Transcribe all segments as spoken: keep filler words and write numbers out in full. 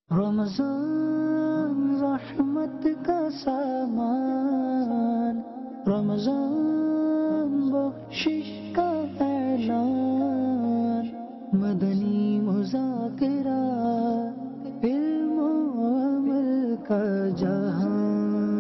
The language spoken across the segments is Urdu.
رمضان رحمت کا سامان، رمضان بخشش کا اعلان، مدنی مذاکرہ علم و عمل کا جہان۔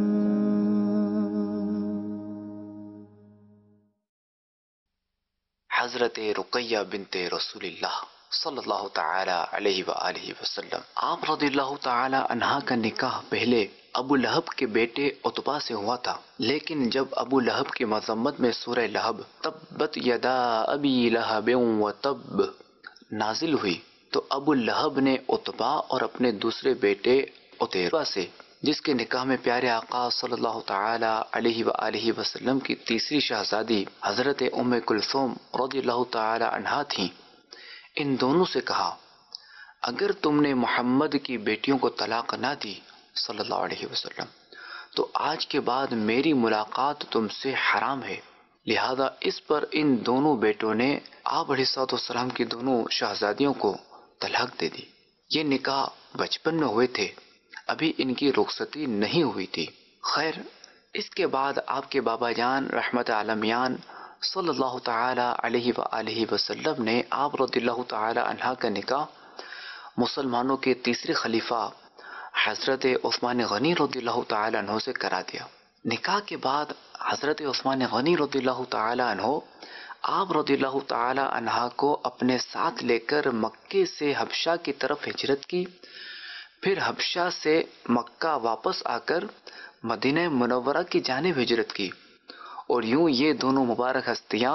حضرت رقیہ بنت رسول اللہ صلی اللہ تعالی علیہ وآلہ وسلم، آپ رضی اللہ تعالی عنہا کا نکاح پہلے ابو لہب کے بیٹے عتبہ سے ہوا تھا، لیکن جب ابو لہب کی مذمت میں سورہ لہب تبت یدا ابی لہب وتب نازل ہوئی تو ابو لہب نے عتبہ اور اپنے دوسرے بیٹے عتیبہ سے، جس کے نکاح میں پیارے آقا صلی اللہ تعالی علیہ وآلہ وسلم کی تیسری شہزادی حضرت ام کلثوم رضی اللہ تعالی عنہا تھیں، ان دونوں سے کہا اگر تم نے محمد کی بیٹیوں کو طلاق نہ دی صلی اللہ علیہ وسلم تو آج کے بعد میری ملاقات تم سے حرام ہے۔ لہذا اس پر ان دونوں بیٹوں نے آپ علیہ الصلوۃ والسلام کی دونوں شہزادیوں کو طلاق دے دی۔ یہ نکاح بچپن میں ہوئے تھے، ابھی ان کی رخصتی نہیں ہوئی تھی۔ خیر، اس کے بعد آپ کے بابا جان رحمت عالمیان صلی اللہ تعالی علیہ وآلہ وسلم نے آپ رضی اللہ تعالی عنہ کا نکاح مسلمانوں کے تیسرے خلیفہ حضرت عثمان غنی رضی اللہ تعالی عنہ سے کرا دیا۔ نکاح کے بعد حضرت عثمان غنی رضی اللہ تعالی عنہ آپ رضی اللہ تعالی عنہ کو اپنے ساتھ لے کر مکے سے حبشہ کی طرف ہجرت کی، پھر حبشہ سے مکہ واپس آ کر مدینہ منورہ کی جانب ہجرت کی، اور یوں یہ دونوں مبارک ہستیاں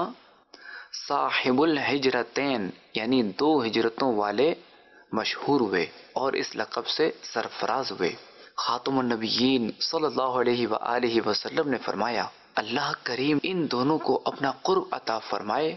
صاحب الحجرتین یعنی دو ہجرتوں والے مشہور ہوئے اور اس لقب سے سرفراز ہوئے۔ خاتم النبیین صلی اللہ علیہ وآلہ وسلم نے فرمایا اللہ کریم ان دونوں کو اپنا قرب عطا فرمائے۔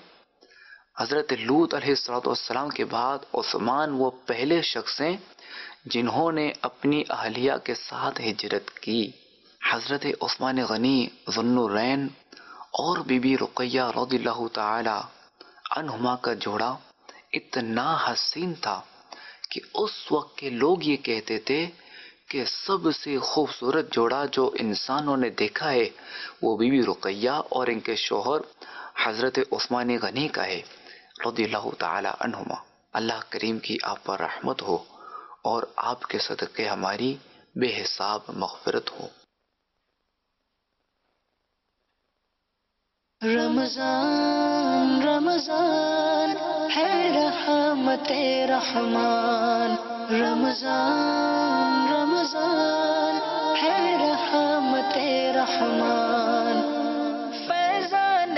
حضرت لوط علیہ السلام کے بعد عثمان وہ پہلے شخص ہیں جنہوں نے اپنی اہلیہ کے ساتھ ہجرت کی۔ حضرت عثمان غنی ذو النورین اور بی بی رقیہ رضی اللہ تعالی عنہما کا جوڑا اتنا حسین تھا کہ اس وقت کے لوگ یہ کہتے تھے کہ سب سے خوبصورت جوڑا جو انسانوں نے دیکھا ہے وہ بی بی رقیہ اور ان کے شوہر حضرت عثمان غنی کا ہے رضی اللہ تعالی عنہما۔ اللہ کریم کی آپ پر رحمت ہو اور آپ کے صدقے ہماری بے حساب مغفرت ہو۔ رمضان رمضان ہے رحمت رحمان، رمضان رمضان ہے رحمت رحمان، فیضان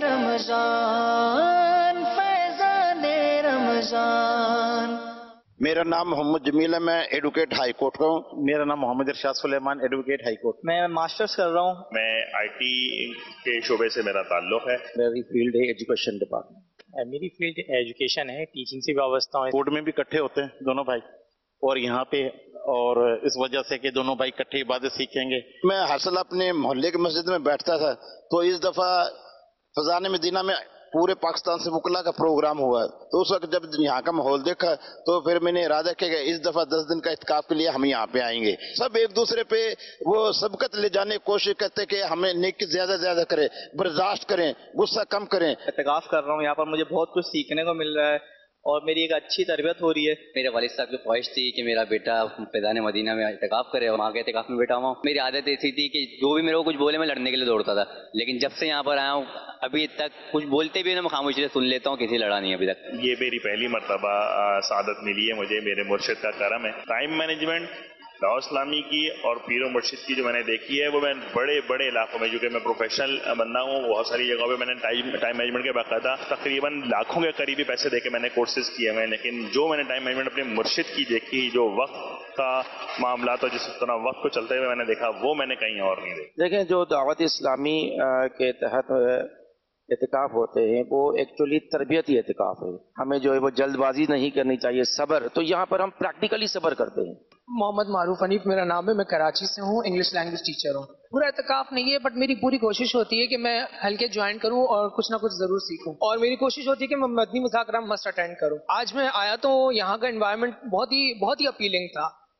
رمضان فیضان رمضان۔ میرا نام محمد جمیل ہے، میں ایڈوکیٹ ہائی کورٹ کا ہوں۔ میرا نام Muhammad Irshad Suleman, advocate high court. میں ماسٹرز کر رہا ہوں۔ میں آئی ٹی کے شعبے سے میرا تعلق ہے۔ میری فیلڈ ہے ایجوکیشن ڈپارٹمنٹ۔ میری فیلڈ ایجوکیشن ہے، ٹیچنگ سے وابستہ ہوں۔ کورٹ میں بھی اکٹھے ہوتے ہیں دونوں بھائی، اور یہاں پہ اور اس وجہ سے کہ دونوں بھائی اکٹھے عبادت سیکھیں گے۔ میں ہر سال اپنے محلے کی مسجد میں بیٹھتا تھا، تو اس دفعہ فضان مدینہ میں پورے پاکستان سے وکلا کا پروگرام ہوا، تو اس وقت جب یہاں کا ماحول دیکھا تو پھر میں نے ارادہ کیا کہ اس دفعہ دس دن کا اعتکاف کے لیے ہم یہاں پہ آئیں گے۔ سب ایک دوسرے پہ وہ سبقت لے جانے کی کوشش کرتے کہ ہمیں نیکی زیادہ زیادہ کریں، برداشت کریں، غصہ کم کریں۔ اعتکاف کر رہا ہوں، یہاں پر مجھے بہت کچھ سیکھنے کو مل رہا ہے اور میری ایک اچھی تربیت ہو رہی ہے۔ میرے والد صاحب کی خواہش تھی کہ میرا بیٹا فیضان مدینہ میں اعتکاف کرے اور وہاں کے اعتکاف میں بیٹھا ہوا ہوں۔ میری عادت ایسی تھی کہ جو بھی میرے کو کچھ بولے میں لڑنے کے لیے دوڑتا تھا، لیکن جب سے یہاں پر آیا ہوں ابھی تک کچھ بولتے بھی میں خاموشی سے سن لیتا ہوں، کسی لڑا نہیں ابھی تک۔ یہ میری پہلی مرتبہ سعادت ملی ہے مجھے، میرے مرشد کا کرم ہے۔ ٹائم مینجمنٹ دعوت اسلامی کی اور پیر و مرشد کی جو میں نے دیکھی ہے وہ میں بڑے بڑے علاقوں میں، جو کہ میں پروفیشنل بندہ ہوں، بہت ساری جگہوں پہ میں نے ٹائم ٹائم مینجمنٹ کے باقاعدہ تقریباً لاکھوں کے قریبی پیسے دے کے میں نے کورسز کیے ہوئے ہیں، لیکن جو میں نے ٹائم مینجمنٹ اپنے مرشد کی دیکھی، جو وقت کا معاملات اور جس طرح وقت کو چلتے ہوئے میں نے دیکھا، وہ میں نے کہیں اور نہیں دیکھا۔ دیکھیں، جو دعوت اسلامی کے تحت اعتکاف ہوتے ہیں وہ ایکچولی تربیتی اعتکاف ہے، ہمیں جو ہے وہ جلد بازی نہیں کرنی چاہیے، صبر۔ تو یہاں پر ہم پریکٹیکلی صبر کرتے ہیں۔ محمد معروف حنیف میرا نام ہے، میں کراچی سے ہوں، انگلش لینگویج ٹیچر ہوں۔ پورا اعتکاف نہیں ہے، بٹ میری پوری کوشش ہوتی ہے کہ میں ہلکے جوائن کروں اور کچھ نہ کچھ ضرور سیکھوں، اور میری کوشش ہوتی ہے کہ میں مدنی مذاکرہ مسٹ اٹینڈ کروں۔ آج میں آیا تو یہاں کا انوائرمنٹ بہت ہی بہت ہی اپیلنگ تھا،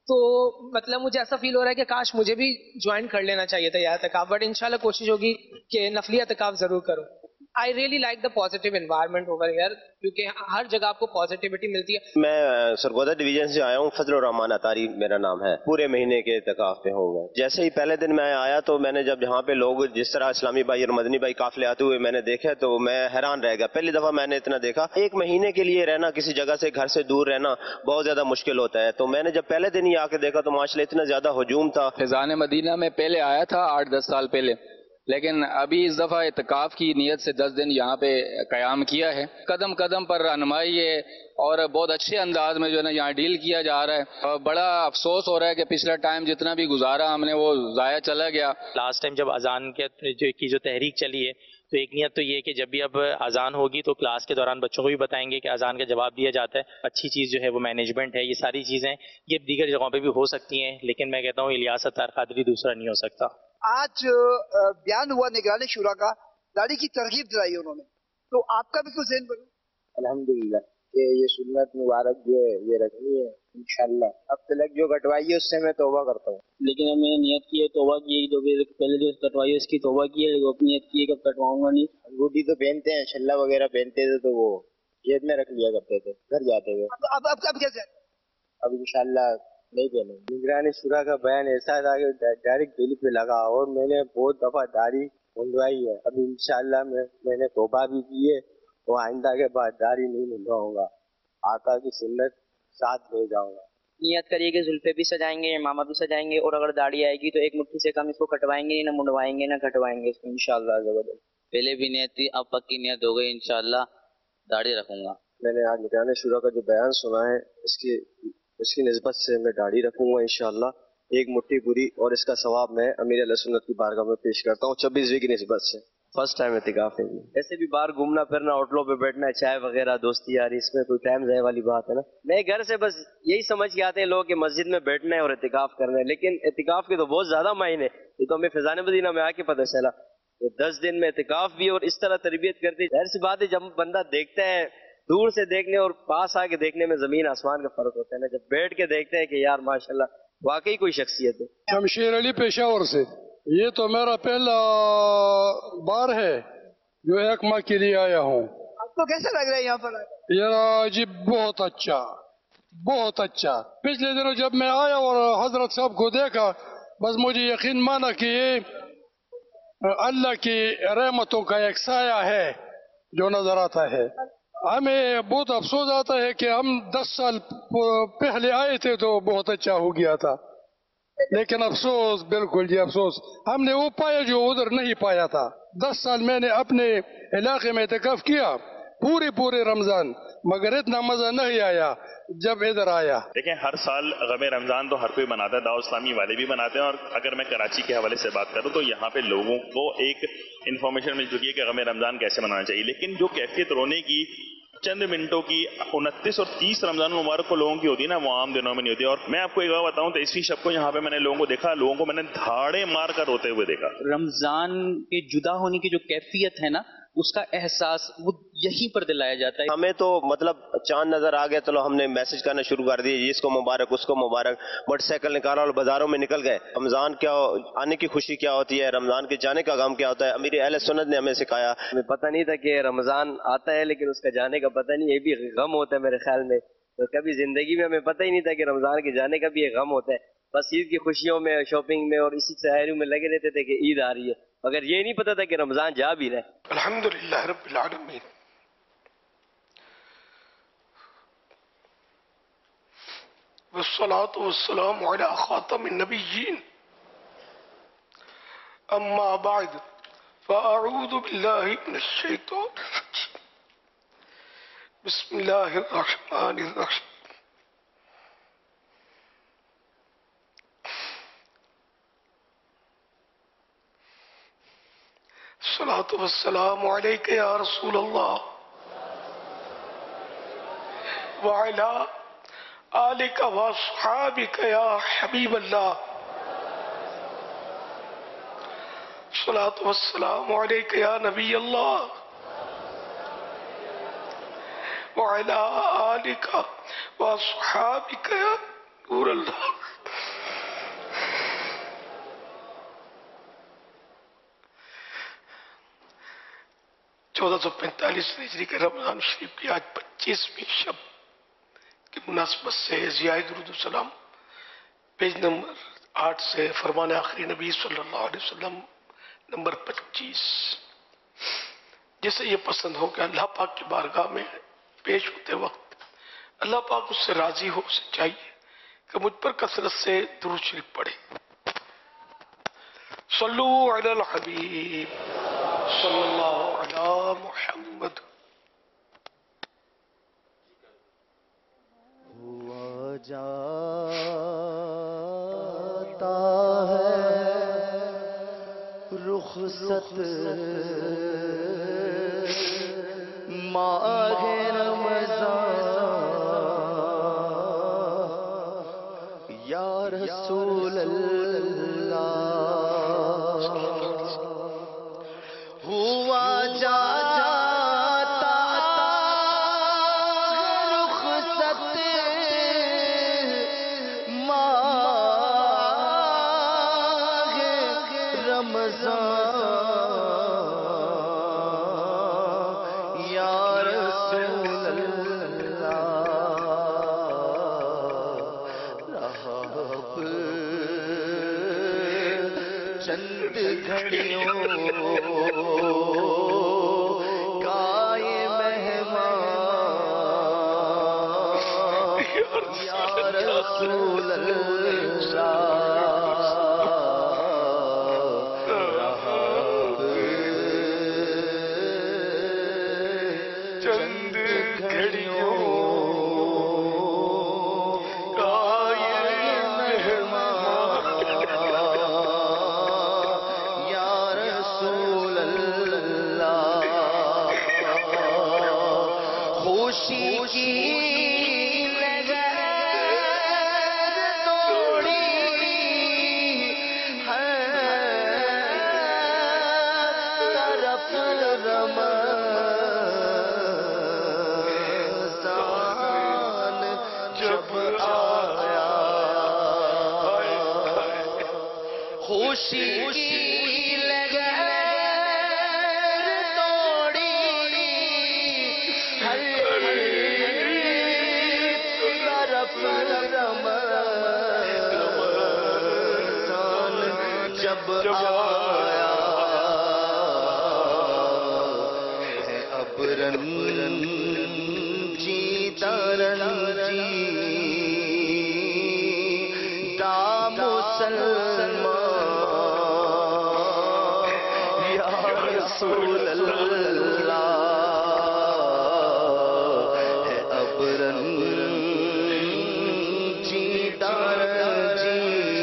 تو مطلب مجھے ایسا فیل ہو رہا ہے کہ کاش مجھے بھی جوائن کر لینا چاہیے تھا یہ اعتکاف, بٹ انشاءاللہ کوشش ہوگی کہ نفلی اعتکاف ضرور کروں. I really like the positive environment over here, کیونکہ ہر جگہ آپ کو پازیٹیوٹی ملتی ہے. میں سرگودا ڈویژن سے آیا ہوں, فضل الرحمان اتاری میرا نام ہے. پورے مہینے کے اعتکاف پہ ہوں گے. جیسے ہی پہلے دن میں آیا تو میں نے جب یہاں پہ لوگ جس طرح اسلامی بھائی اور مدنی بھائی قافلے آتے ہوئے میں نے دیکھا تو میں حیران رہ گیا. پہلی دفعہ میں نے اتنا دیکھا. ایک مہینے کے لیے رہنا, کسی جگہ سے گھر سے دور رہنا بہت زیادہ مشکل ہوتا ہے. تو میں نے جب پہلے دن ہی آ کے دیکھا تو ماشاءاللہ اتنا زیادہ ہجوم تھا. فیضان مدینہ میں پہلے آیا تھا آٹھ دس سال پہلے, لیکن ابھی اس دفعہ اعتکاف کی نیت سے دس دن یہاں پہ قیام کیا ہے. قدم قدم پر رہنمائی ہے اور بہت اچھے انداز میں جو ہے نا یہاں ڈیل کیا جا رہا ہے. اور بڑا افسوس ہو رہا ہے کہ پچھلا ٹائم جتنا بھی گزارا ہم نے وہ ضائع چلا گیا. لاسٹ ٹائم جب اذان کی جو تحریک چلی ہے تو ایک نیت تو یہ کہ جب بھی اب اذان ہوگی تو کلاس کے دوران بچوں کو بھی بتائیں گے کہ اذان کا جواب دیا جاتا ہے. اچھی چیز جو ہے وہ مینجمنٹ ہے. یہ ساری چیزیں یہ دیگر جگہوں پہ بھی ہو سکتی ہیں, لیکن میں کہتا ہوں الیاس اتار قادری دوسرا نہیں ہو سکتا. آج بیان ہوا نگران شورا کا, داڑھی کی ترغیب دلائی انہوں نے, تو آپ کا بھی کچھ ذہن بنو. الحمدللہ کہ یہ سنت مبارک جو ہے یہ رکھنی ہے انشاءاللہ. اب تلک جو کٹوائی ہے اس سے میں توبہ کرتا ہوں, لیکن اب میں نے نیت کی ہے توبہ کی ہے, جو پہلے جو کٹوائی ہے اس کی توبہ کی ہے, وہ اپنی نیت کی ہے کہ کٹواؤں گا نہیں. انگوٹھی تو پہنتے ہیں, شلہ وغیرہ پہنتے تھے تو وہ جیب میں رکھ لیا کرتے تھے گھر جاتے ہوئے. اب اب اب کیسے اب انشاءاللہ نہیں پہنے. نگران شورا کا بیان ایسا تھا کہ ڈائریکٹ دل پہ لگا, اور میں نے بہت دفعہ داڑھی منڈوائی ہے. اب انشاءاللہ میں میں نے توبہ بھی کی ہے, وہ آئندہ کے بعد داڑھی نہیں منڈواؤں گا, آقا کی سنت ساتھ لے جاؤں گا. نیت کریے کہ زلفے بھی سجائیں گے, امامہ بھی سجائیں گے, اور اگر داڑھی آئے گی تو ایک مٹھی سے کم اس کو کٹوائیں گے, نہ منڈوائیں گے نہ کٹوائیں گے اس کو انشاءاللہ. پہلے بھی نیت تھی, اب پکی نیت ہو گئی, انشاءاللہ داڑھی رکھوں گا. میں نے آج نگران شورا کا جو بیان سنا ہے اس کی اس کی نسبت سے میں داڑھی رکھوں گا انشاءاللہ, ایک مٹھی پوری, اور اس کا ثواب میں امیر علیہ سنت کی بارگاہ میں پیش کرتا ہوں چھبیسویں کی نسبت سے. فرسٹ ٹائم اعتکاف ہے. ایسے بھی باہر گھومنا پھرنا, ہوٹلوں پہ بیٹھنا, چائے وغیرہ, دوستی یاری, اس میں کوئی ٹائم ضائع والی بات ہے نا. میں گھر سے بس یہی سمجھ کے آتے ہیں لوگ کہ مسجد میں بیٹھنا ہے اور اعتکاف کرنا ہے, لیکن اعتکاف کے تو بہت زیادہ معنی. یہ تو ہمیں فیضان مدینہ میں آ کے پتہ چلا کہ دس دن میں اعتکاف بھی اور اس طرح تربیت کرتے. ظاہر سی بات ہے جب بندہ دیکھتا ہے دور سے دیکھنے اور پاس آ کے دیکھنے میں زمین آسمان کا فرق ہوتا ہے نا. جب بیٹھ کے دیکھتے ہیں کہ یار ماشاءاللہ واقعی کوئی شخصیت ہے. شمشیر علی پشاور سے, یہ تو میرا پہلا بار ہے جو ایک ماہ کے لیے آیا ہوں. آپ کو کیسا لگ رہا ہے یہاں پر؟ یہ جی بہت اچھا, بہت اچھا. پچھلے دنوں جب میں آیا اور حضرت صاحب کو دیکھا, بس مجھے یقین مانا کہ یہ اللہ کی رحمتوں کا ایک سایہ ہے جو نظر آتا ہے. ہمیں بہت افسوس آتا ہے کہ ہم دس سال پہلے آئے تھے تو بہت اچھا ہو گیا تھا, لیکن افسوس, بالکل جی افسوس, ہم نے وہ پایا جو ادھر نہیں پایا تھا. دس سال میں نے اپنے علاقے میں اعتکاف کیا پورے پورے رمضان, مگر اتنا مزہ نہیں آیا جب ادھر آیا. دیکھیں ہر سال غم رمضان تو ہر کوئی مناتا ہے, دعوت اسلامی والے بھی مناتے ہیں, اور اگر میں کراچی کے حوالے سے بات کروں تو یہاں پہ لوگوں کو ایک انفارمیشن مل چکی ہے کہ غم رمضان کیسے منانا چاہیے, لیکن جو کیفیت رونے کی چند منٹوں کی انتیس اور تیس رمضان المبارک کو لوگوں کی ہوتی ہے نا, وہ عام دنوں میں نہیں ہوتی. اور میں آپ کو ایک بات بتاؤں تو اسی شب کو یہاں پہ میں نے لوگوں کو دیکھا, لوگوں کو میں نے دھاڑے مار کر روتے ہوئے دیکھا. رمضان کے جدا ہونے کی جو کیفیت ہے نا, اس کا احساس وہ یہیں پر دلایا جاتا ہے. ہمیں تو مطلب چاند نظر آ گیا, چلو ہم نے میسج کرنا شروع کر دی, اس کو مبارک اس کو مبارک, موٹر سائیکل نکالا اور بازاروں میں نکل گئے. رمضان کیا آنے کی خوشی کیا ہوتی ہے, رمضان کے جانے کا غم کیا ہوتا ہے, امیر اہل سنت نے ہمیں سکھایا. ہمیں پتہ نہیں تھا کہ رمضان آتا ہے لیکن اس کا جانے کا پتہ نہیں, یہ بھی غم ہوتا ہے میرے خیال میں. تو کبھی زندگی میں ہمیں پتہ ہی نہیں تھا کہ رمضان کے جانے کا بھی ایک غم ہوتا ہے. بس عید کی خوشیوں میں, شاپنگ میں اور اسی تیاریوں میں لگے رہتے تھے کہ عید آ رہی ہے, مگر یہ نہیں پتا تھا کہ رمضان جا بھی رہے. الحمدللہ رب العالمین. والصلاة والسلام على خاتم النبیین, اما بعد فاعوذ باللہ من الشیطان الرجیم, بسم اللہ الرحمن الرحیم. الصلاة والسلام علیک یا رسول اللہ وعلی آلک واصحابک یا حبیب اللہ. الصلاة والسلام علیک یا نبی اللہ وعلی آلک واصحابک یا نور اللہ. चौदह सौ पैंतालीस हिजरी के रमजान शरीफ की आज पच्चीसवीं शब की मुनासबत से ज़ियाए दुरूद सलाम पेज नंबर आठ से फरमान आखिरी नबी सल्लल्लाहु अलैहि वसल्लम नंबर पच्चीस। जैसे ये पसंद हो कि अल्लाह पाक की बारगाह में पेश होते वक्त अल्लाह पाक उससे राजी हो, उसे चाहिए कि मुझ पर कसरत से दुरूद शरीफ पढ़े। सल्लू अलल हबीब सल्लल्लाहु अला मुहम्मद। हुआ जाता है रुखसत माहे रमज़ान या रसूल अल्लाह। हुआ जाता रुखसत माहे रमज़ान या रसूल चंद घड़ियों का ये मेहमान या रसूल चंद घड़ियों का ये मेहमान या रसूल अल्लाह। खुशी की लहर दौड़ी हर तरफ रमज़ान जब आया। खुशी की लहर दौड़ी हर तरफ रमज़ान जब आया है। अब रंजी तरंजी दा मुसलमान या रसूल अल्लाह है। अब रंजी तरंजी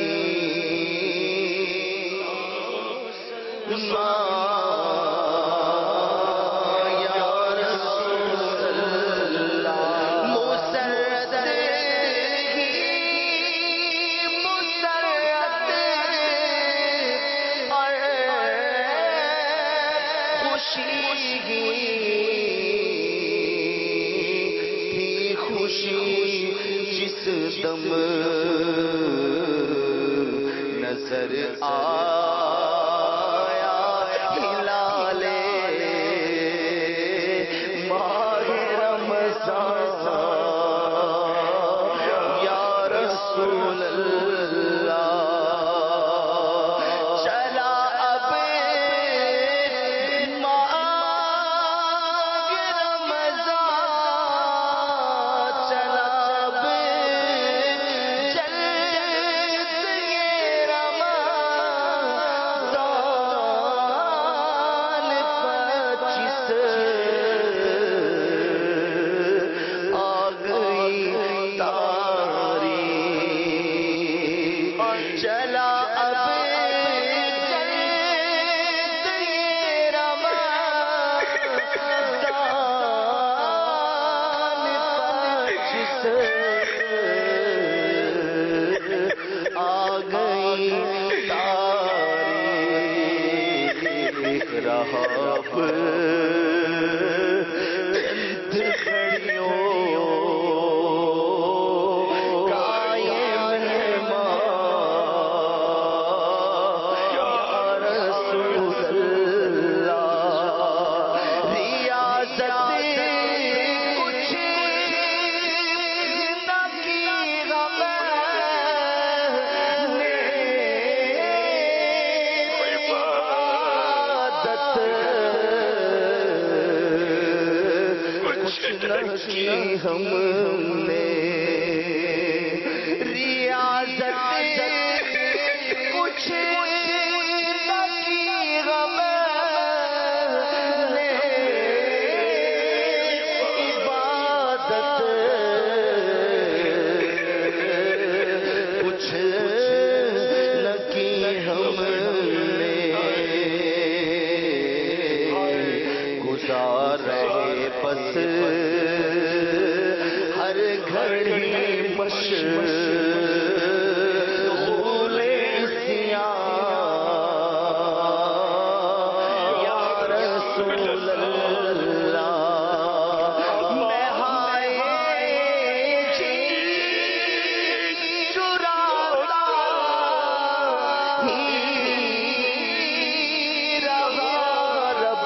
दम नजर आया हिलाले माहे रमज़ान या रसूल अल्लाह। चला अब माहे रमज़ान चला अब کی ہم نے ریاضت کچھ نہ کی ہم نے عبادت کچھ نہ کی ہم نے گزار رہے بس ہر گھڑی مشغول سیاں یا رسول اللہ میں ہائے جی چراتا ہی رہا رب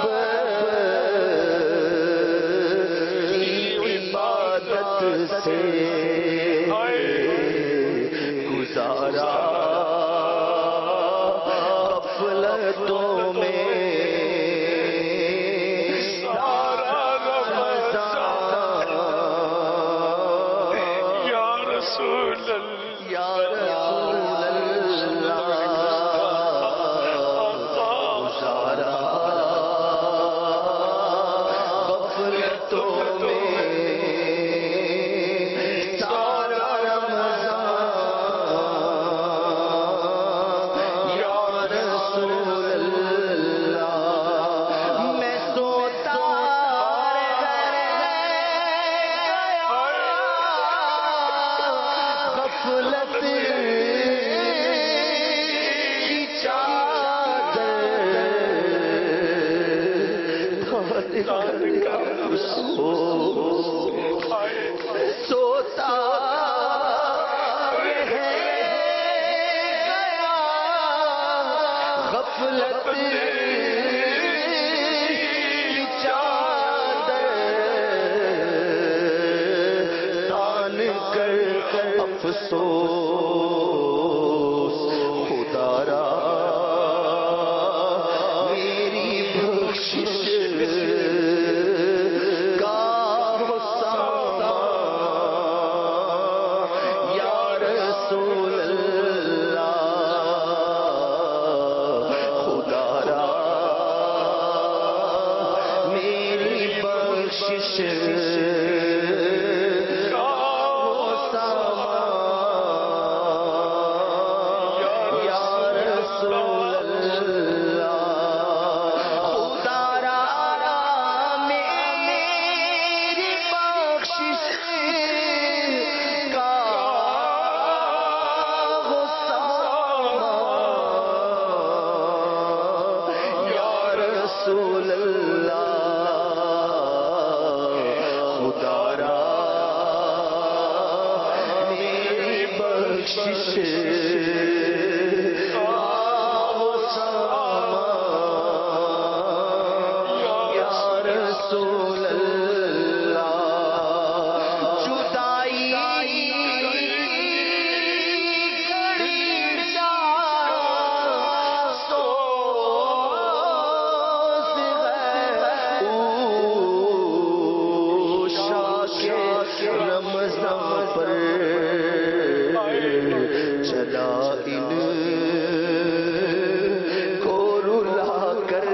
کی عبادت سے گزارا غفلتوں میں سارا رمضان یا رسول اللہ یا رسول اللہ گزارا غفلتوں میں سارا رمضان یا رسول اللہ میں سوتا غفلت کی چادر سوتا رہ گیا غفلت کی چادر تان کر افسوس خدا را میری بخشش کا سامان یا رسول اللہ خدا را میری بخشش کا سامان یا رسول اللہ خدا را میری بخشش کا وہ سامان یا رسول اللہ خدا را میری بخشش کا وہ سامان یا رسول اللہ جدائی کڑی جا سوز ہے اوشا کے رمضان پر چلا ان کو رلا کر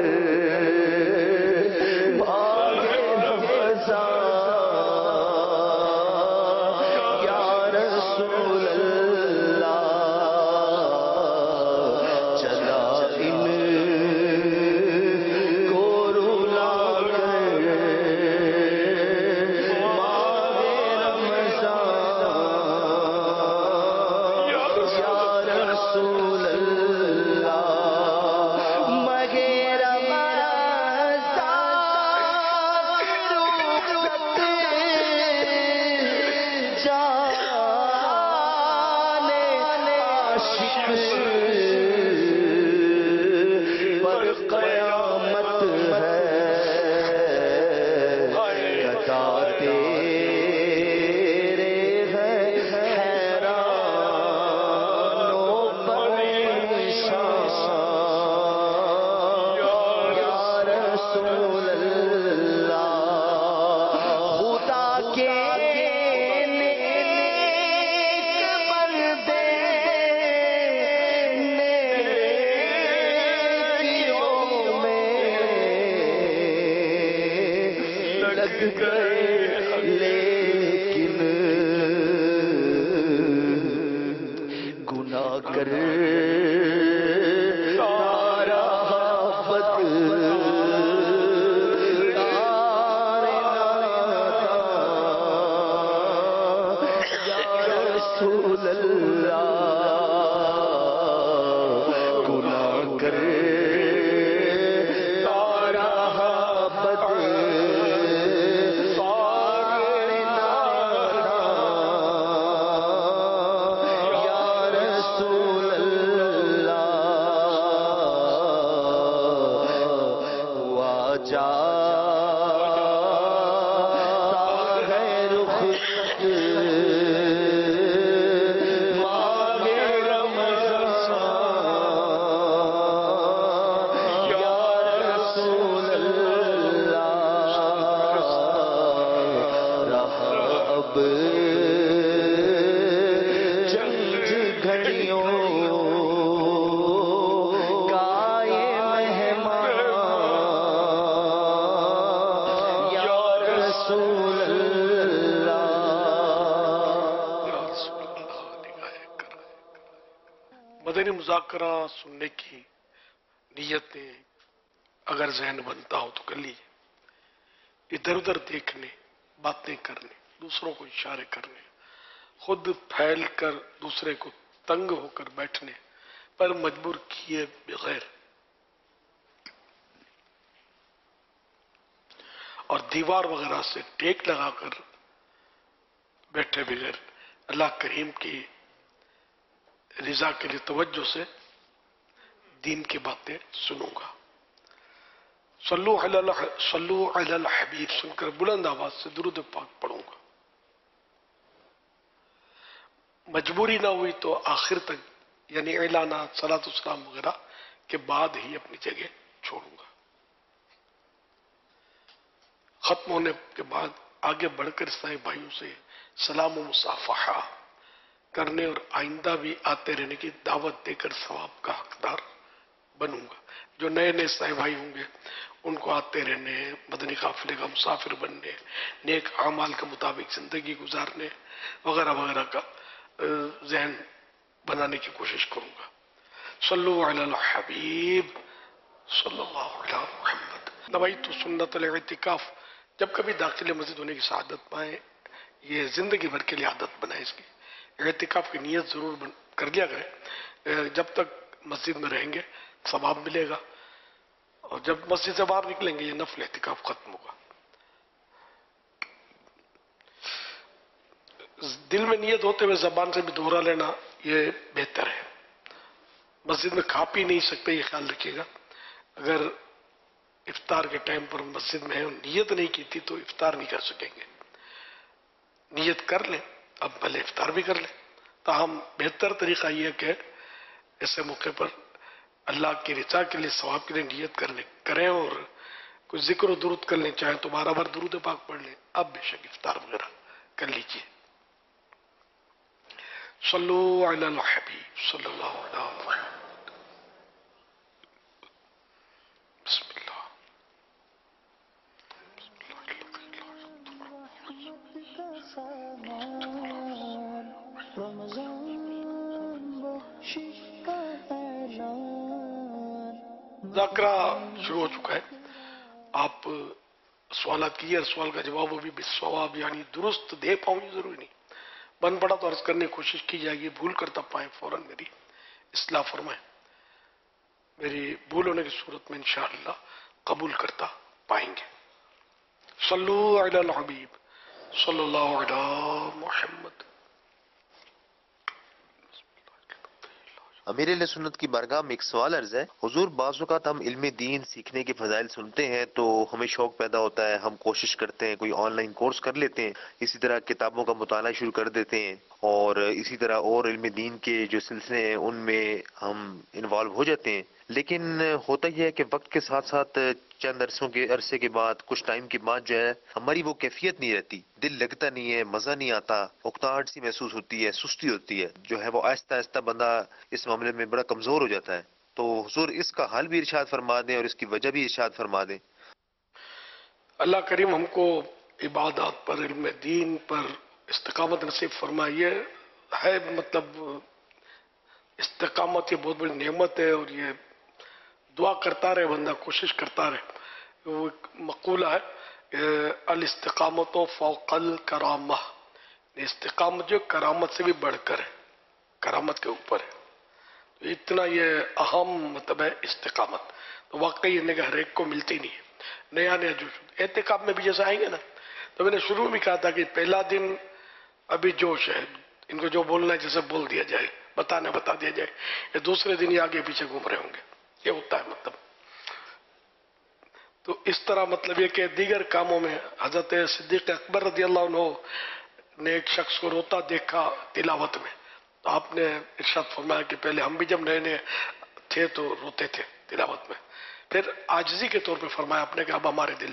بھاگے رمضان یا رسول اللہ چلا ان کو رلا کر بھاگے رمضان یا رسول اللہ مگے رمضان رخصت جانے عاشق پر قیامت ہے گدا تیرے ہیں حیران و پریشان یا رسول اللہ गए लेकिन गुनाह कर तारा मदनी मुज़ाकरा सुनने की नीयत ने अगर जहन बनता हो तो कर लीजिए। इधर उधर देखने, बातें करने, दूसरों को इशारे करने, खुद फैल कर दूसरे को तंग होकर बैठने पर मजबूर किए बगैर और दीवार वगैरह से टेक लगाकर बैठे बगैर अल्लाह करीम की रिजा के लिए तवज्जो से दीन की बातें सुनूंगा। सल्लू अलल सल्लू अलल हबीब सुनकर बुलंद आवाज से दुरूद पाक पढ़ूंगा। मजबूरी ना हुई तो आखिर तक यानी ऐलानात सलातो सलाम वगैरह के बाद ही अपनी जगह छोड़ूंगा। खत्म होने के बाद आगे बढ़कर ईसाई भाइयों से सलाम व मुसाफहा करने और आइंदा भी आते रहने की दावत देकर सवाब का हकदार बनूंगा। जो नए नए ईसाई भाई होंगे उनको आते रहने, मदनी काफिले का मुसाफिर बनने, नेक आमाल के मुताबिक जिंदगी गुजारने वगैरह वगैरह का जहन बनाने की कोशिश करूंगा। सल्लु अलल हबीब सल्लल्लाहु अलैहि मुहम्मद। नवैतु सुन्नतल इतिकाफ, जब कभी दाखिले मस्जिद होने की सआदत पाए, ये जिंदगी भर के लिए आदत बनाए इसकी। एहतिकाफ की नीयत जरूर कर लिया करें। जब तक मस्जिद में रहेंगे सवाब मिलेगा और जब मस्जिद से बाहर निकलेंगे ये नफल एहतिकाफ खत्म होगा। दिल में नीयत होते हुए जबान से भी दोहरा लेना ये बेहतर है। मस्जिद में खा पी नहीं सकते, ये ख्याल रखिएगा। अगर इफ्तार के टाइम पर मस्जिद में है और नीयत नहीं की थी तो इफ्तार नहीं कर सकेंगे। नीयत कर लें, अब पहले इफ्तार भी कर लें। तो हम बेहतर तरीका यह कि ऐसे मौके पर अल्लाह की रिचा के लिए सवाब के लिए नीयत कर ले करें और कुछ जिक्र दुरूद कर लें, चाहे तो बारह बार दुरूद पाक पढ़ लें। अब बेशक इफ्तार वगैरह कर लीजिए। सल्लु अलल हबीब सल्लल्लाहु अलैहि वसल्लम। मुज़ाकरा शुरू हो चुका है। आप सवाल किए, सवाल का जवाब अभी बिस्सवाब यानी दुरुस्त दे पाऊं ये जरूरी नहीं। बन पड़ा तो अर्ज करने की कोशिश की जाएगी। भूल करता पाए फौरन मेरी इस्लाह फरमाए। मेरी भूल होने की सूरत में इंशाअल्लाह कबूल करता पाएंगे। सल्लु अलल हबीब सल्लल्लाहु अलैहि मुहम्मद। अमीर सुन्नत की बारगाह में एक सवाल अर्ज है। हुजूर, बाज़ औक़ात हम इल्म दीन सीखने के फजाइल सुनते हैं तो हमें शौक पैदा होता है, हम कोशिश करते हैं, कोई ऑनलाइन कोर्स कर लेते हैं, इसी तरह किताबों का मुताला शुरू कर देते हैं और इसी तरह और इल्म दीन के जो सिलसिले हैं उनमें हम इन्वॉल्व हो जाते हैं। लेकिन होता यह है कि वक्त के साथ साथ चंद अरसों के अरसे के बाद, कुछ टाइम के बाद जो है हमारी वो कैफियत नहीं रहती, दिल लगता नहीं है, मजा नहीं आता, उकताहट सी महसूस होती है, सुस्ती होती है, जो है वो आहिस्ता आहिस्ता बंदा इस मामले में बड़ा कमजोर हो जाता है। तो हुजूर इसका हाल भी इरशाद फरमा दें और इसकी वजह भी इरशाद फरमा दें। अल्लाह करीम हमको عبادات پر، علم دین پر استقامت نصیب فرمائے. یہ ہے مطلب استقامت، یہ بہت بڑی نعمت ہے، اور یہ دعا کرتا رہے بندہ، کوشش کرتا رہے. وہ ایک مقولہ ہے الاستقامت فوق الکرامہ، استقامت جو کرامت سے بھی بڑھ کر ہے، کرامت کے اوپر ہے. اتنا یہ اہم مطلب ہے استقامت. تو واقعی یہ نگاہ ہر ایک کو ملتی نہیں ہے. نیا نیا جو اعتکاف میں بھی جیسے آئیں گے نا، تو میں نے شروع میں کہا تھا کہ پہلا دن ابھی جوش ہے، ان کو جو بولنا ہے جیسے بول دیا جائے، بتانا بتا دیا جائے. یہ دوسرے دن یہ آگے پیچھے گھوم رہے ہوں گے. یہ ہوتا ہے مطلب. تو اس طرح مطلب یہ کہ دیگر کاموں میں حضرت صدیق اکبر رضی اللہ عنہ نے ایک شخص کو روتا دیکھا تلاوت میں، تو آپ نے ارشاد فرمایا کہ پہلے ہم بھی جب نئے نئے تھے تو روتے تھے تلاوت میں. پھر عاجزی کے طور پہ فرمایا آپ نے کہ اب ہمارے دل،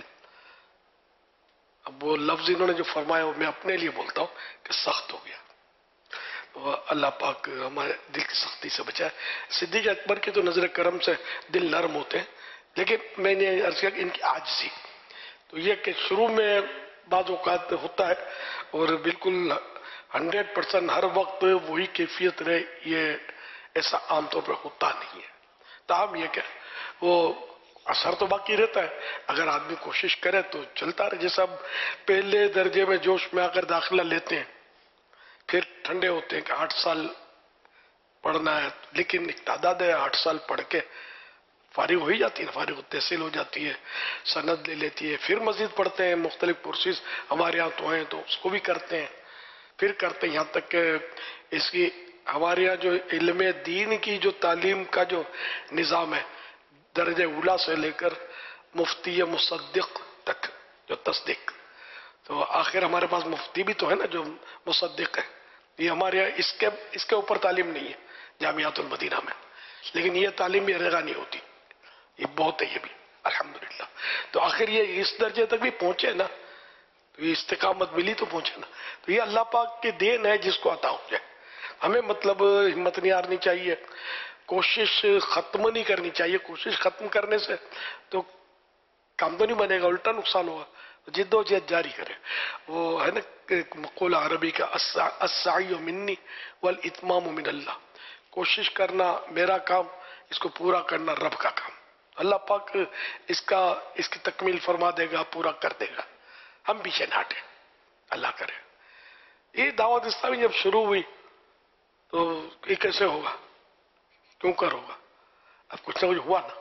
اب وہ لفظ انہوں نے جو فرمایا وہ میں اپنے لیے بولتا ہوں کہ سخت ہو گیا. اللہ پاک ہمارے دل کی سختی سے بچائے. صدیق اکبر کی تو نظر کرم سے دل نرم ہوتے ہیں، لیکن میں نے عرض کیا کہ ان کی عاجزی، تو یہ کہ شروع میں بعض اوقات ہوتا ہے، اور بالکل ہنڈریڈ پرسنٹ ہر وقت وہی کیفیت رہے، یہ ایسا عام طور پر ہوتا نہیں ہے. تاہم یہ کہ وہ اثر تو باقی رہتا ہے، اگر آدمی کوشش کرے تو چلتا رہے. جیسا اب پہلے درجے میں جوش میں آ کر داخلہ لیتے ہیں، پھر ٹھنڈے ہوتے ہیں کہ آٹھ سال پڑھنا ہے، لیکن ایک تعداد ہے آٹھ سال پڑھ کے فارغ ہو ہی جاتی ہے، فارغ تحصیل ہو جاتی ہے، سند لے لیتی ہے، پھر مزید پڑھتے ہیں. مختلف کورسز ہمارے یہاں تو ہیں تو اس کو بھی کرتے ہیں، پھر کرتے ہیں، یہاں تک کہ اس کی ہمارے یہاں جو علم دین کی جو تعلیم کا جو نظام ہے، درجہ اولا سے لے کر مفتی مصدق تک جو تصدیق، تو آخر ہمارے پاس مفتی بھی تو ہے نا جو مصدق ہے. یہ ہمارے یہاں اس کے اس کے اوپر تعلیم نہیں ہے جامعات المدینہ میں، لیکن یہ تعلیم بھی رگا نہیں ہوتی، یہ بہت ہے یہ بھی الحمدللہ. تو آخر یہ اس درجے تک بھی پہنچے نا، تو یہ استقامت ملی تو پہنچے نا. تو یہ اللہ پاک کے دین ہے جس کو عطا ہو جائے. ہمیں مطلب ہمت نہیں ہارنی چاہیے، کوشش ختم نہیں کرنی چاہیے. کوشش ختم کرنے سے تو کام تو نہیں بنے گا، الٹا نقصان ہوگا. جد و جہد جاری کرے. وہ ہے نا ایک مقولہ عربی کا السعی منی والاتمام من اللہ، کوشش کرنا میرا کام، اس کو پورا کرنا رب کا کام. اللہ پاک اس کا اس کی تکمیل فرما دے گا، پورا کر دے گا. ہم پیچھے نہ ہٹیں، اللہ کرے. یہ دعوت اسلامی جب شروع ہوئی تو یہ کیسے ہوگا، کیوں کر ہوگا، اب کچھ نہ کچھ ہوا نا.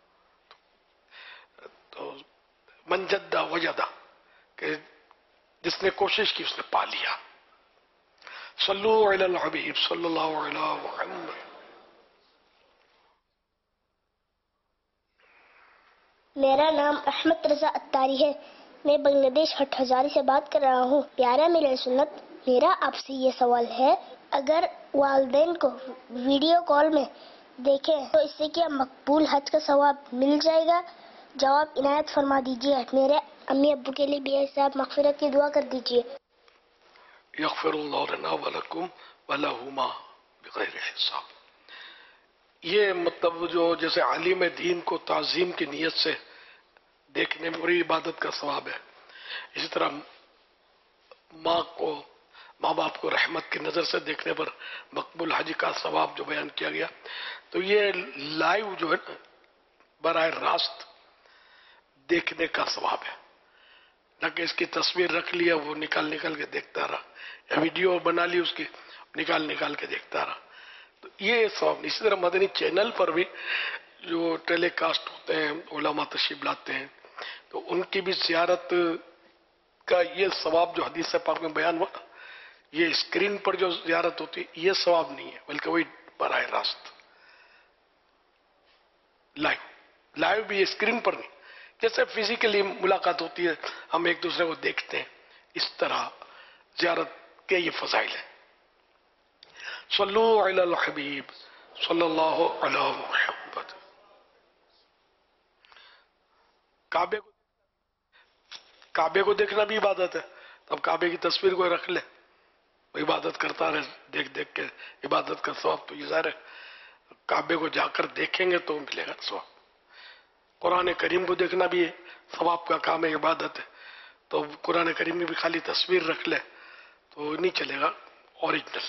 تو من جدہ وجدہ، کہ جس نے کوشش کی اس نے پا لیا. صلو علی الحبیب صلی اللہ علیہ محمد. میرا نام احمد رضا اتاری ہے، میں بنگلہ دیش ہٹ ہزاری سے بات کر رہا ہوں. پیارا میرا سنت، میرا آپ سے یہ سوال ہے، اگر والدین کو ویڈیو کال میں دیکھیں تو اس سے کیا مقبول حج کا ثواب مل جائے گا؟ جواب عنایت فرما دیجیے. میرے امی ابو کے لیے بھی صاحب مغفرت کی دعا کر دیجیے. یغفر اللہ لنا ولکم ولہما بغیر حساب. یہ مطلب جو جیسے عالم دین کو تعظیم کی نیت سے دیکھنے میں بڑی عبادت کا ثواب ہے، اسی طرح ماں کو ماں باپ کو رحمت کی نظر سے دیکھنے پر مقبول حج کا ثواب جو بیان کیا گیا. تو یہ لائیو جو ہے نا براہ راست دیکھنے کا ثواب ہے، نہ کہ اس کی تصویر رکھ لیا وہ نکال نکال کے دیکھتا رہا، یا ویڈیو بنا لی اس کی نکال نکال کے دیکھتا رہا. تو یہ ثواب نہیں. اسی طرح مدنی چینل پر بھی جو ٹیلی کاسٹ ہوتے ہیں، علماء تشریف لاتے ہیں، تو ان کی بھی زیارت کا یہ ثواب جو حدیث پاک میں بیان ہوا، یہ اسکرین پر جو زیارت ہوتی ہے یہ ثواب نہیں ہے، بلکہ وہی براہ راست لائیو لائیو بھی اسکرین پر نہیں. جیسے فزیکلی ملاقات ہوتی ہے، ہم ایک دوسرے کو دیکھتے ہیں، اس طرح زیارت کے یہ فضائل ہیں. صلو علی الحبیب صلی اللہ علی محمد. کعبے کو کعبے کو دیکھنا بھی عبادت ہے. اب کعبے کی تصویر کوئی رکھ لے، وہ عبادت کرتا رہے، دیکھ دیکھ کے عبادت کا ثواب تو یہ ظاہر ہے. کعبے کو جا کر دیکھیں گے تو ملے گا ثواب. قرآن کریم کو دیکھنا بھی ثواب کا کام ہے، عبادت ہے. تو قرآن کریم میں بھی خالی تصویر رکھ لے تو نہیں چلے گا، اوریجنل.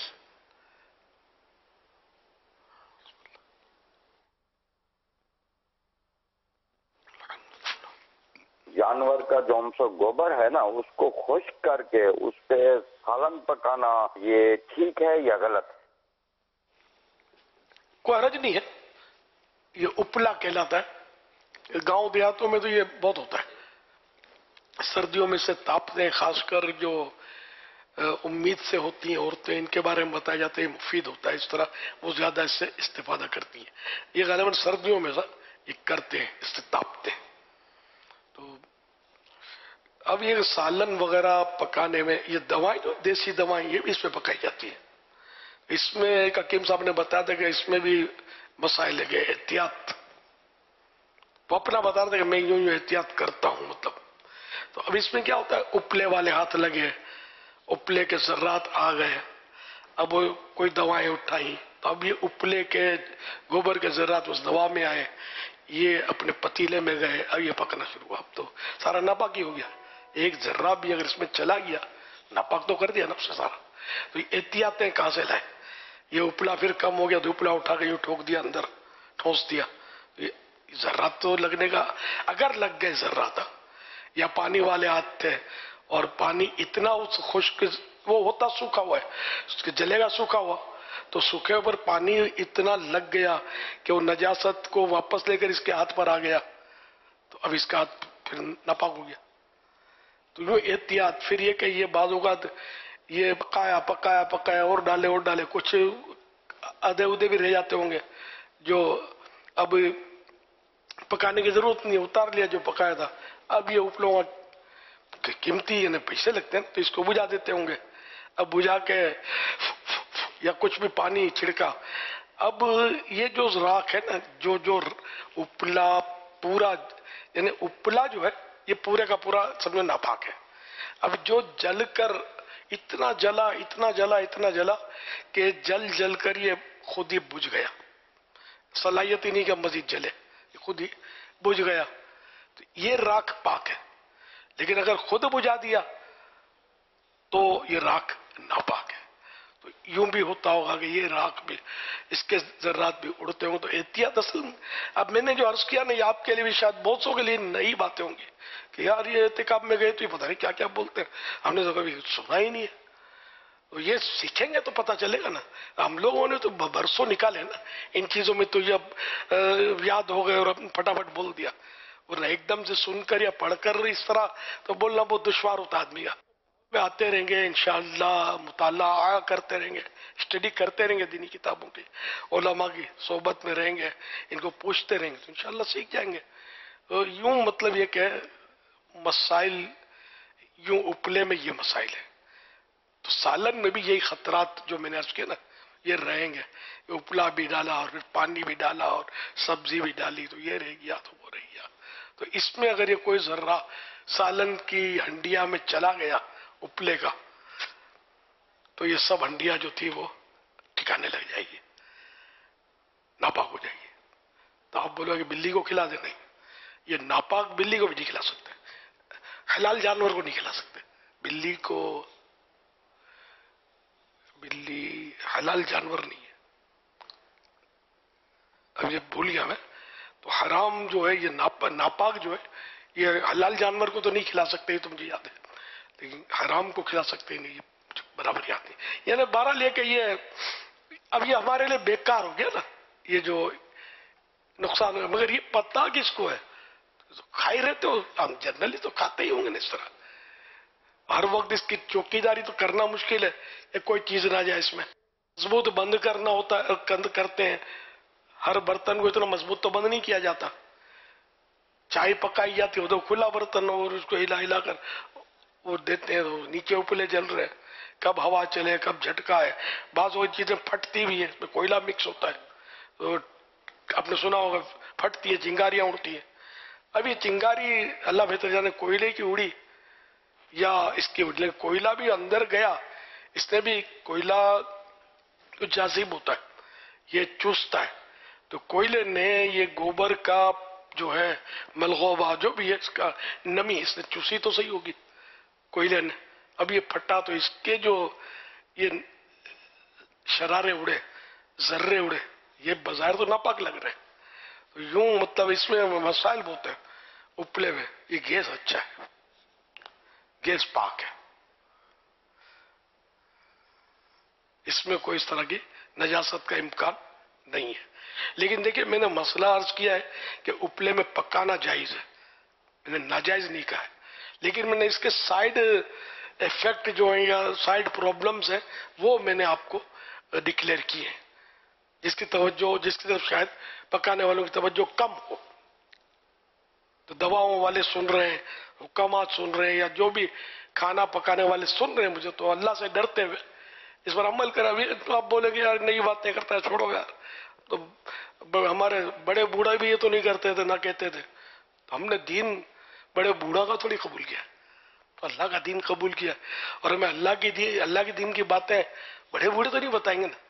جانور کا جو ہم سو گوبر ہے نا اس کو خشک کر کے اس پہ سالن پکانا یہ ٹھیک ہے یا غلط؟ کوئی حرج نہیں ہے، یہ اپلا کہلاتا ہے. گاؤں دیہاتوں میں تو یہ بہت ہوتا ہے، سردیوں میں سے تاپتے ہیں، خاص کر جو امید سے ہوتی ہیں عورتیں، ان کے بارے میں بتایا جاتا ہے مفید ہوتا ہے، اس طرح وہ زیادہ اس سے استفادہ کرتی ہیں. یہ غالباً سردیوں میں یہ کرتے ہیں، اس سے تاپتے ہیں. تو اب یہ سالن وغیرہ پکانے میں یہ دوائیں جو دیسی دوائیں یہ بھی اس پہ پکائی جاتی ہیں. اس میں ایک حکیم صاحب نے بتایا تھا کہ اس میں بھی مسائل لگے، احتیاط. وہ اپنا بتا رہے تھے کہ میں یوں یوں احتیاط کرتا ہوں مطلب. تو اب اس میں کیا ہوتا ہے، اپلے والے ہاتھ لگے، اپلے کے ذرات آ گئے، اب وہ کوئی دوائیں اٹھائیں تو اب یہ اپلے کے گوبر کے ذرات اس دوا میں آئے، یہ اپنے پتیلے میں گئے، اب یہ پکنا شروع ہوا. اب تو سارا ناپاک ہی ہو گیا. ایک ذرہ بھی اگر اس میں چلا گیا ناپاک تو کر دیا نا اس سے سارا. تو یہ احتیاطیں کہاں سے لائے؟ یہ اپلا پھر کم ہو گیا تو اپلا اٹھا کے یوں ٹھوک دیا، اندر ٹھونس دیا. یہ ذرات تو لگنے کا، اگر لگ گئے ذرات، یا پانی والے ہاتھ تھے اور پانی اتنا اس خشک وہ ہوتا سوکھا ہوا ہے، اس کے جلے گا سوکھا ہوا، تو سوکھے اوپر پانی اتنا لگ گیا کہ وہ نجاست کو واپس لے کر اس کے ہاتھ پر آ گیا، تو اب اس کا ہاتھ پھر ناپاک ہو گیا. تو یوں احتیاط. پھر یہ کہ یہ بعض اوقات یہ پکایا پکایا پکایا اور ڈالے اور ڈالے، کچھ آدھے ادھے بھی رہ جاتے ہوں گے جو اب پکانے کی ضرورت نہیں، اتار لیا جو پکایا تھا. اب یہ اپلوں قیمتی یعنی پیسے لگتے ہیں تو اس کو بجھا دیتے ہوں گے. اب بجھا کے یا کچھ بھی پانی چھڑکا. اب یہ جو راکھ ہے نا، جو جو اپلا پورا یعنی اپلا جو ہے یہ پورے کا پورا سمجھو ناپاک ہے. اب جو جل کر اتنا جلا اتنا جلا اتنا جلا کہ جل جل کر یہ خود ہی بجھ گیا، صلاحیت ہی نہیں کہ مزید جلے، خود ہی بجھ گیا، تو یہ راکھ پاک ہے. لیکن اگر خود بجھا دیا تو یہ راکھ ناپاک ہے. تو یوں بھی ہوتا ہوگا کہ یہ راکھ بھی اس کے ذرات بھی اڑتے ہوں. تو احتیاط اصل میں اب میں نے جو عرض کیا نا، یہ آپ کے لیے بھی شاید بہت سو کے لیے نئی باتیں ہوں گی کہ یار یہ اعتکاف میں گئے تو یہ پتہ نہیں کیا کیا بولتے ہیں، ہم نے تو کبھی سنا ہی نہیں ہے. تو یہ سیکھیں گے تو پتہ چلے گا نا. ہم لوگوں نے تو برسوں نکالے نا ان چیزوں میں، تو یہ اب یاد ہو گئے اور پھٹافٹ بول دیا. اور ایک دم سے سن کر یا پڑھ کر اس طرح تو بولنا بہت دشوار ہوتا آدمی کا. آتے رہیں گے انشاءاللہ، مطالعہ آیا کرتے رہیں گے، اسٹڈی کرتے رہیں گے دینی کتابوں کی، علماء کی صحبت میں رہیں گے، ان کو پوچھتے رہیں گے تو انشاءاللہ سیکھ جائیں گے. تو یوں مطلب یہ کہ مسائل یوں اپلے میں یہ مسائل ہیں. تو سالن میں بھی یہی خطرات جو میں نے عرض کیا نا یہ رہیں گے. اپلا بھی ڈالا اور پھر پانی بھی ڈالا اور سبزی بھی ڈالی تو یہ رہ گیا تو وہ رہ گیا. تو اس میں اگر یہ کوئی ذرہ سالن کی ہنڈیا میں چلا گیا اپلے کا تو یہ سب ہنڈیا جو تھی وہ ٹھکانے لگ جائے گی، ناپاک ہو جائے گی. تو آپ بولو کہ بلی کو کھلا دے، نہیں، یہ ناپاک بلی کو بھی نہیں کھلا سکتے، حلال جانور کو نہیں کھلا سکتے. بلی کو، بلی حلال جانور نہیں ہے. اب یہ بھول گیا میں. تو حرام جو ہے یہ ناپاک جو ہے یہ حلال جانور کو تو نہیں کھلا سکتے، یہ تو مجھے یاد ہے، لیکن حرام کو کھلا سکتے نہیں، یہ برابر یاد نہیں. یعنی بارہ لے کے یہ اب یہ ہمارے لیے بیکار ہو گیا نا یہ جو نقصان ہو گیا. مگر یہ پتہ کس کو ہے؟ کھائی رہتے ہو، ہم جنرلی تو کھاتے ہی ہوں گے اس طرح. ہر وقت اس کی چوکی داری تو کرنا مشکل ہے کہ کوئی چیز نہ جائے اس میں. مضبوط بند کرنا ہوتا ہے، بند کرتے ہیں. ہر برتن کو اتنا مضبوط تو بند نہیں کیا جاتا. چائے پکائی جاتی ہے تو کھلا برتن اور اس کو ہلا ہلا کر وہ دیتے ہیں، تو نیچے اپلے جل رہے ہیں، کب ہوا چلے کب جھٹکا ہے. بعض وہ چیزیں پھٹتی بھی ہیں، اس میں کوئلہ مکس ہوتا ہے، تو آپ نے سنا ہوگا پھٹتی ہے، چنگاریاں اڑتی ہیں. اب یہ چنگاری اللہ بہتر جانے کوئلے کی اڑی یا اس کی اڑی، کوئلہ بھی اندر گیا، اس نے بھی کوئلہ تو جاذب ہوتا ہے، یہ چوستا ہے. تو کوئلے نے یہ گوبر کا جو ہے ملغوبہ جو بھی ہے اس کا نمی اس نے چوسی تو صحیح ہوگی، कोयले ने, अब ये फटा तो इसके जो ये शरारे उड़े, जर्रे उड़े, ये बाजार तो नापाक लग रहे हैं, तो यूं मतलब इसमें मसाइल बहुत है उपले में। ये गैस अच्छा है, गैस पाक है, इसमें कोई इस तरह की नजासत का इम्कान नहीं है। लेकिन देखिए मैंने मसला अर्ज किया है कि उपले में पकाना जायज है, मैंने नाजायज नहीं कहा है, लेकिन मैंने इसके साइड इफेक्ट जो है या साइड प्रॉब्लम्स है वो मैंने आपको डिक्लेयर किए हैं, जिसकी तवज्जो जिसकी तरफ शायद पकाने वालों की तवज्जो कम हो। तो दवाओं वाले सुन रहे हैं, हुक्मात सुन रहे हैं, या जो भी खाना पकाने वाले सुन रहे हैं मुझे, तो अल्लाह से डरते हुए इस पर अमल करा। तो आप बोलेंगे यार नई बातें करता है, छोड़ो यार, तो हमारे बड़े बूढ़ा भी ये तो नहीं करते थे ना कहते थे, तो हमने दीन बड़े बूढ़ा का थोड़ी कबूल किया, तो अल्लाह का दीन कबूल किया। और हमें अल्लाह की दी अल्लाह की दीन की बातें बड़े बूढ़े तो नहीं बताएंगे ना,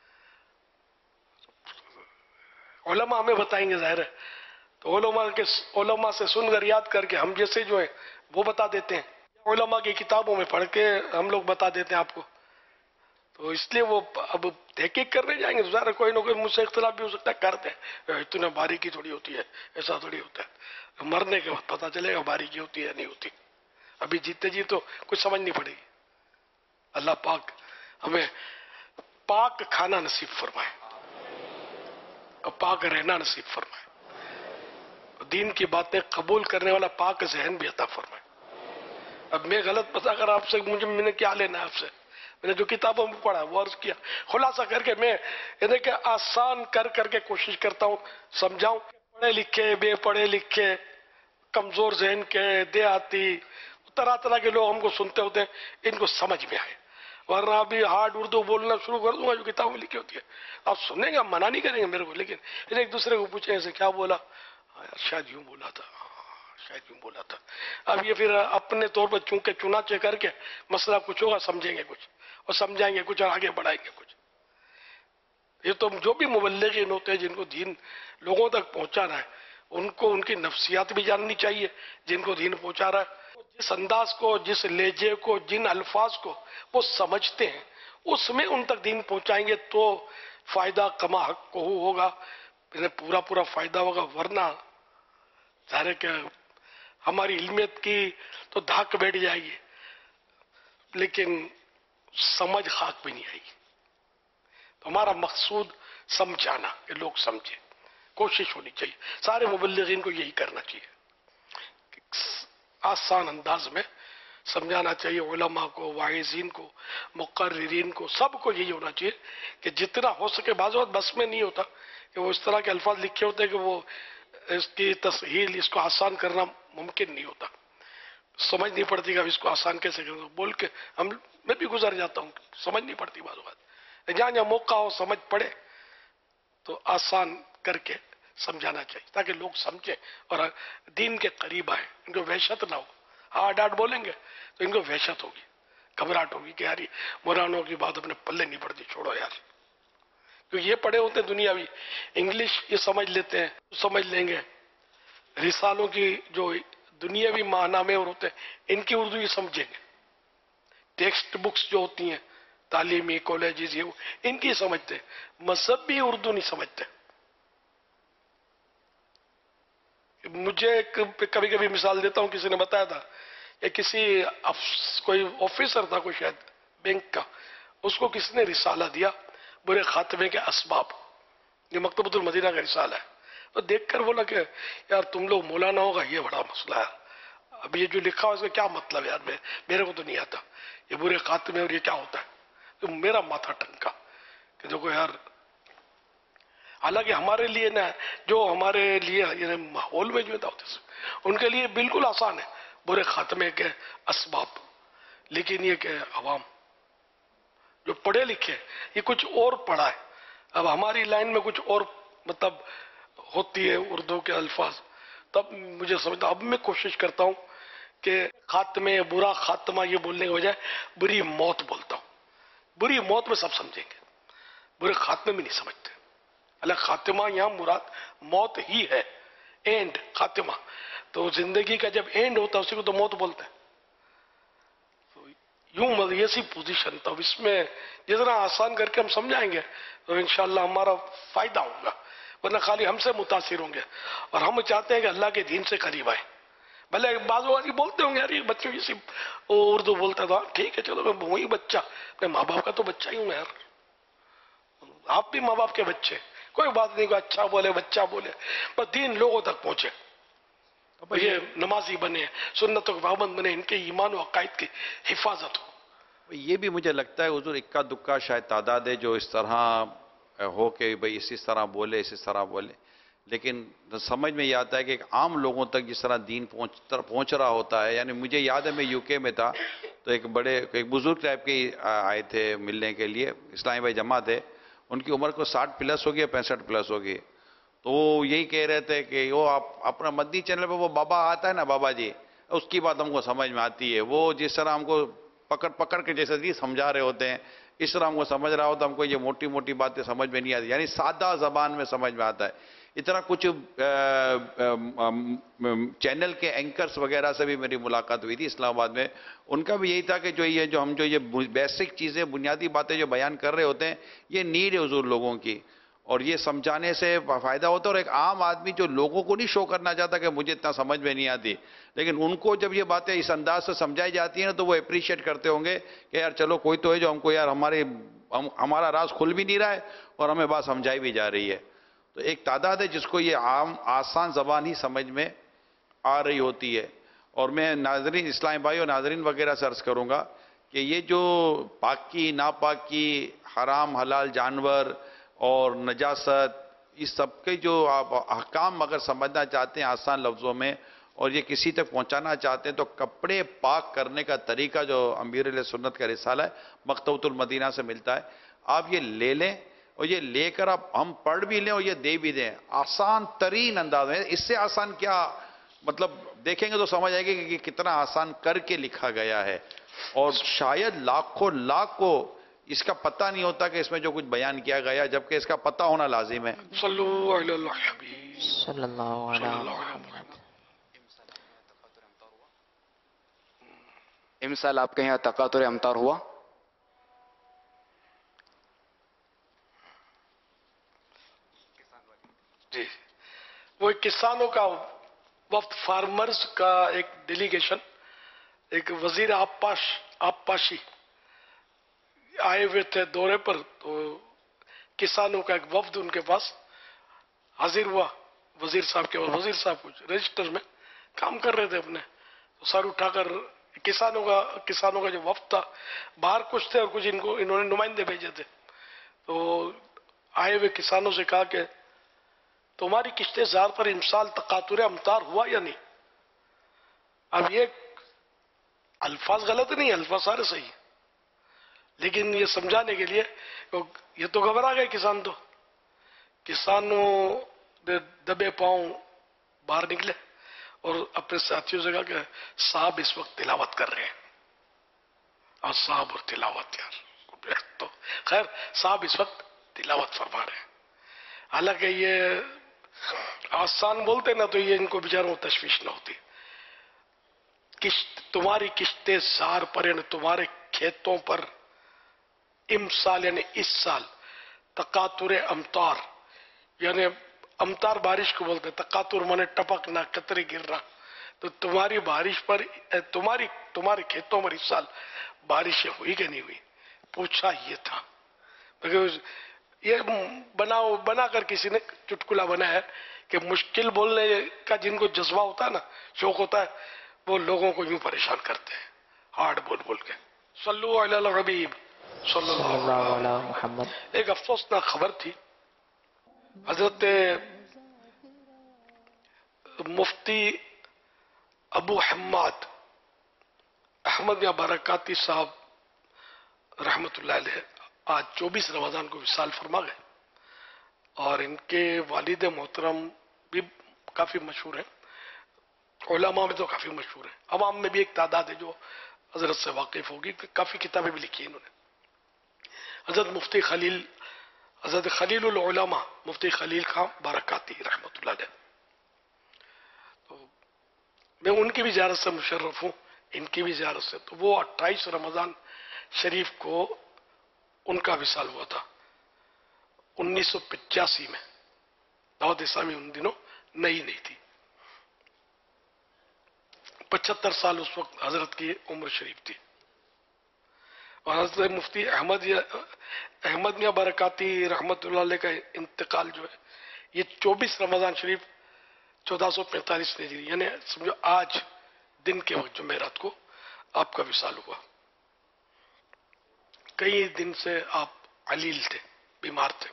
उलमा हमें बताएंगे जाहिर है, तो उलमा के उलमा से सुनकर याद करके हम जैसे जो है वो बता देते हैं, उलमा की किताबों में पढ़ के हम लोग बता देते हैं आपको। तो इसलिए वो अब तहकीक करने जाएंगे तो ज़रा कोई ना कोई मुझसे इख्तिलाफ भी हो सकता है, करते हैं इतने बारीकी थोड़ी होती है, ऐसा थोड़ी होता है, मरने के बाद पता चलेगा बारीकी होती है नहीं होती, अभी जीते जी तो कुछ समझ नहीं पड़ेगी। अल्लाह पाक हमें पाक खाना नसीब फरमाए और पाक रहना नसीब फरमाए, दीन की बातें कबूल करने वाला पाक जहन भी अता फरमाए। अब मैं गलत पता कर आपसे, मुझे मैंने क्या लेना है आपसे, मैंने जो किताबों में पढ़ा वो अर्ज किया, खुलासा करके मैं यानी कि आसान कर करके कोशिश करता हूँ समझाऊं। पढ़े लिखे बे पढ़े लिखे कमजोर जहन के देहाती तरह तरह के लोग हमको सुनते होते हैं, इनको समझ में आए, वरना अभी हार्ड उर्दू बोलना शुरू कर दूंगा जो किताबों में लिखी होती है, आप सुनेंगे, आप मना नहीं करेंगे मेरे को, लेकिन एक दूसरे को पूछे ऐसे क्या बोला, शायद यूं बोला था, शायद यूं बोला था। अब ये फिर अपने तौर पर चूंकि चुनाचे करके मसला कुछ होगा, समझेंगे कुछ और समझाएंगे कुछ और आगे बढ़ाएंगे कुछ। ये तो जो भी मुबल्लिगीन होते हैं जिनको दीन लोगों तक पहुंचाना है, उनको उनकी नफ्सियात भी जाननी चाहिए, जिनको दीन पहुंचा रहा है जिस अंदाज को, जिस लहजे को, जिन अल्फाज को वो समझते हैं, उसमें उन तक दीन पहुंचाएंगे तो फायदा कमा हक को होगा, पूरा पूरा फायदा होगा। वरना जाहिर कि हमारी इल्मियत की तो धाक बैठ जाएगी, लेकिन समझ खाक भी नहीं आएगी। तो हमारा मकसूद समझाना, कि लोग समझे, कोशिश होनी चाहिए, सारे मुबल्लिगीन को यही करना चाहिए, आसान अंदाज में समझाना चाहिए। उलमा को, वाइज़ीन को, मुकर्रिरीन को, सबको यही होना चाहिए कि जितना हो सके। बाज़ वक़्त बस में नहीं होता कि वो इस तरह के अल्फाज लिखे होते हैं कि वो इसकी तस्हील, इसको आसान करना मुमकिन नहीं होता, समझ नहीं पड़ती कि अब इसको आसान कैसे करें, बोल के हम मैं भी गुजर जाता हूँ, समझ नहीं पड़ती बाज़ वक़्त। जहाँ जहाँ मौका हो, समझ पड़े तो आसान करके समझाना चाहिए ताकि लोग समझें और दीन के करीब आए, इनको वहशत ना हो। हार्ड हार्ड बोलेंगे तो इनको वहशत होगी, घबराहट होगी कि यार ये मौलानों की बात अपने पल्ले नहीं पड़ती, छोड़ो यार। क्योंकि ये पढ़े होते हैं दुनियावी, इंग्लिश ये समझ लेते हैं, समझ लेंगे, रिसालों की जो दुनियावी माहनामे और होते हैं इनकी उर्दू ये समझेंगे, टेक्स्ट बुक्स जो होती हैं तालीमी कॉलेजेस ये इनकी समझते, मजहबी उर्दू नहीं समझते। मुझे कभी कभी मिसाल देता हूँ, किसी ने बताया था कि किसी कोई ऑफिसर था कोई शायद बैंक का, उसको किसी ने रिसाला दिया बुरे खात्मे के असबाब, ये मकतबतुल मदीना का रिसाला है। तो देखकर बोला कि यार तुम लोग मौलाना होगा, ये बड़ा मसला है, अब ये जो लिखा है इसका क्या मतलब है यार, मैं मेरे को तो नहीं आता ये बुरे खात्मे और ये क्या होता है। तो मेरा माथा टनका कि देखो यार, हालांकि हमारे लिए ना, जो हमारे लिए माहौल में जो होते उनके लिए बिल्कुल आसान है बुरे खात्मे के असबाब, लेकिन ये कि अवाम जो पढ़े लिखे ये कुछ और पढ़ा है, अब हमारी लाइन में कुछ और मतलब होती है उर्दू के अल्फाज, तब मुझे समझता, अब मैं कोशिश करता हूँ कि खात्मे, बुरा खात्मा ये बोलने के बजाय बुरी मौत बोलता हूँ। बुरी मौत में सब समझेंगे, बुरे खात्मे में नहीं समझते। अल्लाह खात्मा यहाँ मुराद मौत ही है, एंड खात्मा, तो जिंदगी का जब एंड होता है उसी को तो मौत बोलते हैं। यूं ये सी पोजीशन, तो इसमें जितना आसान करके हम समझाएंगे तो इंशाल्लाह हमारा फायदा होगा, वरना खाली हमसे मुतासिर होंगे। और हम चाहते हैं कि अल्लाह के दीन से करीब आए। भले बाजू वाली बोलते होंगे यार ये बच्चों की सी उर्दू बोलता था, ठीक है चलो मैं वही बच्चा, मैं माँ बाप का तो बच्चा ही हूँ यार, आप भी माँ बाप के बच्चे, कोई बात नहीं, कोई अच्छा बोले बच्चा बोले, पर दीन लोगों तक पहुंचे, तो ये नमाजी बने, सुन्नतों के पाबंद बने, इनके ईमान और अकायद की हिफाजत हो। ये भी मुझे लगता है हुजूर इक्का दुक्का शायद तादाद है जो इस तरह हो के भाई इसी तरह बोले इसी तरह बोले, लेकिन समझ में ये आता है कि आम लोगों तक जिस तरह दीन पहुंच पहुंच रहा होता है। यानी मुझे याद है मैं यूके में था तो एक बड़े एक बुजुर्ग टाइप के आए थे मिलने के लिए, इस्लामी भाई जमा थे, उनकी उम्र को साठ प्लस होगी पैंसठ प्लस होगी, तो वो यही कह रहे थे कि वो आप अपना मदनी चैनल पे वो बाबा आता है ना बाबा जी, उसकी बात हमको समझ में आती है, वो जिस तरह हमको पकड़ पकड़ के जैसे जी समझा रहे होते हैं इस तरह हमको समझ रहा होता, हमको ये मोटी मोटी बातें समझ में नहीं आती, यानी सादा जबान में समझ में आता है। इतना कुछ चैनल के एंकर्स वगैरह से भी मेरी मुलाकात हुई थी इस्लामाबाद में, उनका भी यही था कि जो ये जो हम जो ये बेसिक चीज़ें बुनियादी बातें जो बयान कर रहे होते हैं ये नीड है हुजूर लोगों की, और ये समझाने से फ़ायदा होता है। और एक आम आदमी जो लोगों को नहीं शो करना चाहता कि मुझे इतना समझ में नहीं आती, लेकिन उनको जब ये बातें इस अंदाज से समझाई जाती हैं ना तो वो अप्रिशिएट करते होंगे कि यार चलो कोई तो है जो हमको यार हमारे हम, हमारा राज खुल भी नहीं रहा है और हमें बात समझाई भी जा रही है। तो एक तादाद है जिसको ये आम आसान ज़बान ही समझ में आ रही होती है। और मैं नाजरीन इस्लामी भाई और नाजरीन वगैरह से अर्ज़ करूँगा कि ये जो पाकी नापाकी हराम हलाल जानवर और नजासत इस सब के जो आप अहकाम अगर समझना चाहते हैं आसान लफ्ज़ों में और ये किसी तक पहुंचाना चाहते हैं तो कपड़े पाक करने का तरीका जो अमीर सुन्नत का रिसाला है मकतबतुल मदीना से मिलता है, आप ये ले लें और ये लेकर आप हम पढ़ भी लें और ये दे भी दें आसान तरीन अंदाज में। इससे आसान क्या मतलब देखेंगे तो समझ आएगी कि कितना आसान करके लिखा गया है, और शायद लाखों लाख को इसका पता नहीं होता कि इसमें जो कुछ बयान किया गया, जबकि इसका पता होना लाजिम है। इमसाल आपके यहाँ तकातुर अमतार हुआ? जी, वो किसानों का वफ्द फार्मर्स का एक डेलीगेशन, एक वजीर आपाश आपाशी आए हुए थे दौरे पर, तो किसानों का एक वफ्द उनके पास हाजिर हुआ वजीर साहब के। वजीर साहब कुछ रजिस्टर में काम कर रहे थे अपने, तो सर उठाकर किसानों का किसानों का जो वफ्द था बाहर कुछ थे और कुछ इनको इन्होंने नुमाइंदे भेजे थे, तो आए हुए किसानों से कहा कि तुम्हारी किश्ते जार पर इमसाल तकातुर अमतार हुआ या नहीं। अब ये अल्फाज गलत नहीं, अल्फाज सारे सही, लेकिन ये समझाने के लिए तो ये तो घबरा गए किसान, तो किसानों ने दबे पांव बाहर निकले और अपने साथियों से कहा कि साहब इस वक्त तिलावत कर रहे हैं। और साहब और तिलावत यार, तो खैर साहब इस वक्त तिलावत फरमा रहे हैं। हालांकि ये आसान बोलते ना तो ये इनको बेचारों को तशवीश न होती। किश्त तुम्हारी किश्ते जार पर यानी तुम्हारे खेतों पर इमसाल यानी इस साल तकातुर अमतार यानी अमतार बारिश को बोलते, तकातुर माने टपकना कतरे गिरना, तो तुम्हारी बारिश पर तुम्हारी तुम्हारे खेतों पर इस साल बारिशें हुई कि नहीं हुई, पूछा ये था। ये बनाओ बनाकर किसी ने चुटकुला बनाया कि मुश्किल बोलने का जिनको जज्बा होता है ना, शौक होता है, वो लोगों को यूं परेशान करते हैं हार्ड बोल बोल के। सल्लु अला हबीब सल्लल्लाहु अलैहि मुहम्मद। एक अफसोसनाक खबर थी, हजरत मुफ्ती अबू हम्माद अहमद या बरकाती साहब रहमतुल्लाह अलैह आज चौबीस रमजान को विसाल फरमा गए, और इनके वालिद मोहतरम भी काफी मशहूर हैं, उलमा में तो काफी मशहूर है, अवाम में भी एक तादाद है जो हजरत से वाकिफ होगी, काफी किताबें भी लिखी इन्होंने। हजरत मुफ्ती खलील हजरत खलीलुल उलमा मुफ्ती खलील खां बरकाती रहमतुल्लाह अलैह, तो मैं उनकी भी ज़ियारत से मुशर्रफ हूँ, इनकी भी ज़ियारत से। तो वो अट्ठाईस रमजान शरीफ को उनका विसाल हुआ था उन्नीस सौ पचासी में। दावत इस्लामी उन दिनों नई नहीं थी। पचहत्तर साल उस वक्त हजरत की उम्र शरीफ थी। और हजरत मुफ्ती अहमद अहमद मियां बरकाती रहमतुल्लाह अलैह का इंतकाल जो है ये चौबीस रमजान शरीफ चौदह सौ पैंतालीस हिजरी, यानी समझो आज दिन के वक्त जुमेरात को आपका विसाल हुआ। कई दिन से आप अलील थे, बीमार थे।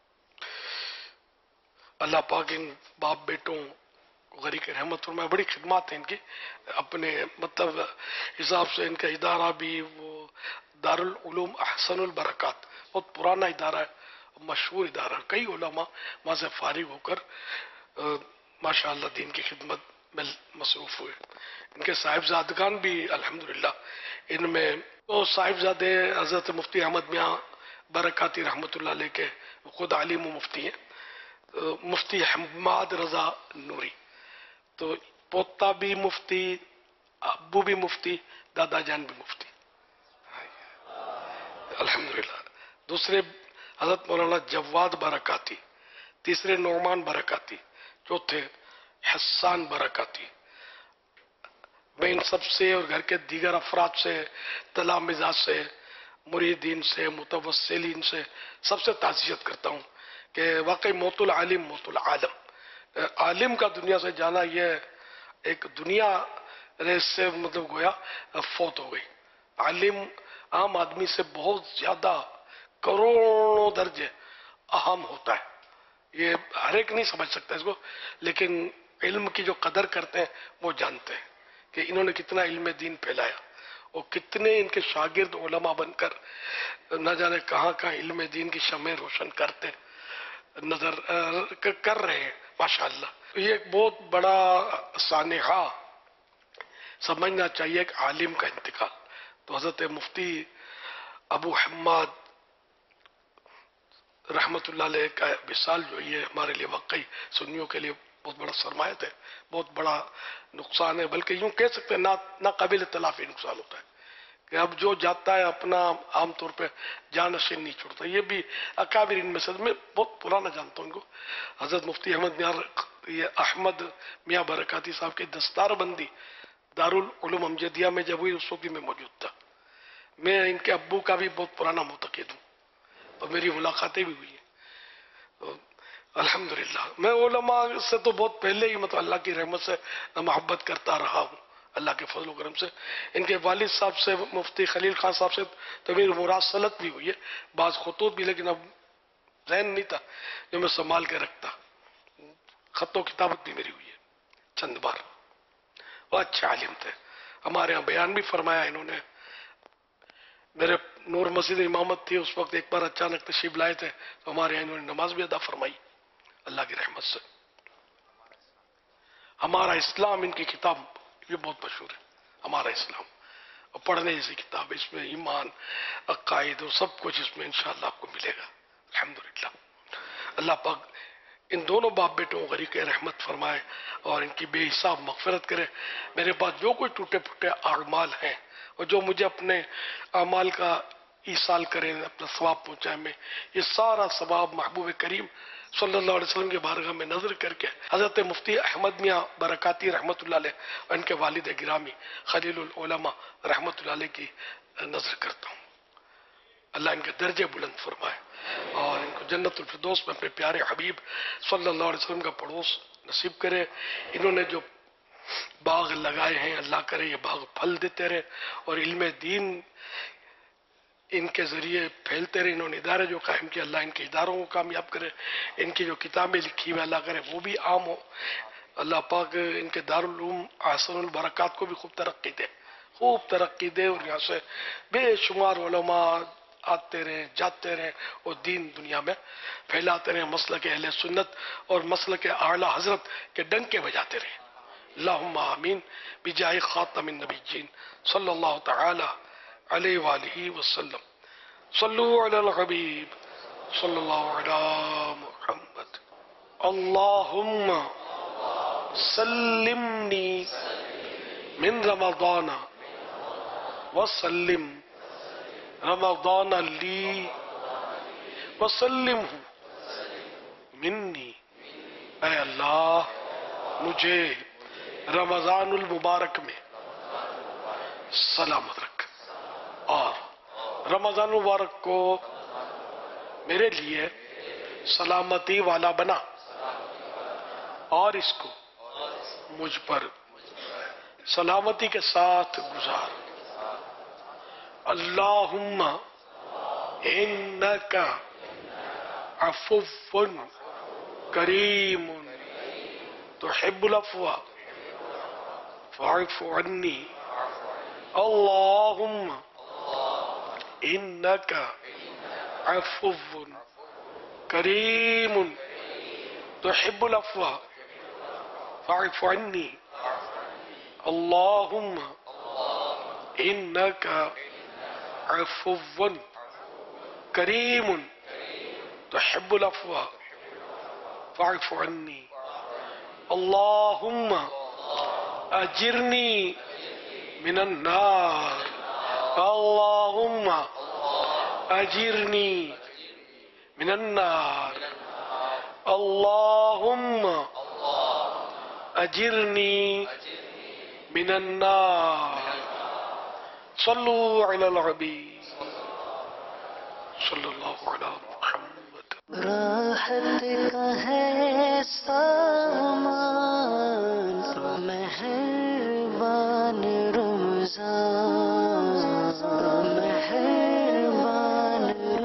अल्लाह पाक इन बाप बेटों को गरीब के रहमत फरमाए। बड़ी खिदमत है इनकी, अपने मतलब हिसाब से इनका इदारा भी वो दारुल उलूम अहसनुल बरकात बहुत पुराना इदारा है, मशहूर इदारा। कई उलमा वहाँ से फारिग होकर माशाअल्लाह दीन की खिदमत में मसरूफ हुए। इनके साहिबजादगान भी अल्हम्दुलिल्लाह, इनमें तो साहिबजादे हजरत मुफ्ती अहमद मियां बरकाती रहमतुल्लाह अलैह के खुद आलिम व मुफ्ती हैं, मुफ्ती हम्माद रजा नूरी। तो पोता भी मुफ्ती, अब्बू भी मुफ्ती, दादा जान भी मुफ्ती अल्हम्दुलिल्लाह। दूसरे हजरत मौलाना जवाद बरकाती, तीसरे नौमान बरकाती, चौथे हसन बरकाती। मैं इन सब से और घर के दीगर अफराद से, तला मिजाज से, मुरीदीन से, मुतवस्सिलीन से सबसे ताज़ियत करता हूँ कि वाकई मौतुल आलिम मौतुल आलम। आलिम का दुनिया से जाना ये एक दुनिया रेस से मतलब गोया फौत हो गई। आलिम आम आदमी से बहुत ज्यादा करोड़ों दर्जे अहम होता है। ये हर एक नहीं समझ सकता इसको, लेकिन इल्म की जो कदर करते हैं वो जानते हैं कि इन्होंने कितना इल्म दीन फैलाया और कितने इनके शागिर्द उलमा बनकर न जाने कहाँ कहाँ इल्म दीन की शमें रोशन करते नजर कर रहे हैं माशाअल्लाह। ये एक बहुत बड़ा सानेहा समझना चाहिए कि आलिम का इंतकाल। तो हजरत मुफ्ती अबू हम्माद रहमतुल्लाह अलैह का विसाल जो ये हमारे लिए वाकई सुन्नियों के लिए बहुत बड़ा सरमायत है, बहुत बड़ा नुकसान है, बल्कि यूं कह सकते हैं ना नाकाबिल तलाफी नुकसान होता है कि अब जो जाता है अपना आमतौर पे जानशीन नहीं छोड़ता। ये भी अकाबिर इनमें से मैं बहुत पुराना जानता हूँ इनको। हजरत मुफ्ती अहमद मियां ये अहमद मियां बरकाती साहब की दस्तार बंदी दारुल उलूम अमजदिया में जब हुई उस वक्त मैं मौजूद था। मैं इनके अब्बू का भी बहुत पुराना मुतक़िद हूँ और मेरी मुलाकातें भी हुई हैं। तो अल्हम्दुलिल्लाह मैं उलमा से तो बहुत पहले ही मतलब अल्लाह की रहमत से मोहब्बत करता रहा हूँ, अल्लाह के फजल करम से। इनके वालिद साहब से मुफ्ती खलील खान साहब से तो मेरी मुरासलत भी हुई है, बाज खुतूत भी, लेकिन अब जहन नहीं था जो मैं संभाल के रखता। खत्तो किताबत भी मेरी हुई है चंद बार। वो अच्छे आलिम थे, हमारे यहाँ बयान भी फरमाया इन्होंने। मेरे नूर मस्जिद इमामत थी उस वक्त, एक बार अचानक तशरीफ लाए थे तो हमारे यहाँ इन्होंने नमाज भी अदा फरमाई अल्लाह की रहमत से। हमारा इस्लाम इनकी किताब ये बहुत मशहूर है, हमारा इस्लाम, और पढ़ने जैसी किताब। इसमें ईमान अकायद और सब कुछ इसमें इंशाअल्लाह आपको मिलेगा अल्हम्दुलिल्लाह। अल्लाह पाक इन दोनों बाप बेटों को गरीब के रहमत फरमाए और इनकी बेहिसाब मगफिरत करे। मेरे पास जो कोई टूटे फूटे आमाल हैं और जो मुझे अपने अमाल का ईसाल करें, अपना सवाब पहुंचाए, में ये सारा सवाब महबूब करीम सल्लल्लाहु अलैहि वसल्लम के बारगाह में नजर करके हजरत मुफ्ती अहमद मियां बरकाती रहमतुल्लाह अलैह और इनके वालिद गिरामी खलीलुल उलमा रहमतुल्लाह अलैह की नजर करता हूँ। अल्लाह इनके दर्जे बुलंद फरमाए और इनको जन्नतुल फिरदौस में अपने प्यारे हबीब सल्लल्लाहु अलैहि वसल्लम का पड़ोस नसीब करे। इन्होंने जो बाग लगाए हैं अल्लाह करे ये बाग फल देते रहे और इल्म दीन इनके जरिए फैलते रहे। इन्होंने इदारे जो कायम किया अल्लाह इनके इदारों को कामयाब करे। इनकी जो किताबें लिखी हुई अल्लाह करे वो भी आम हो। अल्लाह पाक इनके दारुल उलूम अहसनुल बरकात को भी खूब तरक्की दे, खूब तरक्की दे और यहाँ से बेशुमार उलमा आते रहे जाते रहे और दीन दुनिया में फैलाते रहे। मसलक अहले सुन्नत और मसलक आला हजरत के डंके बजाते रहे। अल्लाहुम्मा आमीन बिजाहि खातमिन नबिय्यीन सल्लल्लाहु तआला अलैहि वालिहि वसल्लम। सल्लु अलल हबीब सल्लल्लाहु अला मुहम्मद। अल्लाहुम्मा सल्लिमनी मिन रमज़ान व सल्लिम رمضان لی وسلم منی، اے اللہ مجھے رمضان المبارک میں سلامت رکھ اور رمضان المبارک کو میرے لیے سلامتی والا بنا اور اس کو مجھ پر سلامتی کے ساتھ گزار۔ اللہم انکا عفو کریم تحب العفو فاعف عنی، اللہم انکا عفو کریم تحب العفو فاعف عنی، اللہم انکا عفو کریم تحب العفو فاعف عنی، اللہم اجرنی من النار، اللہم اجرنی من النار، اللہم اجرنی من النار۔ صلو علی الحبیب صلی اللہ علیہ محمد۔ راحت کا ہے سامان مہربان رمضان، مہربان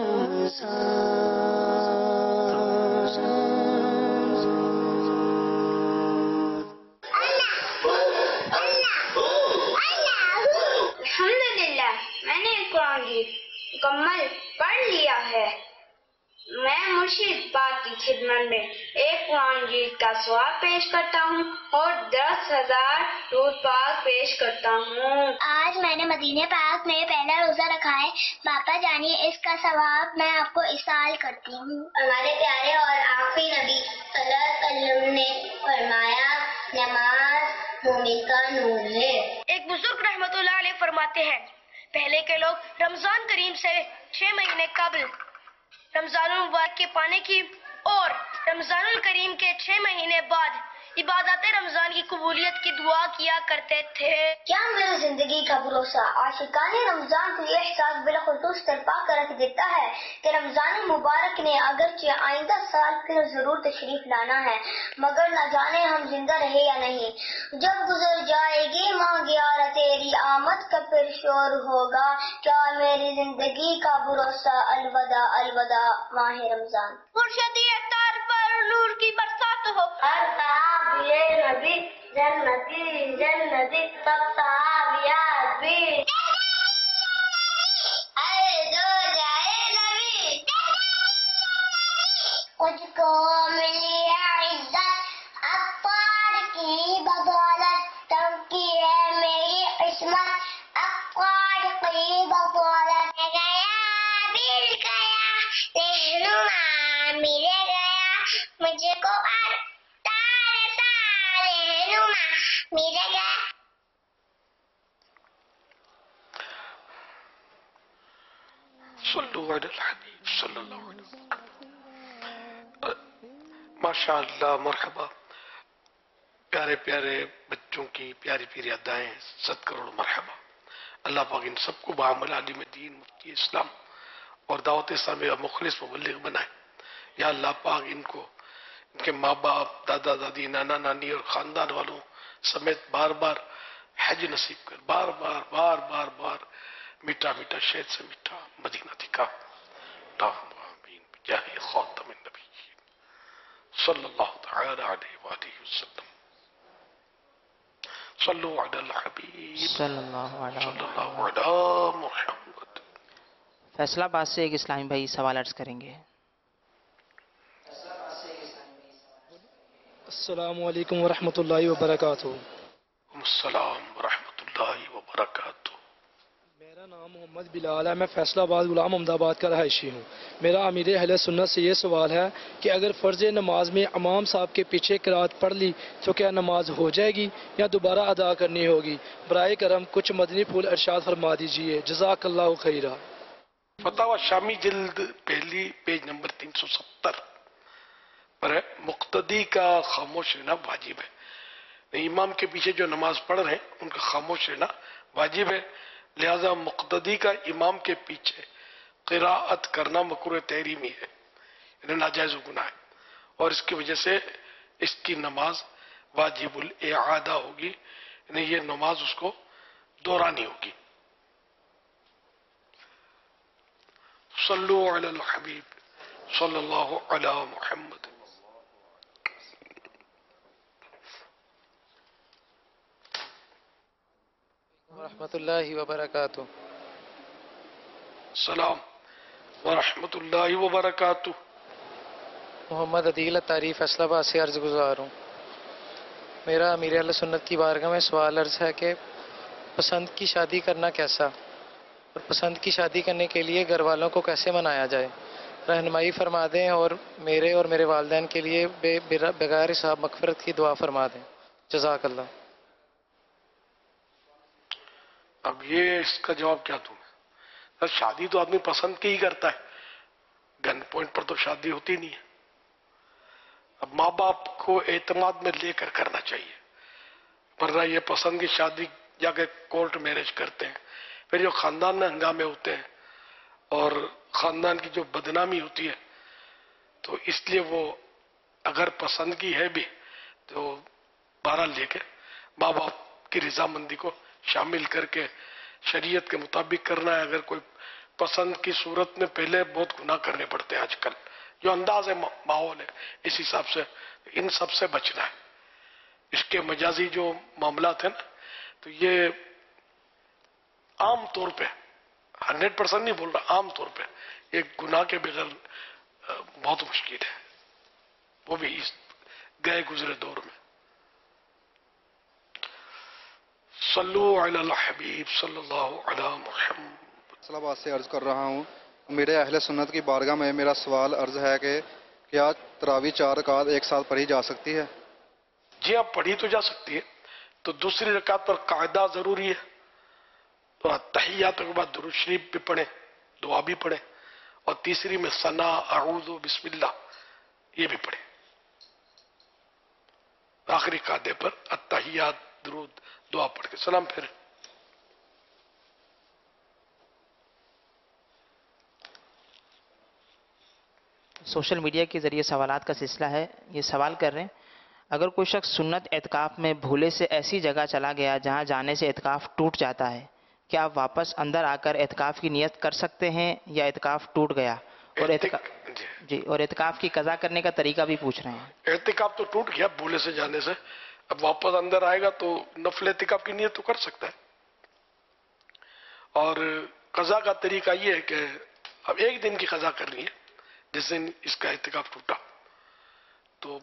الحمدللہ میں نے قرآن کی مکمل پڑھ لیا ہے۔ میں مرشد پاک کی خدمت میں ایک قرآن جیت کا ثواب پیش کرتا ہوں اور دس ہزار درود پاک پیش کرتا ہوں۔ آج میں نے مدینہ پاک میں پہلا روزہ رکھا ہے، باپا جانیے اس کا ثواب میں آپ کو اصال کرتی ہوں۔ ہمارے پیارے اور آخری نبی صلی اللہ علیہ وسلم نے فرمایا نماز مومن کا نور ہے۔ ایک بزرگ رحمت اللہ علیہ فرماتے ہیں پہلے کے لوگ رمضان کریم سے چھ مہینے قبل رمضان المبارک کے پانے کی اور رمضان الکریم کے چھ مہینے بعد عبادت رمضان کی قبولیت کی دعا کیا کرتے تھے۔ کیا میری زندگی کا بھروسہ عاشقان رمضان کو یہ احساس بالخصوص ترپا کر رکھ دیتا ہے کہ رمضان المبارک نے اگرچہ آئندہ سال پھر ضرور تشریف لانا ہے، مگر نہ جانے ہم زندہ رہے یا نہیں۔ جب گزر جائے گی ماہ گیارہ تیری آمد کا پھر شور ہوگا، کیا میری زندگی کا بھروسہ الوداع الوداع ماہ رمضان۔ مرشدی اطہار پر نور کی برسات ہو، ہر صحابی نبی جنتی جنتی سب صحابیات بھی، اے جو جائے نبی مجھ کو ملی عزت اطہار کی بدولت، تم کی ہے میری قسمت اطہار کی بدولت۔ گیا مل گیا رہنما مل گیا مجھ کو میرے گا۔ صلو علی الحبیب صلی اللہ علیہ وسلم۔ ماشاء اللہ، مرحبا، پیارے پیارے بچوں کی پیاری پیاری ادائیں، ست کروڑ مرحبا۔ اللہ پاک ان سب کو بعمل عالم دین مفتی اسلام اور دعوت اسلامی کا مخلص مبلغ بنائے۔ یا اللہ پاک ان کو ان کے ماں باپ، دادا دادی، نانا نانی اور خاندان والوں سمیت بار بار حج نصیب کر، بار بار بار بار بار میٹھا میٹھا شہد سے میٹھا مدینہ دکھا۔ اللہم آمین بجاہ خاتم النبیین صلی اللہ تعالی علیہ وآلہ وسلم۔ صلو علی الحبیب صلی اللہ علیہ صلی اللہ علی محمد۔ فیصلہ آباد سے ایک اسلامی بھائی سوال عرض کریں گے۔ السلام علیکم ورحمۃ اللہ وبرکاتہ۔ السلام ورحمۃ اللہ وبرکاتہ۔ میرا نام محمد بلال ہے، میں فیصلہ آباد غلام احمد آباد کا رہائشی ہوں۔ میرا امیر اہل سنت سے یہ سوال ہے کہ اگر فرض نماز میں امام صاحب کے پیچھے قرات پڑھ لی تو کیا نماز ہو جائے گی یا دوبارہ ادا کرنی ہوگی؟ برائے کرم کچھ مدنی پھول ارشاد فرما دیجیے، جزاک اللہ خیرہ۔ फतावा शामी जिल्द पहली पेज नंबर तीन सौ सत्तर पर है, मुक्तदी का खामोश रहना वाजिब है। इमाम के पीछे जो नमाज पढ़ रहे हैं उनका खामोश रहना वाजिब है, लिहाजा मुक्तदी का इमाम के पीछे क़िराअत करना मकरूह तहरीमी है, इन्हें नाजायज़ गुनाह है, और इसकी वजह से इसकी नमाज वाजिबुल इआदा होगी, इन्हें ये नमाज उसको दोहरानी होगी। सल्लु अलल हबीब सल्लल्लाहु अला मुहम्मद। रहमतुल्लाहि व बरकातुहू। सलाम व रहमतुल्लाहि व बरकातुहू। मोहम्मद अदील तारीफ फैसलाबाद से अर्ज गुजार हूँ। मेरा अमीर अहले सुन्नत की बारगाह में सवाल अर्ज है कि पसंद की शादी करना कैसा, और पसंद की शादी करने के लिए घर वालों को कैसे मनाया जाए, रहनुमाई फरमा दें, और मेरे और मेरे वालिदैन के लिए बे, बगैर हिसाब मगफिरत की दुआ फरमा दें। जज़ाकल्लाह। अब ये इसका जवाब क्या दूं मैं? शादी तो आदमी पसंद की ही करता है, गन पॉइंट पर तो शादी होती नहीं है। अब माँ बाप को एतमाद में लेकर करना चाहिए, वरना ये पसंद की शादी जाके कोर्ट मैरिज करते हैं, फिर जो खानदान में हंगामे होते हैं और खानदान की जो बदनामी होती है, तो इसलिए वो अगर पसंद की है भी तो बहरहाल लेके माँ बाप की रजामंदी को शामिल करके शरीयत के मुताबिक करना है। अगर कोई पसंद की सूरत में पहले बहुत गुनाह करने पड़ते हैं आजकल, जो अंदाज है माहौल है, इस हिसाब से इन सब से बचना है। इसके मजाजी जो मामला थे ना, तो ये आम तौर पे हंड्रेड परसेंट नहीं बोल रहा, आम तौर पे एक गुनाह के बगैर बहुत मुश्किल है, वो भी इस गए गुजरे दौर में। सल्लु अलल हबीब सल्लल्लाहु अलैहि मुहम्मद। फैसलाबाद से अर्ज कर रहा हूँ। मेरे अहले सुन्नत की बारगाह में मेरा सवाल अर्ज है कि क्या तरावी चार रकात एक साथ पढ़ी जा सकती है? जी हाँ, पढ़ी तो जा सकती है, तो दूसरी रकात पर कायदा जरूरी है, तो तहियात के बाद दुरूद शरीफ भी पढ़े, दुआ भी पढ़े, और तीसरी में सना अऊज़ु बिस्मिल्लाह ये भी पढ़े। आखिरी कायदे पर अत्तहियात दुरूद दुआ पढ़ के सलाम फिर। सोशल मीडिया के ज़रिए सवालात का सिलसिला है। ये सवाल कर रहे हैं, अगर कोई शख्स सुन्नत एतकाफ़ में भूले से ऐसी जगह चला गया जहां जाने से एतकाफ़ टूट जाता है, क्या आप वापस अंदर आकर एतकाफ़ की नियत कर सकते हैं, या एतकाफ़ टूट गया? और एतकाफ़ जी और एतकाफ़ की कज़ा करने का तरीका भी पूछ रहे हैं। एतकाफ़ तो टूट गया भूले से जाने से, अब वापस अंदर आएगा तो नफल एतकाफ़ की नियत तो कर सकता है। और कज़ा का तरीका ये है कि अब एक दिन की कज़ा करनी है, जिस दिन इसका एतकाफ़ टूटा, तो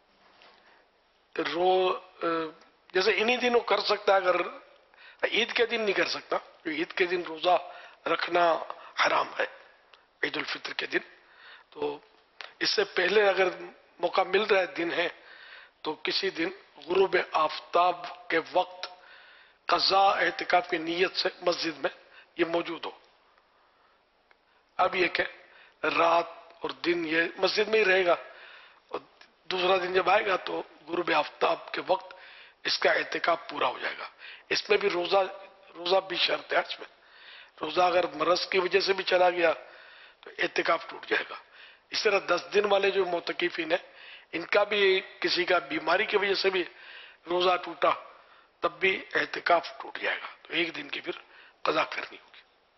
रो जैसे इन्हीं दिनों कर सकता है, अगर ईद के दिन नहीं कर सकता, क्योंकि ईद के दिन रोजा रखना हराम है, ईद उल फित्र के दिन। तो इससे पहले अगर मौका मिल रहा है, दिन है, तो किसी दिन गुरूब आफताब के वक्त कज़ा एहतिकाफ की नीयत से मस्जिद में ये मौजूद हो। अब ये कि रात और दिन ये मस्जिद में ही रहेगा, और दूसरा दिन जब आएगा तो गुरूब आफताब के वक्त इसका एहतिकाफ पूरा हो जाएगा। इसमें भी रोजा रोजा भी शर्त है। इसमें रोजा अगर मरज की वजह से भी चला गया तो एहतिकाफ टूट जाएगा। इस तरह दस दिन वाले जो मोतकीफिन है, इनका भी किसी का बीमारी की वजह से भी रोजा टूटा, तब भी एहतिकाफ टूट जाएगा, तो एक दिन की फिर कज़ा करनी होगी।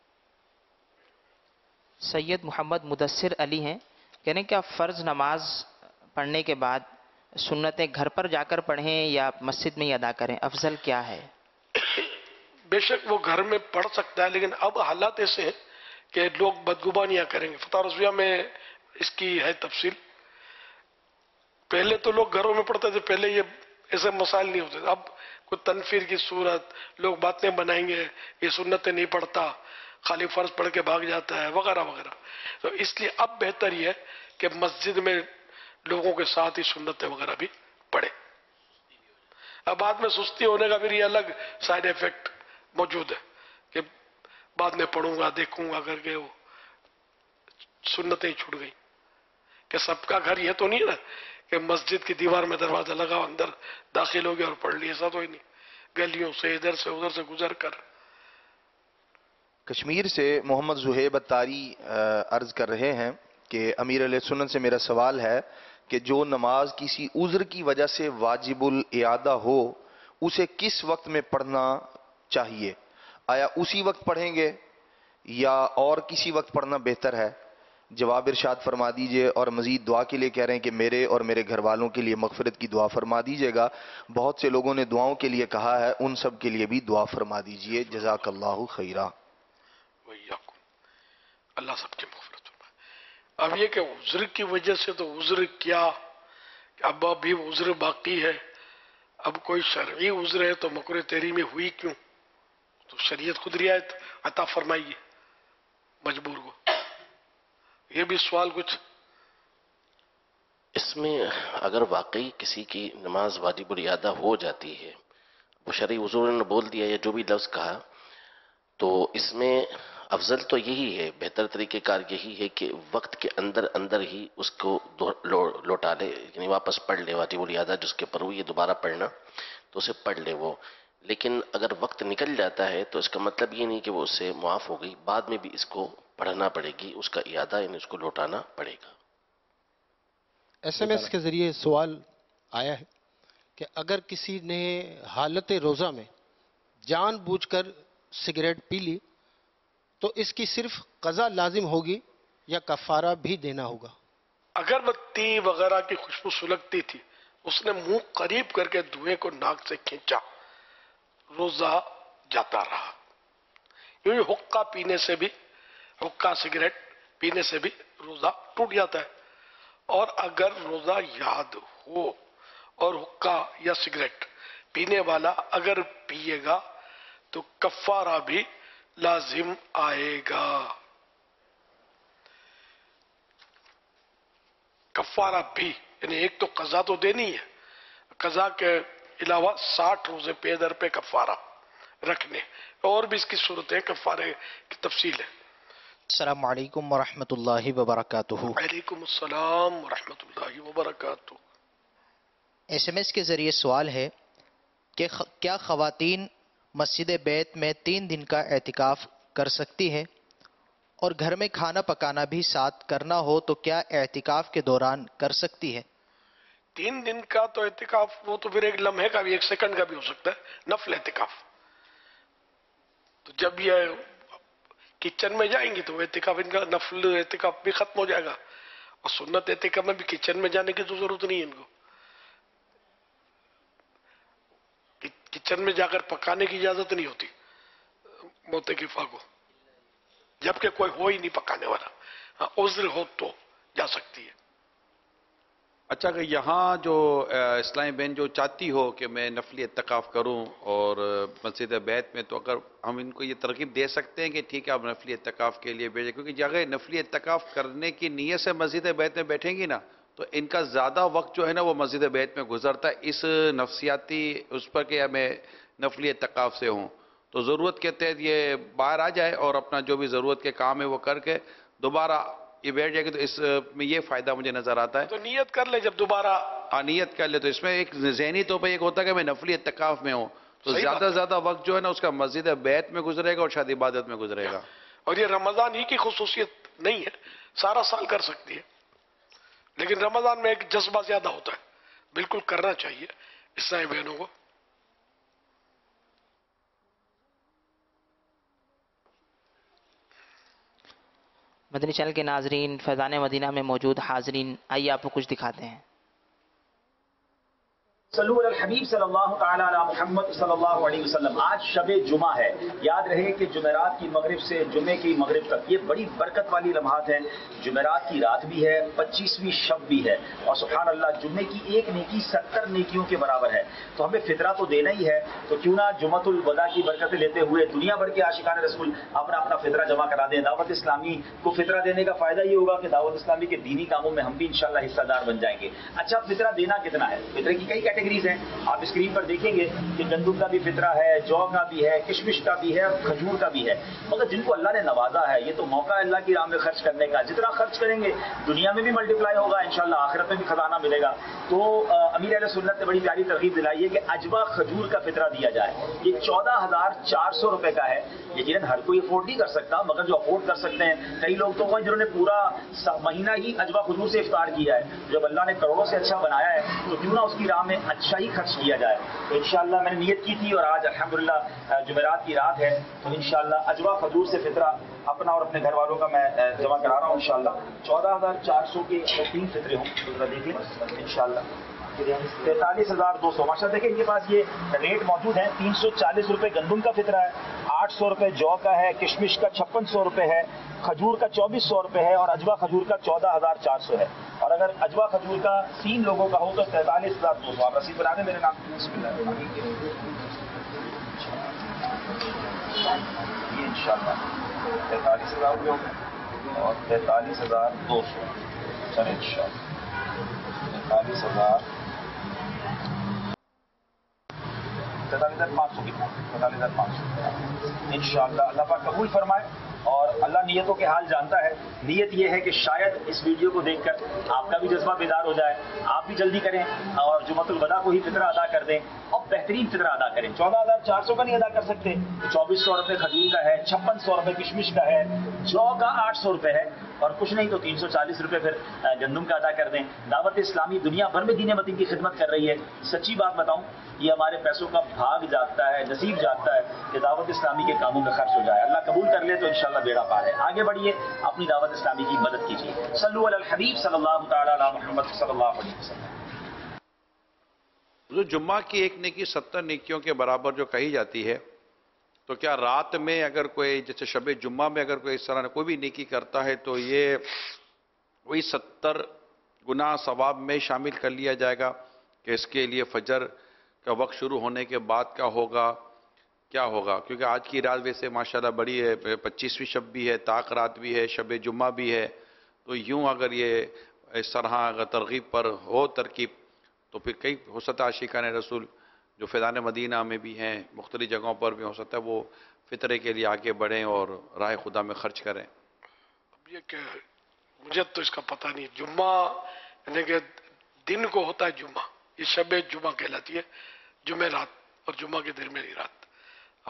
सैयद मोहम्मद मुदस्सिर अली हैं, कह रहे हैं क्या फ़र्ज नमाज पढ़ने के बाद सुन्नतें घर पर जाकर पढ़ें या मस्जिद में ही अदा करें, अफजल क्या है? बेशक वो घर में पढ़ सकता है, लेकिन अब हालात ऐसे हैं कि लोग बदगुमानियां करेंगे। फतवा रज़विया में इसकी है तफसील। पहले तो लोग घरों में पढ़ते थे, पहले ये ऐसे मसाइल नहीं होते थे। अब कोई तनफीर की सूरत, लोग बातें बनाएंगे, ये सुन्नतें नहीं पढ़ता, खाली फर्ज पढ़ के भाग जाता है, वगैरह वगैरह। तो इसलिए अब बेहतर ये है कि मस्जिद में लोगों के साथ ही सुन्नतें वगैरह भी पढ़े। अब बाद में सुस्ती होने का फिर ये अलग साइड इफेक्ट मौजूद है कि बाद में पढ़ूंगा देखूंगा करके वो सुन्नतें छूट गई कि सबका घर ये तो नहीं है ना कि मस्जिद की दीवार में दरवाजा लगा अंदर दाखिल हो गया और पढ़ लिया, ऐसा तो ही नहीं, गलियों से इधर से उधर से गुजर कर। कश्मीर से मोहम्मद जुहेब अत्तारी अर्ज कर रहे हैं कि अमीर अहले सुन्नत से मेरा सवाल है कि जो नमाज किसी उज़्र की वजह से वाजिबुल इयादा हो उसे किस वक्त में पढ़ना चाहिए? आया उसी वक्त पढ़ेंगे या और किसी वक्त पढ़ना बेहतर है? जवाब इरशाद फरमा दीजिए। और मजीद दुआ के लिए कह रहे हैं कि मेरे और मेरे घर वालों के लिए मगफिरत की दुआ फरमा दीजिएगा। बहुत से लोगों ने दुआओं के लिए कहा है, उन सब के लिए भी दुआ फरमा दीजिए। जज़ाकल्लाहु खैरा। अल्लाह सबके मगफिरत फरमाए। अब ये कि उज़्र की वजह से, तो उज़्र क्या, अब अभी उज़्र बाकी है, अब कोई शरई उज़्र है तो मकरूह तेरी में हुई क्यों? तो शरीयत खुद रियायत अता फरमाइए मजबूर को। ये भी सवाल कुछ इसमें, अगर वाकई किसी की नमाज वाजिबुल इयादा हो जाती है, वो शरई उज़्र ने बोल दिया या जो भी लफ्ज़ कहा, तो इसमें अफजल तो यही है, बेहतर तरीक़ेकार यही है कि वक्त के अंदर अंदर ही उसको लो, लौटा ले, यानी वापस पढ़ ले वाजिबुल इयादा जिसके ऊपर हुई है दोबारा पढ़ना, तो उसे पढ़ ले वो। लेकिन अगर वक्त निकल जाता है तो इसका मतलब ये नहीं कि वो उससे मुआफ़ हो गई, बाद में भी इसको पढ़ना पड़ेगी, उसका इयादा यानी उसको लौटाना पड़ेगा। एसएमएस के जरिए सवाल आया है कि अगर किसी ने हालत रोज़ा में जानबूझकर सिगरेट पी ली तो इसकी सिर्फ कज़ा लाजिम होगी या कफ़ारा भी देना होगा? अगरबत्ती वगैरह की खुशबू सुलगती थी, उसने मुंह करीब करके धुएं को नाक से खींचा, रोजा जाता रहा। यूं हुक्का पीने से भी, हुक्का सिगरेट पीने से भी रोजा टूट जाता है। और अगर रोजा याद हो और हुक्का या सिगरेट पीने वाला अगर पिएगा तो कफ़ारा भी लाजिम आएगा। कफ़ारा भी, यानी एक तो कज़ा तो देनी है, कज़ा के अलावा साठ रोजे पे दर पे कफ़ारा रखने, और भी इसकी सूरतें कफ़ारे की तफसील है। अस्सलामु अलैकुम वरहमतुल्लाहि वबरकातुहू। अलैकुम अस्सलाम वरहमतुल्लाहि वबरकातुहू। एसएमएस के जरिए सवाल है कि क्या ख़वातीन मस्जिद बैत में तीन दिन का एतिकाफ कर सकती है और घर में खाना पकाना भी साथ करना हो तो क्या एतिकाफ के दौरान कर सकती है? तीन दिन का तो एतिकाफ, वो तो फिर एक लम्हे का भी, एक सेकंड का भी हो सकता है, नफल एतिकाफ। तो जब ये किचन में जाएंगी तो एतिकाफ, इनका नफल एतिकाफ भी खत्म हो जाएगा, और सुन्नत एतिकाफ में भी किचन में जाने की तो जरूरत नहीं है इनको। किचन में जाकर पकाने की इजाजत नहीं होती मोतकिफा को, जबकि कोई हो ही नहीं पकाने वाला। हाँ, उज़्र हो तो जा सकती है। अच्छा, कि यहाँ जो इस्लामी बहन जो चाहती हो कि मैं नफली इत्तिकाफ करूँ और मस्जिद बैत में, तो अगर हम इनको ये तरकीब दे सकते हैं कि ठीक है आप नफली इत्तिकाफ के लिए भेजें, क्योंकि अगर नफली इत्तिकाफ करने की नीयत से मस्जिद बैत में बैठेंगी ना तो इनका ज़्यादा वक्त जो है ना वो मस्जिद बैत में गुजरता है, इस नफसियाती उस पर कि मैं नफली इत्तिकाफ से हूँ। तो ज़रूरत के तहत ये बाहर आ जाए और अपना जो भी ज़रूरत के काम है वो करके दोबारा ये बैठ जाएगी, तो इसमें ये फ़ायदा मुझे नज़र आता है। तो नियत कर ले, जब दोबारा हाँ नियत कर ले, तो इसमें एक ज़हनी तौर पर एक होता है कि मैं नफली इत्तिकाफ में हूँ, तो ज़्यादा से ज़्यादा वक्त जो है ना उसका मस्जिद बैत में गुजरेगा और शायद इबादत में गुजरेगा। और ये रमज़ान ही की खुसूसियत नहीं है, सारा साल कर सकती है, लेकिन रमजान में एक जज्बा ज्यादा होता है, बिल्कुल करना चाहिए इस्लामी बहनों को। मदनी चैनल के नाजरीन, फैज़ान मदीना में मौजूद हाजरीन, आइए आपको कुछ दिखाते हैं। सल्लु अल हबीब सल्लल्लाहु तआला अला मुहम्मद सल्लल्लाहु अलैहि वसल्लम। आज शबे जुमा है। याद रहे कि जुमेरात की मगरिब से जुमे की मगरिब तक ये बड़ी बरकत वाली लम्हात हैं। जुमेरात की रात भी है, पच्चीसवीं शब भी है, और सुभान अल्लाह जुम्मे की एक नेकी सत्तर नेकियों के बराबर है। तो हमें फितरा तो देना ही है, तो क्यों ना जुमतुल वदा की बरकतें लेते हुए दुनिया भर के आशिकान रसूल अपना अपना फितरा जमा करा दें। दावत इस्लामी को फितरा देने का फायदा ये होगा कि दावत इस्लामी के दीनी कामों में हम भी इंशाल्लाह हिस्सेदार बन जाएंगे। अच्छा, फितरा देना कितना है? फितरे की कई कैटेगरी کیٹیگریز ہیں. آپ اسکرین پر دیکھیں گے کہ گندم کا بھی فطرہ ہے, جو کا بھی ہے, کشمش کا بھی ہے, کھجور کا بھی ہے. مگر جن کو اللہ نے نوازا ہے, یہ تو موقع ہے اللہ کی راہ میں خرچ کرنے کا. جتنا خرچ کریں گے دنیا میں بھی ملٹیپلائی ہوگا, انشاءاللہ آخرت میں بھی خزانہ ملے گا. تو امیر اہل سنت نے بڑی پیاری ترغیب دلائی ہے کہ اجوا کھجور کا فطرہ دیا جائے. یہ چودہ ہزار چار سو روپے کا ہے. یقیناً ہر کوئی افورڈ نہیں کر سکتا, مگر جو افورڈ کر سکتے ہیں, کئی لوگ تو وہ جنہوں نے پورا مہینہ ہی اجوا کھجور سے افطار کیا ہے. جب اللہ نے کروڑوں سے اچھا بنایا ہے تو کیوں نہ اس کی راہ میں اچھا ہی خرچ کیا جائے. تو انشاءاللہ میں نے نیت کی تھی, اور آج الحمدللہ جمعرات کی رات ہے, تو انشاءاللہ اجوا کھجور سے فطرہ اپنا اور اپنے گھر والوں کا میں جمع کرا رہا ہوں انشاءاللہ. چودہ ہزار چار سو کے تین فطرے ہوں, دیکھ لیں انشاءاللہ. تینتالیس ہزار دو سو ماشاء دیکھیں ان کے پاس یہ ریٹ موجود ہیں. تین سو چالیس روپے گندم کا فطرہ ہے, آٹھ سو روپے جو کا ہے, کشمش کا چھپن سو روپے ہے, کھجور کا چوبیس سو روپے ہے, اور اجوا کھجور کا چودہ ہزار چار سو ہے. اور اگر اجوا کھجور کا تین لوگوں کا ہو تو تینتالیس ہزار دو سو. آپ رسید بنا دیں میرے نام. یہ ان شاء اللہ تینتالیس ہزار روپے ہو گئے اور تینتالیس ہزار دو سو. چلے ان شاء اللہ تینتالیس ہزار تینتالیس ہزار پانچ سو کتنا تینتالیس ہزار پانچ سو ان شاء اللہ. اللہ پاک قبول فرمائے. اور اللہ نیتوں کے حال جانتا ہے. نیت یہ ہے کہ شاید اس ویڈیو کو دیکھ کر آپ کا بھی جذبہ بیدار ہو جائے, آپ بھی جلدی کریں اور جمعۃ الوداع کو ہی فطرہ ادا کر دیں اور بہترین فطرہ ادا کریں. چودہ ہزار چار سو کا نہیں ادا کر سکتے تو چوبیس سو روپے کھجور کا ہے, چھپن سو روپے کشمش کا ہے, جو کا آٹھ سو روپے ہے, اور کچھ نہیں تو تین سو چالیس روپے پھر گندم کا ادا کر دیں. دعوت اسلامی دنیا بھر میں دین متین کی خدمت کر رہی ہے. سچی بات بتاؤں, یہ ہمارے پیسوں کا بھاگ جاتا ہے, نصیب جاتا ہے کہ دعوت اسلامی کے کاموں میں خرچ ہو جائے. اللہ قبول کر لے تو انشاءاللہ بیڑا پار ہے. آگے بڑھیے, اپنی دعوت اسلامی کی مدد کیجیے. صلو علی الحبیب صلی اللہ تعالی علی محمد صلی اللہ علیہ وسلم. جو جمعہ کی ایک نیکی ستر نیکیوں کے برابر جو کہی جاتی ہے, تو کیا رات میں اگر کوئی جیسے شب جمعہ میں اگر کوئی اس طرح کوئی بھی نیکی کرتا ہے تو یہ وہی ستر گناہ ثواب میں شامل کر لیا جائے گا کہ اس کے لیے فجر کا وقت شروع ہونے کے بعد کا ہوگا, کیا ہوگا؟ کیونکہ آج کی رات ویسے ماشاءاللہ بڑی ہے, پچیسویں شب بھی ہے, طاق رات بھی ہے, شب جمعہ بھی ہے. تو یوں اگر یہ اس طرح اگر ترغیب پر ہو ترکیب تو پھر کئی ہو سکتا ہے عاشقان رسول جو فیضان مدینہ میں بھی ہیں, مختلف جگہوں پر بھی ہو سکتا ہے وہ فطرے کے لیے آگے بڑھیں اور راہ خدا میں خرچ کریں. اب یہ کہ مجھے تو اس کا پتہ نہیں. جمعہ یعنی کہ دن کو ہوتا ہے جمعہ, یہ شب جمعہ کہلاتی ہے, جمعہ رات اور جمعہ کے درمیانی رات. اب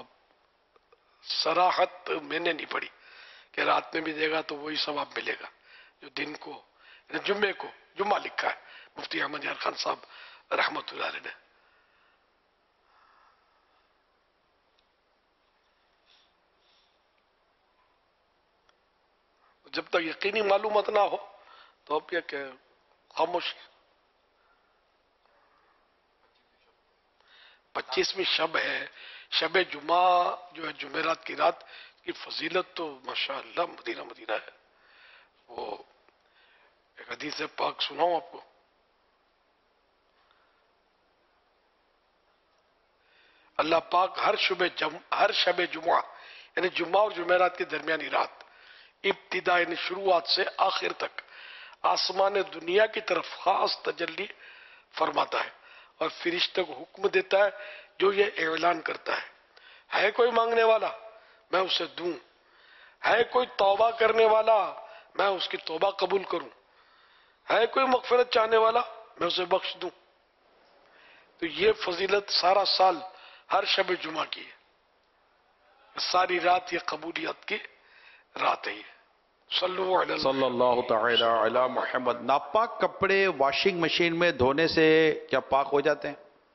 صراحت میں نے نہیں پڑھی کہ رات میں بھی دے گا تو وہی ثواب ملے گا جو دن کو, یعنی جمعے کو جمعہ لکھا ہے مفتی احمد یار خان صاحب رحمۃ اللہ علیہ نے. جب تک یقینی معلومات نہ ہو تو اب یہ کہ خاموش. پچیسویں شب ہے, شب جمعہ جو ہے جمعرات کی رات کی فضیلت تو ماشاءاللہ مدینہ مدینہ ہے. وہ ایک حدیث پاک سناؤں آپ کو. اللہ پاک ہر شب جم ہر شب جمعہ یعنی جمعہ اور جمعرات کے درمیانی رات ابتدا یعنی شروعات سے آخر تک آسمان دنیا کی طرف خاص تجلی فرماتا ہے اور فرشتے کو حکم دیتا ہے جو یہ اعلان کرتا ہے, ہے کوئی مانگنے والا میں اسے دوں, ہے کوئی توبہ کرنے والا میں اس کی توبہ قبول کروں, ہے کوئی مغفرت چاہنے والا میں اسے بخش دوں. تو یہ فضیلت سارا سال ہر شب جمعہ کی ہے, ساری رات یہ قبولیت کی رات ہے. صلی اللہ تعالی علی محمد. ناپاک کپڑے واشنگ مشین میں دھونے سے کیا پاک ہو جاتے ہیں؟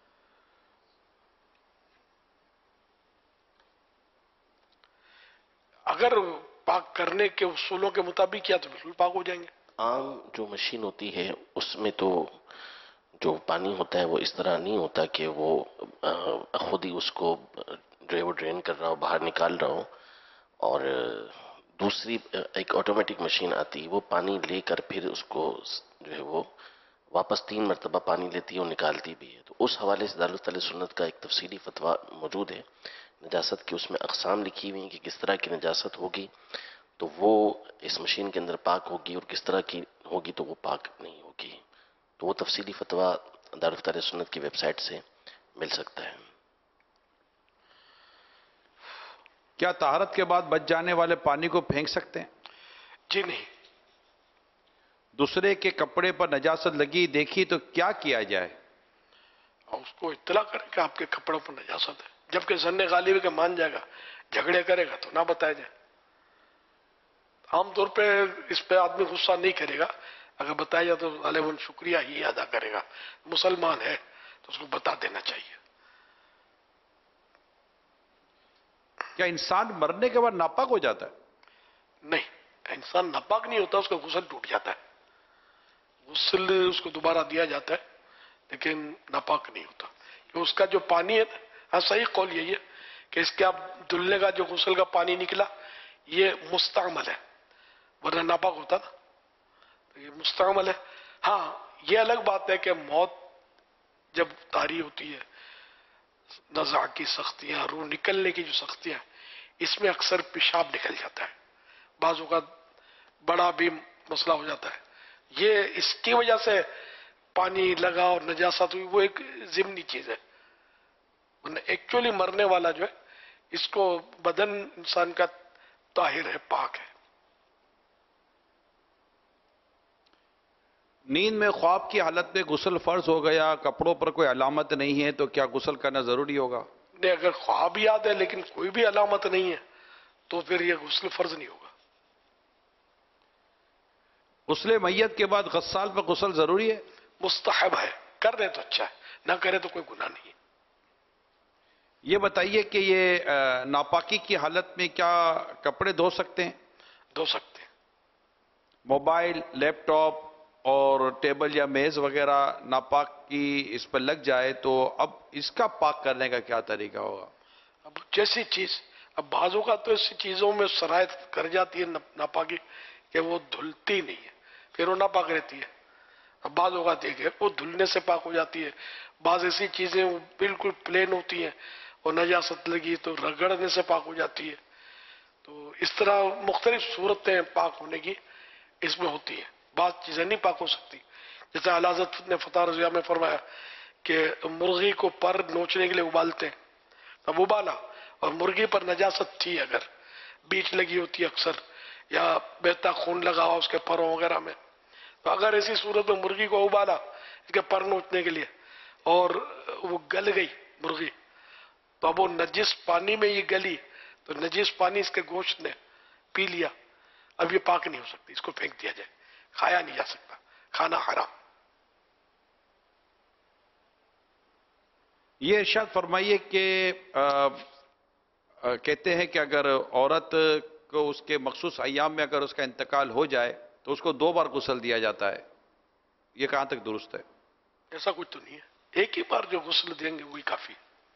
اگر پاک کرنے کے اصولوں کے مطابق کیا تو بالکل پاک ہو جائیں گے. عام جو مشین ہوتی ہے اس میں تو جو پانی ہوتا ہے وہ اس طرح نہیں ہوتا کہ وہ خود ہی اس کو جو ہے وہ ڈرین کر رہا ہو, باہر نکال رہا ہو, اور دوسری ایک آٹومیٹک مشین آتی ہے وہ پانی لے کر پھر اس کو جو ہے وہ واپس تین مرتبہ پانی لیتی ہے اور نکالتی بھی ہے. تو اس حوالے سے دارالحدیث اہل سنت کا ایک تفصیلی فتویٰ موجود ہے. نجاست کی اس میں اقسام لکھی ہوئی ہیں کہ کس طرح کی نجاست ہوگی تو وہ اس مشین کے اندر پاک ہوگی اور کس طرح کی ہوگی تو وہ پاک نہیں ہوگی. تو وہ تفصیلی فتویٰ دارالفتر سنت کی ویب سائٹ سے مل سکتا ہے۔ کیا طہارت کے بعد بچ جانے والے پانی کو پھینک سکتے ہیں؟ جی نہیں۔ دوسرے کے کپڑے پر نجاست لگی دیکھی تو کیا کیا جائے؟ اس کو اطلاع کرے کہ آپ کے کپڑوں پر نجاست ہے، جبکہ ظن غالب کے مان جائے گا، جھگڑے کرے گا تو نہ بتایا جائے۔ عام طور پہ اس پہ آدمی غصہ نہیں کرے گا، اگر بتایا جائے تو غالباً شکریہ ہی ادا کرے گا۔ مسلمان ہے تو اس کو بتا دینا چاہیے۔ کیا انسان مرنے کے بعد ناپاک ہو جاتا ہے؟ نہیں، انسان ناپاک نہیں ہوتا، اس کا غسل ٹوٹ جاتا ہے، غسل اس کو دوبارہ دیا جاتا ہے لیکن ناپاک نہیں ہوتا، کہ اس کا جو پانی ہے، ہاں صحیح قول یہی ہے کہ اس کے اب دھلنے کا جو غسل کا پانی نکلا یہ مستعمل ہے، ورنہ ناپاک ہوتا نا، تو یہ مستعمل ہے۔ ہاں یہ الگ بات ہے کہ موت جب طاری ہوتی ہے، نزع کی سختیاں، روح نکلنے کی جو سختیاں، اس میں اکثر پیشاب نکل جاتا ہے، بعض اوقات بڑا بھی مسئلہ ہو جاتا ہے، یہ اس کی وجہ سے پانی لگا اور نجاست ہوئی، وہ ایک ضمنی چیز ہے، ایکچولی مرنے والا جو ہے اس کو بدن انسان کا طاہر ہے، پاک ہے۔ نیند میں خواب کی حالت میں غسل فرض ہو گیا، کپڑوں پر کوئی علامت نہیں ہے تو کیا غسل کرنا ضروری ہوگا؟ نہیں، اگر خواب یاد ہے لیکن کوئی بھی علامت نہیں ہے تو پھر یہ غسل فرض نہیں ہوگا۔ غسل میت کے بعد غسال پر غسل ضروری ہے؟ مستحب ہے، کر رہے تو اچھا ہے، نہ کرے تو کوئی گناہ نہیں ہے۔ یہ بتائیے کہ یہ ناپاکی کی حالت میں کیا کپڑے دھو سکتے ہیں؟ دھو سکتے ہیں۔ موبائل، لیپ ٹاپ اور ٹیبل یا میز وغیرہ ناپاک کی اس پر لگ جائے تو اب اس کا پاک کرنے کا کیا طریقہ ہوگا؟ اب جیسی چیز، اب بعضوں کا تو ایسی چیزوں میں شرائط کر جاتی ہے ناپاکی کہ وہ دھلتی نہیں ہے، پھر وہ ناپاک رہتی ہے۔ اب بعض اوقات دیکھیں وہ دھلنے سے پاک ہو جاتی ہے، بعض ایسی چیزیں وہ بالکل پلین ہوتی ہیں اور نجاست لگی تو رگڑنے سے پاک ہو جاتی ہے، تو اس طرح مختلف صورتیں پاک ہونے کی اس میں ہوتی ہیں، بعض چیزیں نہیں پاک ہو سکتی۔ جیسے اعلی حضرت نے فتح رضیہ میں فرمایا کہ مرغی کو پر نوچنے کے لیے ابالتے ہیں، اب ابالا اور مرغی پر نجاست تھی، اگر بیچ لگی ہوتی اکثر یا بہتا خون لگا ہوا اس کے پروں وغیرہ میں، تو اگر ایسی صورت میں مرغی کو ابالا اس کے پر نوچنے کے لیے اور وہ گل گئی مرغی، تو اب وہ نجس پانی میں یہ گلی تو نجس پانی اس کے گوشت نے پی لیا، اب یہ پاک نہیں ہو سکتی، اس کو پھینک دیا جائے، کھایا نہیں جا سکتا، کھانا حرام۔ یہ ارشاد فرمائیے کہ آ, آ, کہتے ہیں کہ اگر عورت کو اس کے مخصوص ایام میں اگر اس کا انتقال ہو جائے تو اس کو دو بار غسل دیا جاتا ہے، یہ کہاں تک درست ہے؟ ایسا کچھ تو نہیں ہے، ایک ہی بار جو غسل دیں گے وہی کافی۔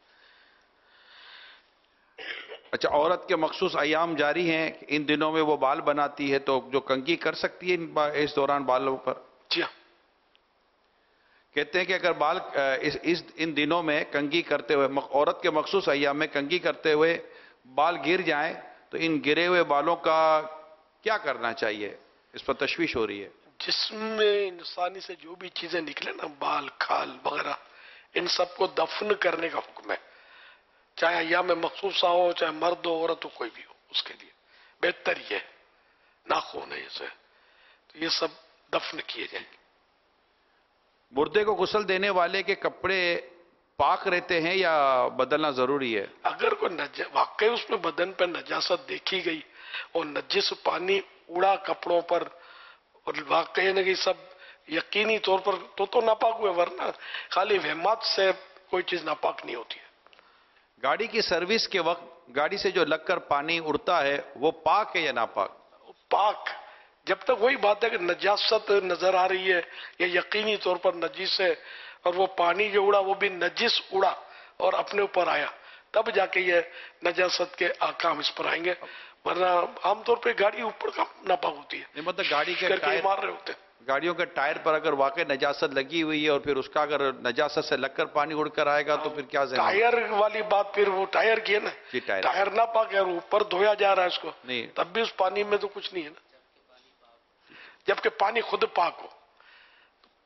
اچھا، عورت کے مخصوص ایام جاری ہیں، ان دنوں میں وہ بال بناتی ہے تو جو کنگھی کر سکتی ہے اس دوران بالوں پر؟ جی ہاں۔ کہتے ہیں کہ اگر بال اس, اس ان دنوں میں کنگھی کرتے ہوئے، عورت کے مخصوص ایام میں کنگھی کرتے ہوئے بال گر جائیں تو ان گرے ہوئے بالوں کا کیا کرنا چاہیے؟ اس پر تشویش ہو رہی ہے۔ جسم میں انسانی سے جو بھی چیزیں نکلے نا، بال کھال وغیرہ، ان سب کو دفن کرنے کا حکم ہے، چاہے ایام میں مخصوصہ ہو، چاہے مرد ہو عورت ہو، کوئی بھی ہو، اس کے لیے بہتر یہ ہے، ناخون ہے اسے، تو یہ سب دفن کیے جائیں گے۔ مردے کو غسل دینے والے کے کپڑے پاک رہتے ہیں یا بدلنا ضروری ہے؟ اگر کوئی نج... واقعی اس میں بدن پر نجاست دیکھی گئی اور نجس پانی اڑا کپڑوں پر اور واقعی نہ کہ سب یقینی طور پر تو تو ناپاک ہوئے، ورنہ خالی وہمات سے کوئی چیز ناپاک نہیں ہوتی ہے۔ گاڑی کی سروس کے وقت گاڑی سے جو لگ کر پانی اڑتا ہے وہ پاک ہے یا ناپاک؟ پاک، جب تک وہی بات ہے کہ نجاست نظر آ رہی ہے یا یقینی طور پر نجس ہے اور وہ پانی جو اڑا وہ بھی نجس اڑا اور اپنے اوپر آیا، تب جا کے یہ نجاست کے احکام اس پر آئیں گے، ورنہ عام طور پہ گاڑی اوپر کا ناپاک ہوتی ہے، مطلب گاڑی کے کر کے ٹائر مار رہے ہوتے ہیں۔ گاڑیوں کے ٹائر پر اگر واقع نجاست لگی ہوئی ہے اور پھر اس کا اگر نجاست سے لگ کر پانی اڑ کر آئے گا تو پھر کیا ذہن؟ ٹائر والی بات پھر وہ ٹائر کی ہے نا، جی ٹائر ٹائر نہ پاک ہے اور اوپر دھویا جا رہا ہے اس کو، نہیں، تب بھی اس پانی میں تو کچھ نہیں ہے نا، جبکہ پانی خود پاک ہو۔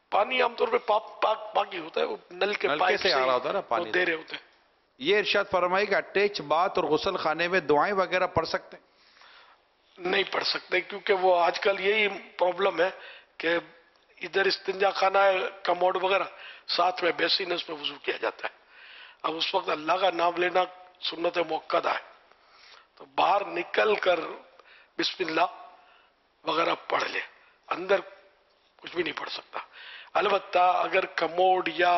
پانی عام طور پہ پاک پاک پاکی ہوتا ہے، وہ نل کے نلکے پائپ سے آ رہا ہوتا ہے نا پانی وہ دے رہے ہوتے ہیں. یہ ارشاد فرمائی کہ اٹیچ باتھ اور غسل خانے میں دعائیں وغیرہ پڑھ سکتے ہیں؟ نہیں پڑھ سکتے، کیونکہ وہ آج کل یہی پرابلم ہے کہ ادھر استنجا خانہ ہے، کموڈ وغیرہ، ساتھ میں بیسن، اس میں وضو کیا جاتا ہے. اب اس وقت اللہ کا نام لینا سنت موقدہ ہے، تو باہر نکل کر بسم اللہ وغیرہ پڑھ لے، اندر کچھ بھی نہیں پڑھ سکتا. البتہ اگر کموڈ یا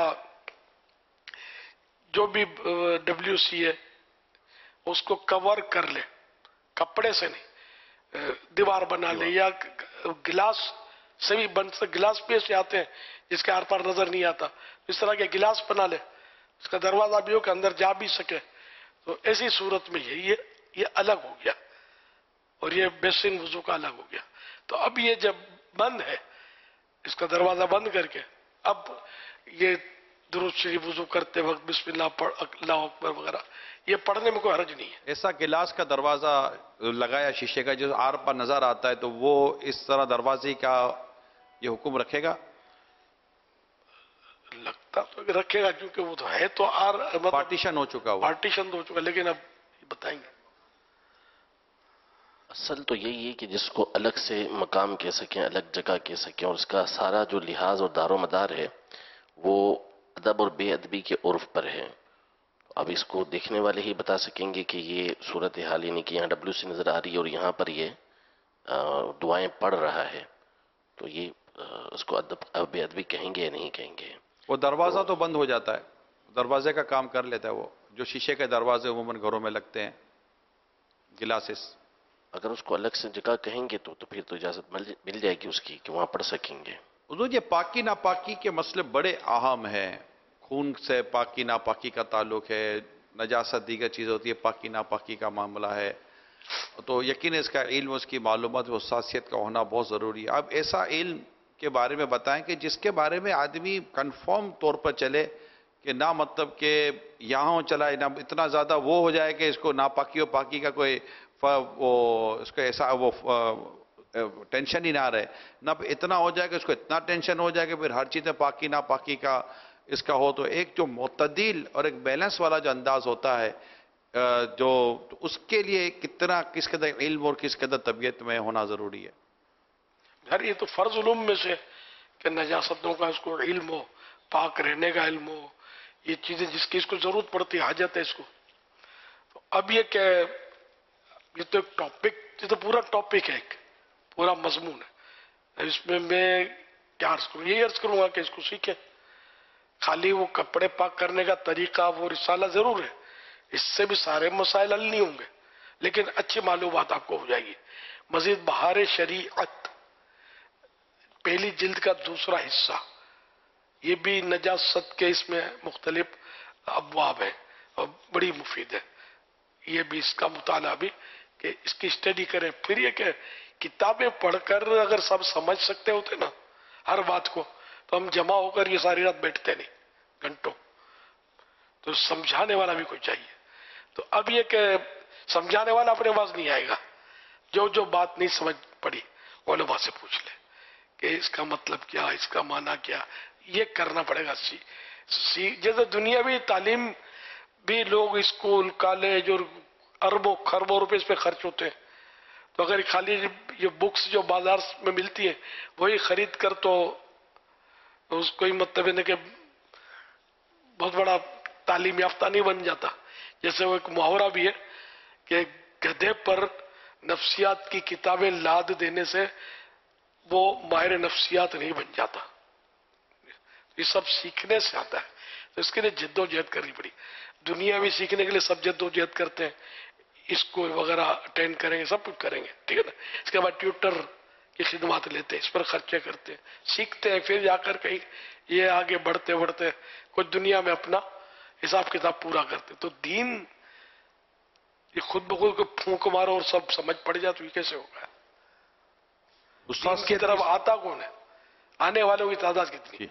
جو بھی ڈبلیو سی ہے اس کو کور کر لے، کپڑے سے نہیں، دیوار بنا لے، یا گلاس سے بھی بن سکتے، گلاس بھی ایسے آتے ہیں جس کے آر پار نظر نہیں آتا، اس طرح کے گلاس بنا لے، اس کا دروازہ بھی ہو کہ اندر جا بھی سکے، تو ایسی صورت میں یہ یہ الگ ہو گیا، اور یہ بیسن وضو کا الگ ہو گیا. تو اب یہ جب بند ہے، اس کا دروازہ بند کر کے، اب یہ درود شریف وضو کرتے وقت بسم اللہ پڑھ، اللہ اکبر وغیرہ، یہ پڑھنے میں کوئی حرج نہیں ہے. ایسا گلاس کا دروازہ لگایا شیشے کا جو آر پر نظر آتا ہے، تو وہ اس طرح دروازے کا یہ حکم رکھے گا؟ لگتا تو رکھے گا، کیونکہ وہ تو ہے تو آر پارٹیشن ہو چکا ہوا، پارٹیشن ہو چکا، لیکن اب بتائیں گے. اصل تو یہی ہے کہ جس کو الگ سے مقام کہہ سکیں، الگ جگہ کہہ سکیں، اور اس کا سارا جو لحاظ اور دار و مدار ہے وہ ادب اور بے ادبی کے عرف پر ہے. اب اس کو دیکھنے والے ہی بتا سکیں گے کہ یہ صورتحال، یعنی کہ یہاں ڈبلیو سی نظر آ رہی ہے اور یہاں پر یہ دعائیں پڑھ رہا ہے، تو یہ اس کو ادب بے ادبی کہیں گے یا نہیں کہیں گے؟ وہ دروازہ تو بند ہو جاتا ہے، دروازے کا کام کر لیتا ہے وہ، جو شیشے کے دروازے عموماً گھروں میں لگتے ہیں، گلاسز. اگر اس کو الگ سے جگہ کہیں گے تو تو پھر تو اجازت مل جائے گی اس کی کہ وہاں پڑھ سکیں گے. حضور یہ پاکی ناپاکی کے مسئلے بڑے اہم ہیں. خون سے پاکی ناپاکی کا تعلق ہے، نجاست دیگر چیزیں ہوتی ہے، پاکی ناپاکی کا معاملہ ہے، تو یقین اس کا علم، اس کی معلومات و حساسیت کا ہونا بہت ضروری ہے. اب ایسا علم کے بارے میں بتائیں کہ جس کے بارے میں آدمی کنفرم طور پر چلے کہ نہ مطلب کہ یہاں چلا نہ اتنا زیادہ وہ ہو جائے کہ اس کو ناپاکی و پاکی کا کوئی وہ اس کو ایسا وہ ٹینشن ہی نہ رہے، نہ اتنا ہو جائے کہ اس کو اتنا ٹینشن ہو جائے کہ پھر ہر چیز پاکی ناپاکی کا اس کا ہو. تو ایک جو معتدل اور ایک بیلنس والا جو انداز ہوتا ہے، جو اس کے لیے کتنا کس قدر علم اور کس قدر طبیعت میں ہونا ضروری ہے. یار یہ تو فرض علوم میں سے کہ نجاستوں کا اس کو علم ہو، پاک رہنے کا علم ہو، یہ چیزیں جس کی اس کو ضرورت پڑتی ہے، حاجت ہے اس کو. تو اب یہ کہ یہ تو ایک ٹاپک، یہ تو پورا ٹاپک ہے، ایک پورا مضمون ہے. اس میں میں کیا عرض کروں، یہی عرض کروں گا کہ اس کو سیکھیں. خالی وہ کپڑے پاک کرنے کا طریقہ وہ رسالہ ضرور ہے، اس سے بھی سارے مسائل حل نہیں ہوں گے، لیکن اچھی معلومات آپ کو ہو جائے گی. مزید بہار شریعت پہلی جلد کا دوسرا حصہ، یہ بھی نجاست کے اس میں مختلف ابواب ہیں اور بڑی مفید ہے. یہ بھی اس کا مطالعہ بھی کہ اس کی اسٹڈی کریں. پھر یہ کہ کتابیں پڑھ کر اگر سب سمجھ سکتے ہوتے نا ہر بات کو، تو ہم جمع ہو کر یہ ساری رات بیٹھتے نہیں گھنٹوں. تو سمجھانے والا بھی کوئی چاہیے. تو اب یہ کہ سمجھانے والا اپنے پاس نہیں آئے گا، جو جو بات نہیں سمجھ پڑی علماء سے پوچھ لے کہ اس کا مطلب کیا، اس کا معنی کیا، یہ کرنا پڑے گا. سی سی جیسے دنیاوی تعلیم بھی لوگ اسکول کالج اور اربوں خربوں روپے اس پہ خرچ ہوتے ہیں، تو اگر خالی یہ بکس جو بازار میں ملتی ہیں وہی خرید کر تو اس کو ہی مطلب ہے کہ بہت بڑا تعلیم یافتہ نہیں بن جاتا. جیسے وہ ایک محاورہ بھی ہے کہ گدھے پر نفسیات کی کتابیں لاد دینے سے وہ ماہر نفسیات نہیں بن جاتا. یہ سب سیکھنے سے آتا ہے، تو اس کے لیے جد و جہد کرنی پڑی. دنیا بھی سیکھنے کے لیے سب جد و جہد کرتے ہیں، اسکول وغیرہ اٹینڈ کریں گے، سب کچھ کریں گے، ٹھیک ہے نا. اس کے بعد ٹیوٹر کی خدمات لیتے ہیں، اس پر خرچے کرتے ہیں، سیکھتے ہیں، پھر جا کر کہیں یہ آگے بڑھتے بڑھتے کچھ دنیا میں اپنا حساب کتاب پورا کرتے. تو دین یہ خود بخود کو پھونک مارو اور سب سمجھ پڑ جائے تو یہ کیسے ہوگا؟ دین کی طرف آتا کون ہے؟ آنے والوں کی تعداد کتنی؟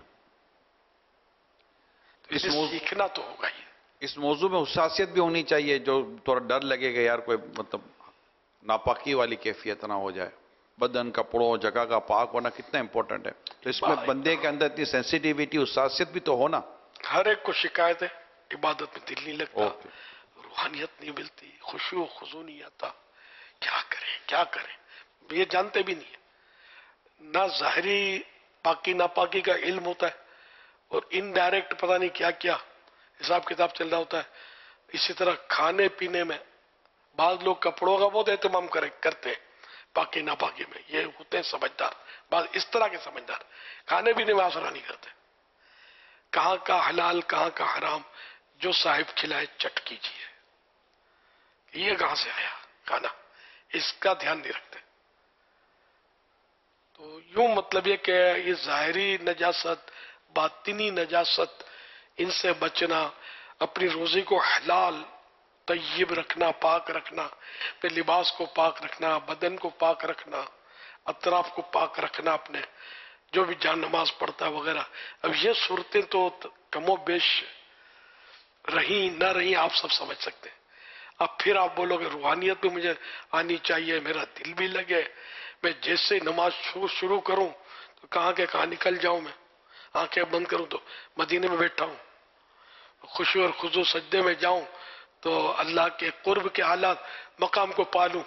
اسے سیکھنا تو ہوگا ہی. اس موضوع میں حساسیت بھی ہونی چاہیے، جو تھوڑا ڈر لگے گا یار کوئی مطلب ناپاکی والی کیفیت نہ ہو جائے. بدن کپڑوں جگہ کا پاک ہونا کتنا امپورٹنٹ ہے. تو اس میں بندے کے اندر اتنی سینسیٹیوٹی حساسیت بھی تو ہونا. ہر ایک کو شکایت ہے عبادت میں دل نہیں لگتا, روحانیت نہیں ملتی, خشوع و خضوع نہیں آتا, کیا کریں کیا کریں, یہ جانتے بھی نہیں. نہ ظاہری پاکی ناپاکی کا علم ہوتا ہے اور انڈائریکٹ پتہ نہیں کیا کیا حساب کتاب چل رہا ہوتا ہے. اسی طرح کھانے پینے میں بعض لوگ کپڑوں کا بہت اہتمام کرتے ہیں پاکی ناپاکی میں, یہ ہوتے ہیں سمجھدار, بعض اس طرح کے سمجھدار. کھانے پینے میں آسرا نہیں کرتے, کہاں کا حلال کہاں کا حرام, جو صاحب کھلائے چٹ کیجیے, یہ کہاں سے آیا کھانا, اس کا دھیان نہیں رکھتے. تو یوں مطلب یہ کہ یہ ظاہری نجاست باطنی نجاست ان سے بچنا, اپنی روزی کو حلال طیب رکھنا, پاک رکھنا, پھر لباس کو پاک رکھنا, بدن کو پاک رکھنا, اطراف کو پاک رکھنا, اپنے جو بھی جان نماز پڑھتا ہے وغیرہ. اب یہ صورتیں تو کم و بیش رہیں نہ رہیں آپ سب سمجھ سکتے ہیں. اب پھر آپ بولو گے روحانیت بھی مجھے آنی چاہیے, میرا دل بھی لگے, میں جیسے نماز شروع کروں تو کہاں کے کہاں نکل جاؤں, میں آنکھیں بند کروں تو مدینے میں بیٹھا ہوں, خشوع اور خضوع سجدے میں جاؤں تو اللہ کے قرب کے حالات مقام کو پالوں,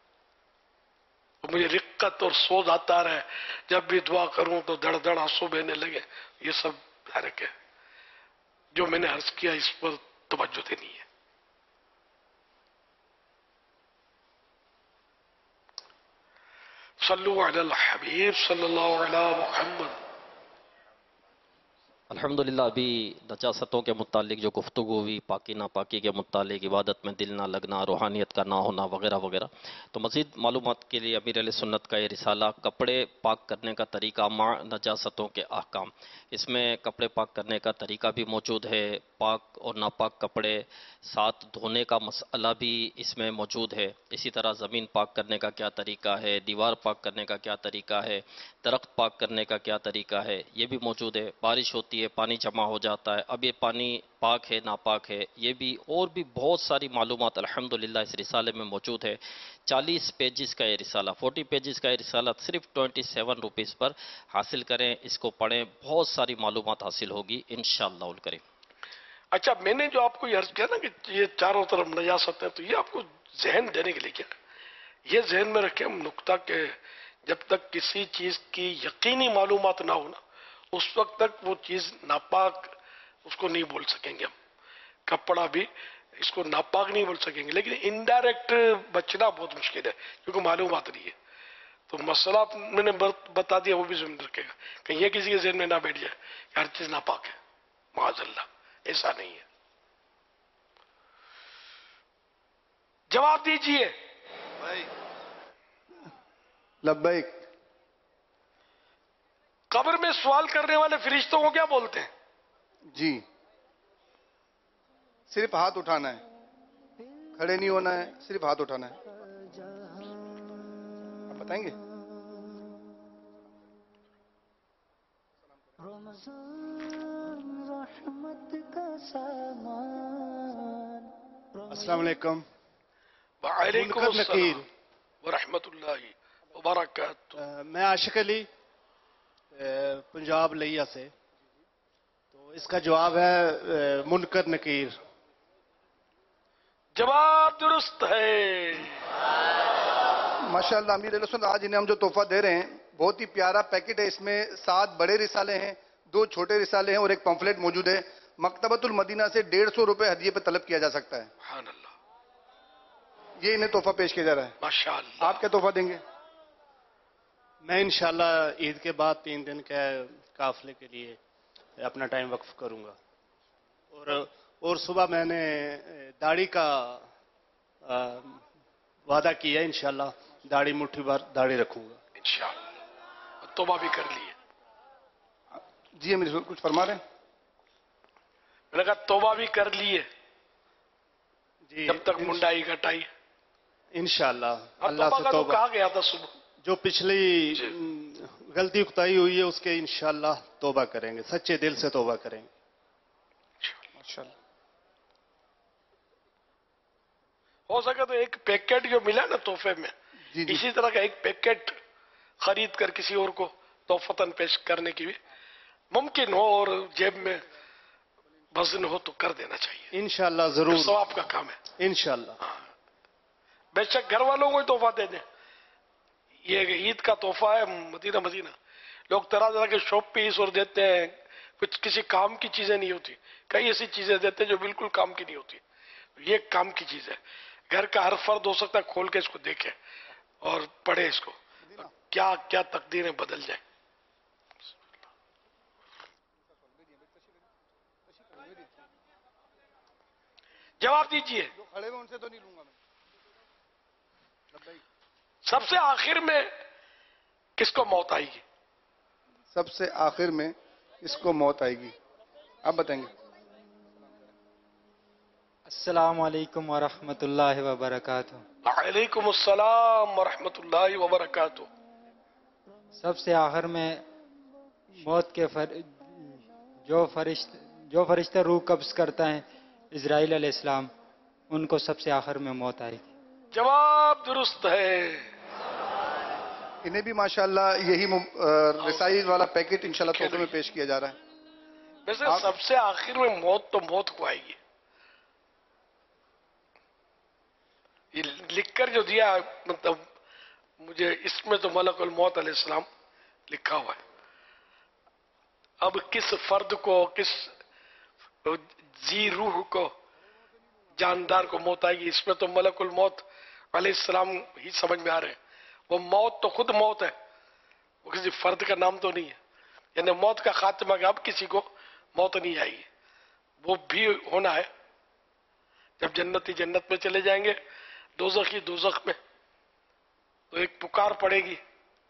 مجھے رقت اور سوز آتا رہے, جب بھی دعا کروں تو دڑ دڑ آنسو بہنے لگے. یہ سب حرک ہے. جو میں نے عرض کیا اس پر توجہ دینی ہے. صلو علی الحبیب صلی اللہ علی محمد. الحمدللہ ابھی نجاستوں کے متعلق جو گفتگو ہوئی, پاکی ناپاکی کے متعلق, عبادت میں دل نہ لگنا, روحانیت کا نہ ہونا وغیرہ وغیرہ, تو مزید معلومات کے لیے امیر علیہ سنت کا یہ رسالہ کپڑے پاک کرنے کا طریقہ مع نجاستوں کے احکام, اس میں کپڑے پاک کرنے کا طریقہ بھی موجود ہے, پاک اور ناپاک کپڑے ساتھ دھونے کا مسئلہ بھی اس میں موجود ہے. اسی طرح زمین پاک کرنے کا کیا طریقہ ہے, دیوار پاک کرنے کا کیا طریقہ ہے, درخت پاک کرنے کا کیا طریقہ ہے, یہ بھی موجود ہے. بارش ہوتی ہے, پانی جمع ہو جاتا ہے, اب یہ پانی پاک ہے ناپاک ہے, یہ بھی, اور بھی بہت ساری معلومات الحمدللہ اس رسالے میں موجود ہے. چالیس پیجز کا یہ رسالہ, فورٹی پیجز کا یہ رسالہ صرف ٹوئنٹی سیون روپیز پر حاصل کریں, اس کو پڑھیں, بہت ساری معلومات حاصل ہوگی انشاءاللہ الکریم. اچھا, میں نے جو آپ کو یہ عرض کیا نا کہ یہ چاروں طرف نجاست ہے, تو یہ آپ کو ذہن دینے کے لیے کیا, یہ ذہن میں رکھیں ہم نقطہ کہ جب تک کسی چیز کی یقینی معلومات نہ ہونا اس وقت تک وہ چیز ناپاک اس کو نہیں بول سکیں گے. ہم کپڑا بھی اس کو ناپاک نہیں بول سکیں گے, لیکن انڈائریکٹ بچنا بہت مشکل ہے کیونکہ معلومات نہیں ہے. تو مسئلہ میں نے بتا دیا, وہ بھی ذہن رکھے گا, کہ یہ کسی کے ذہن میں نہ بیٹھ جائے کہ ہر چیز ناپاک ہے. معاذ اللہ, ایسا نہیں ہے. جواب دیجئے. لبیک. قبر میں سوال کرنے والے فرشتوں کو کیا بولتے ہیں؟ جی, صرف ہاتھ اٹھانا ہے, کھڑے نہیں ہونا ہے, صرف ہاتھ اٹھانا ہے. آپ بتائیں گے؟ السلام علیکم. وعلیکم السلام ورحمۃ اللہ وبرکاتہ. میں عاشق علی, پنجاب لیا سے. تو اس کا جواب ہے منکر نکیر. جواب درست ہے. ماشاءاللہ امیر علیہ سنت, آج انہیں ہم جو تحفہ دے رہے ہیں بہت ہی پیارا پیکٹ ہے. اس میں سات بڑے رسالے ہیں, دو چھوٹے رسالے ہیں اور ایک پمفلیٹ موجود ہے. مکتبۃ المدینہ سے ڈیڑھ سو روپے ہدیے پہ طلب کیا جا سکتا ہے. سبحان اللہ. یہ انہیں تحفہ پیش کیا جا رہا ہے. ماشاءاللہ. آپ کیا تحفہ دیں گے؟ میں انشاءاللہ عید کے بعد تین دن کے قافلے کے لیے اپنا ٹائم وقف کروں گا, اور اور صبح میں نے داڑھی کا وعدہ کیا ہے, انشاءاللہ داڑھی مٹھی بھر داڑھی رکھوں گا انشاءاللہ. توبہ بھی کر لیے. جی امیر کچھ فرما رہے ہیں؟ میں نے کہا توبہ بھی کر لیے جی, جب تک منڈائی کٹائی. انشاءاللہ اللہ سے توبہ. کہا گیا تھا صبح جو پچھلی غلطی اختائی ہوئی ہے اس کے انشاءاللہ توبہ کریں گے, سچے دل سے توبہ کریں گے. ماشاءاللہ. ہو سکے تو ایک پیکٹ جو ملا نا تحفے میں, جی جی. اسی طرح کا ایک پیکٹ خرید کر کسی اور کو तोहफतन पेश करने की भी मुमकिन हो और जेब में वजन हो तो कर देना चाहिए। इंशाल्लाह जरूर, सवाब का काम है। इंशाल्लाह। बेशक घर वालों को ही तोहफा दे दें, ये ईद का तोहफा है मदीना मदीना। लोग तरह तरह के शॉप पीस और देते हैं, कुछ किसी काम की चीजें नहीं होती, कई ऐसी चीजें देते हैं जो बिल्कुल काम की नहीं होती। ये काम की चीज है। घर का हर फर्द हो सकता है खोल के इसको देखे और पढ़े इसको, क्या क्या तकदीरें बदल जाए। जवाब दीजिए। जो खड़े हुए उनसे तो नहीं लूंगा मैं। सबसे आखिर में किसको मौत आएगी? सबसे आखिर में किसको मौत आएगी, आप बताएंगे। अस्सलाम वालेकुम व रहमतुल्लाहि व बरकातुहू। वालेकुम अस्सलाम व रहमतुल्लाहि व बरकातुहू। सबसे आखिर में मौत के फर, जो फरिश्ते जो फरिश्ते रूह कब्ज करता है इजराइल अलैहिस्सलाम, उनको सबसे आखिर में मौत आएगी। जवाब दुरुस्त है। इन्हें भी माशाल्लाह यही रसाई वाला पैकेट इंशाल्लाह तोहफे में पेश किया जा रहा है। वैसे सबसे आखिर में मौत तो मौत को आएगी। ये लिखकर जो दिया, मतलब मुझे इसमें तो मलकुल मौत अलैहिस्सलाम लिखा हुआ है। अब किस फर्द को, किस जी रूह को, जानदार को मौत आएगी, इसमें तो मलकुल मौत अलैहिस्सलाम ही समझ में आ रहे हैं। वो मौत तो खुद मौत है, वो किसी फर्द का नाम तो नहीं है। यानी मौत का खात्मा कि अब किसी को मौत नहीं आएगी, वो भी होना है। जब जन्नती जन्नत में चले जाएंगे, दोज़खी दोज़ख में, तो एक पुकार पड़ेगी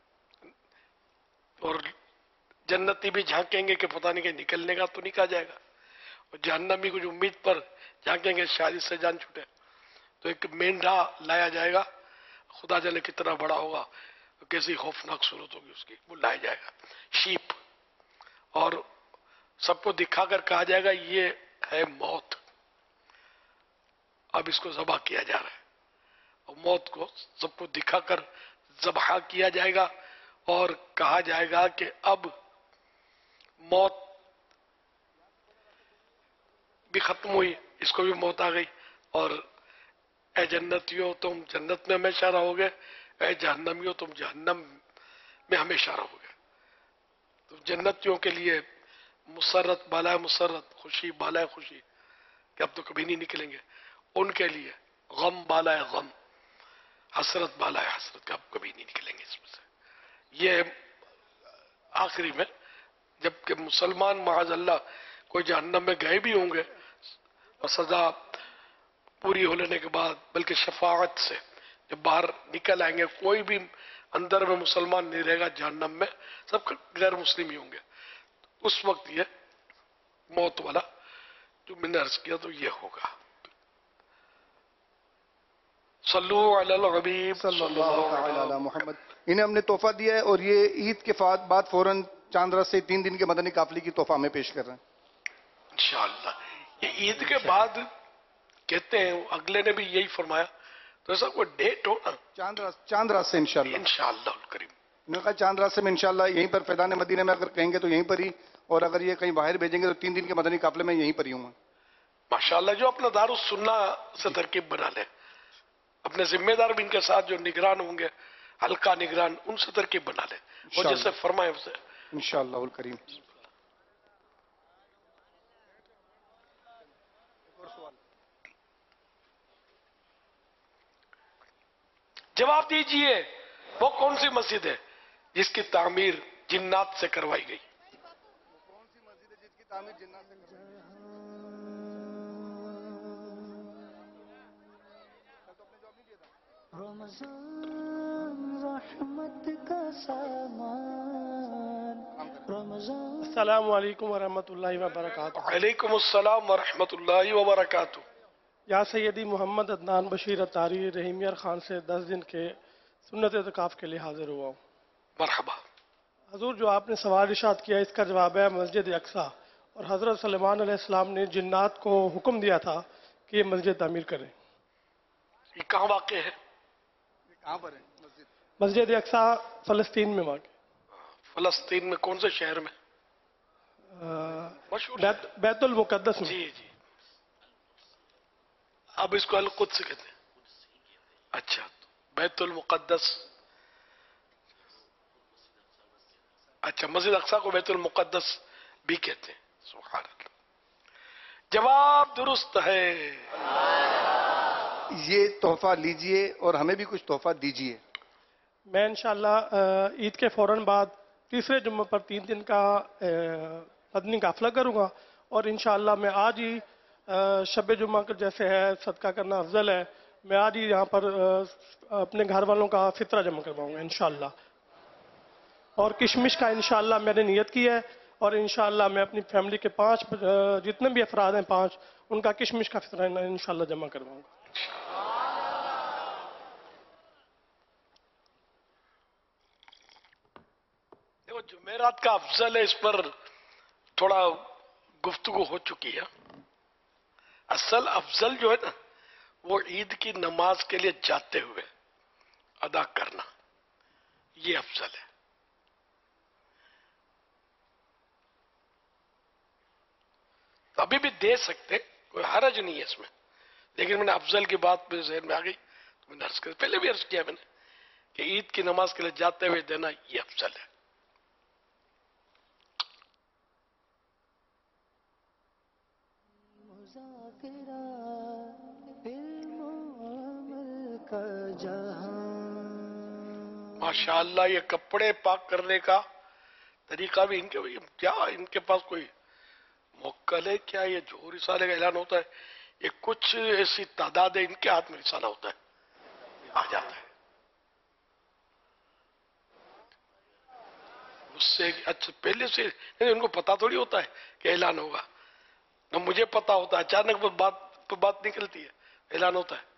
और जन्नती भी झांकेंगे कि पता नहीं कि निकलने का तो नहीं कहा जाएगा, और जहन्नमी कुछ उम्मीद पर झांकेंगे शायद से जान छूटे। तो एक मेंढा लाया जाएगा, खुदा जाने कितना बड़ा होगा, तो कैसी खौफनाक सूरत होगी उसकी, वो लाया जाएगा शीप, और सबको दिखाकर कहा जाएगा ये है मौत, अब इसको ज़बह किया जा रहा है। और मौत को सबको दिखाकर ज़बह किया जाएगा और कहा जाएगा कि अब मौत भी खत्म हुई, इसको भी मौत आ गई, और ए जन्नतियों तुम जन्नत में हमेशा रहोगे, ए जहन्नमियों तुम जहन्नम में हमेशा रहोगे। तो जन्नतियों के लिए मुसरत बाला मुसरत, खुशी बाला खुशी कि अब तो कभी नहीं निकलेंगे। उनके लिए गम बाला गम, हसरत बाला हसरत कि अब कभी नहीं निकलेंगे इसमें से। ये आखिरी में जबकि मुसलमान माअज़ल्लाह कोई जहन्नम में गए भी होंगे और सजा पूरी हो लेने के बाद, बल्कि शफाअत से जब बाहर निकल आएंगे, कोई भी अंदर में मुसलमान नहीं रहेगा जहन्नम में, सब गैर मुस्लिम ही होंगे। उस वक्त ये मौत वाला जो मैंने अर्ज किया तो ये होगा। सल्लु अलल हबीब सल्लल्लाहु अलैहि मुहम्मद। इन्हें हमने तोहफा दिया है और ये ईद के बाद फौरन चांद रात से तीन दिन के मदनी काफिले की तोहफा हमें पेश कर रहे हैं इंशाअल्लाह। ये ईद के बाद कहते हैं, अगले ने भी यही फरमाया, तो ऐसा कोई डेट हो ना? चांद रात चांद रात से इंशाअल्लाह इंशाअल्लाह करीम। उन्होंने कहा चांद रात से मैं इंशाअल्लाह यहीं पर फैदान मदीने में अगर कहेंगे तो यहीं पर ही, और अगर ये कहीं बाहर भेजेंगे तो तीन दिन के मदनी काफिले में यहीं पर ही हूँ। माशाअल्लाह। जो अपना दारुस सुन्ना से तरकीब बना ले, अपने जिम्मेदार भी इनके साथ जो निगरान होंगे, हल्का निगरान, उनसे तरकीब बना ले और जैसे फरमाए उसे इंशाअल्लाह करीम। जवाब दीजिए, वो कौन सी मस्जिद है जिसकी तामीर जिन्नात से करवाई गई? कौन सी मस्जिद है जिसकी तामीर जिन्नात से करवाई गई? अस्सलामु अलैकुम वरहमतुल्लाहि वबरकातुहू। वालेकुम अस्सलाम वरहमतुल्लाहि वबरकातुहू। या सैयदी मोहम्मद अदनान बशीर अतारी रहीमियर खान से दस दिन के सुन्नत एतकाफ के लिए हाजिर हुआ हूँ। मरहबा। हजूर, जो आपने सवाल इरशाद किया इसका जवाब है मस्जिद अक्सा, और हजरत सलेमान अलैहिस्सलाम ने जिन्नात को हुक्म दिया था कि ये मस्जिद तामीर करें। ये कहाँ वाक़ है? कहाँ पर है मस्जिद? मस्जिद अक्सा फलस्तीन में वाक़। فلسطین میں کون سے شہر میں؟ بیت, بیت المقدس میں. جی جی. اب اس کو القدس کہتے ہیں. اچھا بیت المقدس. اچھا مسجد اقصی کو بیت المقدس بھی کہتے ہیں. سبحان اللہ. جواب درست ہے. یہ تحفہ لیجئے اور ہمیں بھی کچھ تحفہ دیجئے. میں انشاءاللہ عید کے فوراً بعد تیسرے جمعہ پر تین دن کا مدنی قافلہ کروں گا، اور انشاءاللہ میں آج ہی شب جمعہ کا جیسے ہے صدقہ کرنا افضل ہے، میں آج ہی یہاں پر اپنے گھر والوں کا فطرہ جمع کرواؤں گا انشاءاللہ. اور کشمش کا انشاءاللہ میں نے نیت کی ہے، اور انشاءاللہ میں اپنی فیملی کے پانچ جتنے بھی افراد ہیں پانچ، ان کا کشمش کا فطرہ انشاءاللہ جمع کرواؤں گا. دیکھو جمعرات کا افضل ہے، اس پر تھوڑا گفتگو ہو چکی ہے. اصل افضل جو ہے نا وہ عید کی نماز کے لیے جاتے ہوئے ادا کرنا، یہ افضل ہے. ابھی بھی دے سکتے، کوئی حرج نہیں ہے اس میں، لیکن میں نے افضل کی بات میرے ذہن میں آ گئی تو میں نے عرض کیا، پہلے بھی عرض کیا میں نے کہ عید کی نماز کے لیے جاتے ہوئے دینا یہ افضل ہے. ماشاءاللہ یہ کپڑے پاک کرنے کا طریقہ بھی ان کے کیا ان کے پاس کوئی موکل ہے کیا؟ یہ جو رسالے کا اعلان ہوتا ہے یہ کچھ ایسی تعداد ہے ان کے ہاتھ میں رسالہ ہوتا ہے، آ جاتا ہے اس سے. اچھا پہلے سے ان کو پتا تھوڑی ہوتا ہے کہ اعلان ہوگا، نہ مجھے پتا ہوتا ہے، اچانک بات بات نکلتی ہے اعلان ہوتا ہے.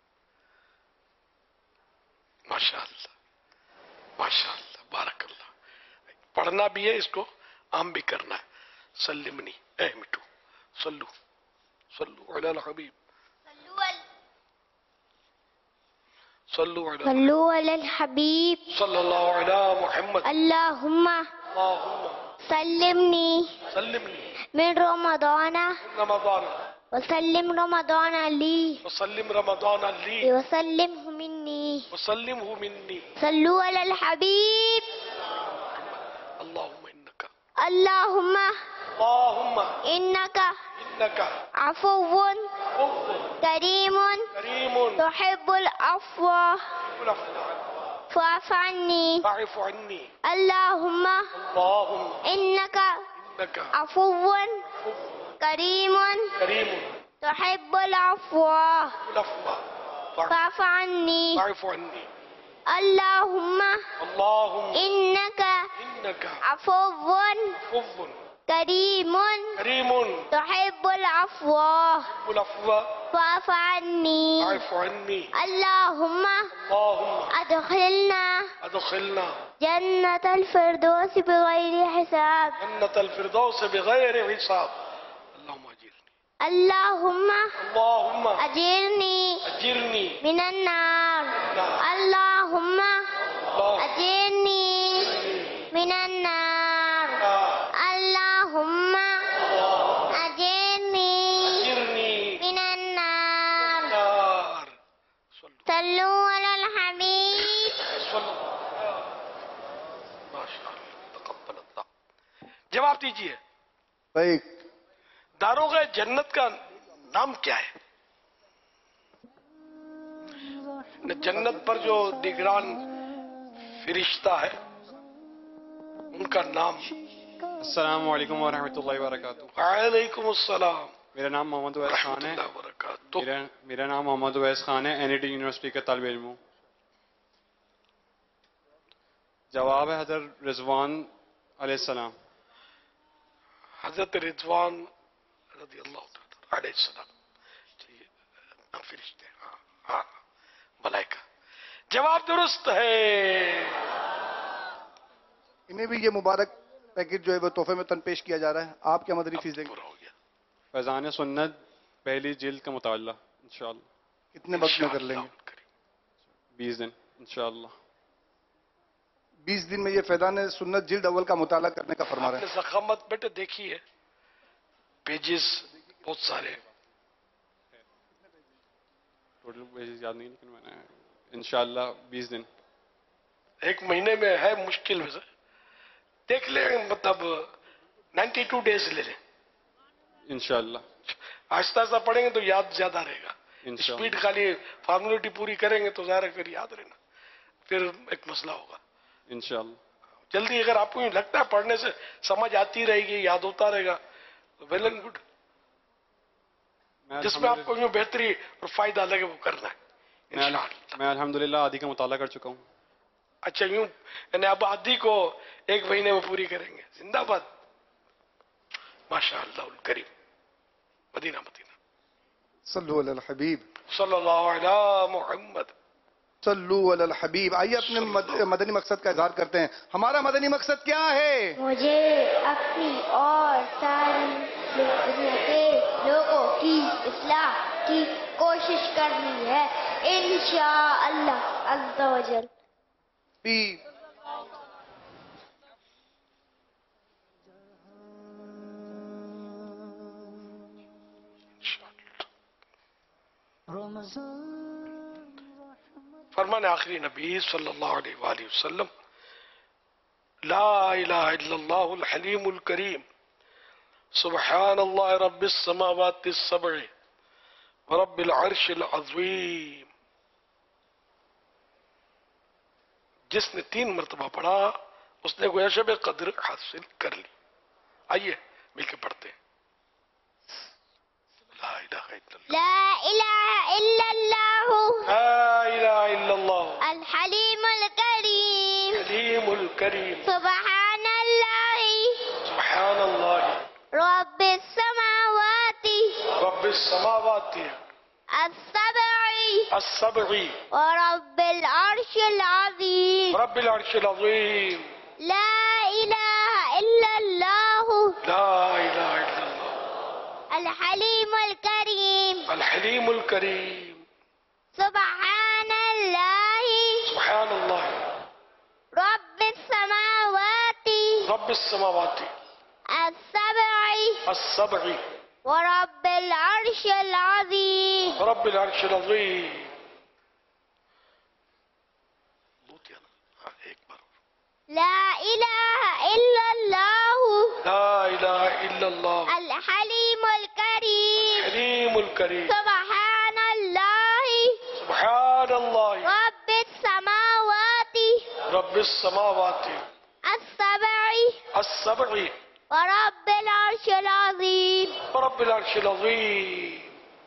ماشاءاللہ ماشاءاللہ بارک اللہ. پڑھنا بھی ہے، اس کو عام بھی کرنا ہے. سلمنی اے مٹو صلو صلو علی الحبیب صلو علی صلو علی الحبیب صلی اللہ علی محمد. اللہم اللہم سلمنی سلمنی من رمضان رمضان وسلم رمضان لی وسلم رمضان لی وسلمہ منی وسلمہ منی. صلو علی الحبیب. اللہم انکا اللہم اللہم انکا انکا عفو کریم کریم تحب العفو فاعف عنی. فاعف عنی. اللہم اللہم انکا انکا عفو کریم کریم تحب العفو العفو فاعف عنی. فاعف عنی. اللہم اللہم انکا انکا عفو عفو کریم کریم تحب العفو العفو فاعف عنی. فاعف عنی. اللہم اللہم ادخلنا ادخلنا جنت الفردوس بغیر حساب. جنت الفردوس بغیر حساب. اللہم اجرنی. اللہم اللہم اجرنی اجرنی من النار. اللہم اجرنی من النار. اللہم اجرنی من النار. صلو علی الحبیب. جواب دیجئے بھائی داروغ جنت کا نام کیا ہے؟ جنت پر جو نگران فرشتہ ہے ان کا نام. السلام علیکم ورحمۃ اللہ وبرکاتہ. وعلیکم السلام. میرا نام محمد اویس خان ہے. میرا میرا نام محمد اویس خان ہے، این ای ٹی یونیورسٹی کا طالب علم ہوں. جواب ہے حضرت رضوان علیہ السلام. حضرت رضوان رضی اللہ تعالیٰ علیہ السلام فرشتے، ہاں ہاں ملائکہ. جواب درست ہے. انہیں بھی یہ مبارک پیکٹ جو ہے وہ تحفے میں تن پیش کیا جا رہا ہے. آپ کیا مدنی فیس دیں گے؟ فیضان سنت پہلی جلد کا مطالعہ انشاءاللہ. کتنے وقت میں کر لیں گے؟ بیس دن انشاءاللہ. بیس دن میں یہ فیضان سنت جلد اول کا مطالعہ کرنے کا فرما رہے آپ ہیں. نے ضخامت بیٹے دیکھی ہے، پیجز بہت سارے. ٹوٹل پیجز یاد نہیں لیکن میں نے انشاءاللہ بیس دن ایک مہینے میں ہے مشکل میں سے دیکھ لیں، مطلب نائنٹی ٹو ڈیز لے لیں. انشاءاللہ آہستہ آہستہ پڑھیں گے تو یاد زیادہ رہے گا. انشاءاللہ اسپیڈ خالی فارمولیٹی پوری کریں گے تو ظاہر ہے پھر یاد رہنا، پھر ایک مسئلہ ہوگا. انشاءاللہ جلدی اگر آپ کو یہ لگتا ہے پڑھنے سے سمجھ آتی رہے گی، یاد ہوتا رہے گا، ویل اینڈ گڈ. جس میں آپ کو یوں بہتری اور فائدہ لگے وہ کرنا ہے. میں میں الحمدللہ آدھی کا مطالعہ کر چکا ہوں. اچھا یوں یعنی اب آدھی کو ایک مہینے میں پوری کریں گے. زندہ باد، ماشاء اللہ الکریم. مدینہ مدینہ. صلو علی الحبیب صلی اللہ علی محمد. صلو علی الحبیب. آئیے اپنے مد- مدنی مقصد کا اظہار کرتے ہیں. ہمارا مدنی مقصد کیا ہے؟ مجھے اپنی اور ساری دنیا کے لوگوں کی اصلاح کی کوشش کرنی ہے انشاءاللہ عز و جل. پی فرمان آخری نبی صلی اللہ علیہ وآلہ وسلم، لا الہ الا اللہ الحلیم الکریم سبحان اللہ رب السماوات السبع ورب العرش العظیم. جس نے تین مرتبہ پڑھا اس نے گویا شب قدر حاصل کر لی. آئیے مل کے پڑھتے ہیں. لا الہ الا اللہ لا الہ الا اللہ لا الہ الا اللہ الحلیم الکریم الحلیم الکریم سبحان اللہ سبحان اللہ رب السماوات رب السماوات السبع السبع ورب العرش العظیم رب العرش العظیم. لا الہ الا اللہ لا الہ الا اللہ الحلیم الکریم الحلیم الکریم سبحان اللہ سبحان اللہ رب السماوات رب السماوات السبع السبع ورب العرش العظیم رب العرش العظیم. لا الہ الا اللہ لا الہ الا اللہ الحلیم الکریم الحلیم الکریم سبحان اللہ سبحان اللہ رب السماوات رب السماوات السبع السبع ورب العرش العظیم. رب العرش العظیم.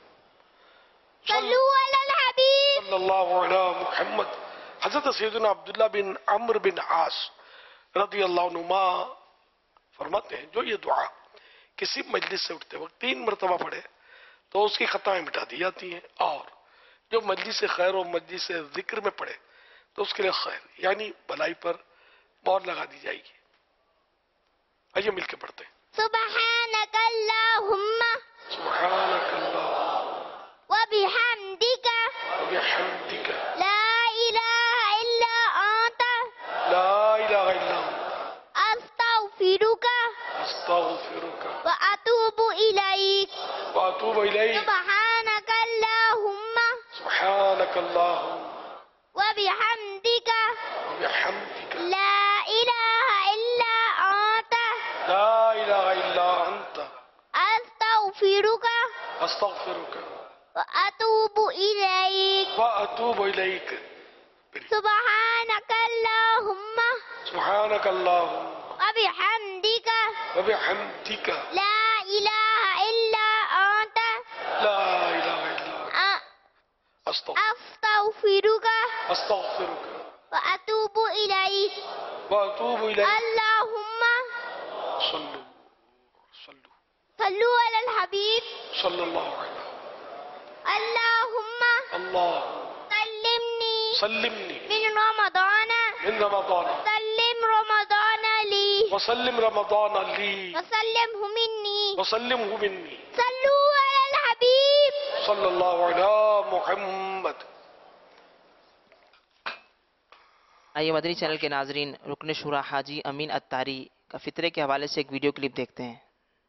صلو علی الحبیب صلی اللہ علی محمد. حضرت سیدنا عبداللہ بن عمر بن عاص رضی اللہ عنہما فرماتے ہیں جو یہ دعا کسی مجلس سے اٹھتے وقت تین مرتبہ پڑھے تو اس کی خطائیں مٹا دی جاتی ہیں، اور جو مجلس خیر و مجلس ذکر میں پڑھے تو اس کے لیے خیر یعنی بھلائی پر مہر لگا دی جائے گی. آئیے مل کے پڑھتے ہیں. سبحانک اللہم سبحانک اللہ وبحمدک وبحمدک لا الہ الا انت لا الہ الا انت استغفرک استغفرک واتوب الیک واتوب الیک. سبحانک اللہم سبحانک اللہم وبحمدک وبحمدک لا الہ الا انت لا الہ الا انت استغفرک استغفرک واتوب الیک واتوب الیک. سبحانک اللہم سبحانک اللہم وبحمدک وبحمدک لا الہ الا انت لا الہ الا انت استغفرک استغفرک واتوب الیک. واتوب الیک. اللہم صلو صلو صلو علی الحبیب صلی اللہ علیہ اللہم اللہ سلمنی سلمنی من رمضان من رمضان سلم رمضان لی وسلم رمضان لی وسلمہ منی وسلمہ منی. صلو علی الحبیب صلی اللہ علی محمد. آئیے مدنی چینل کے ناظرین رکن شورا حاجی امین اتاری کا فطرے کے حوالے سے ایک ویڈیو کلپ دیکھتے ہیں۔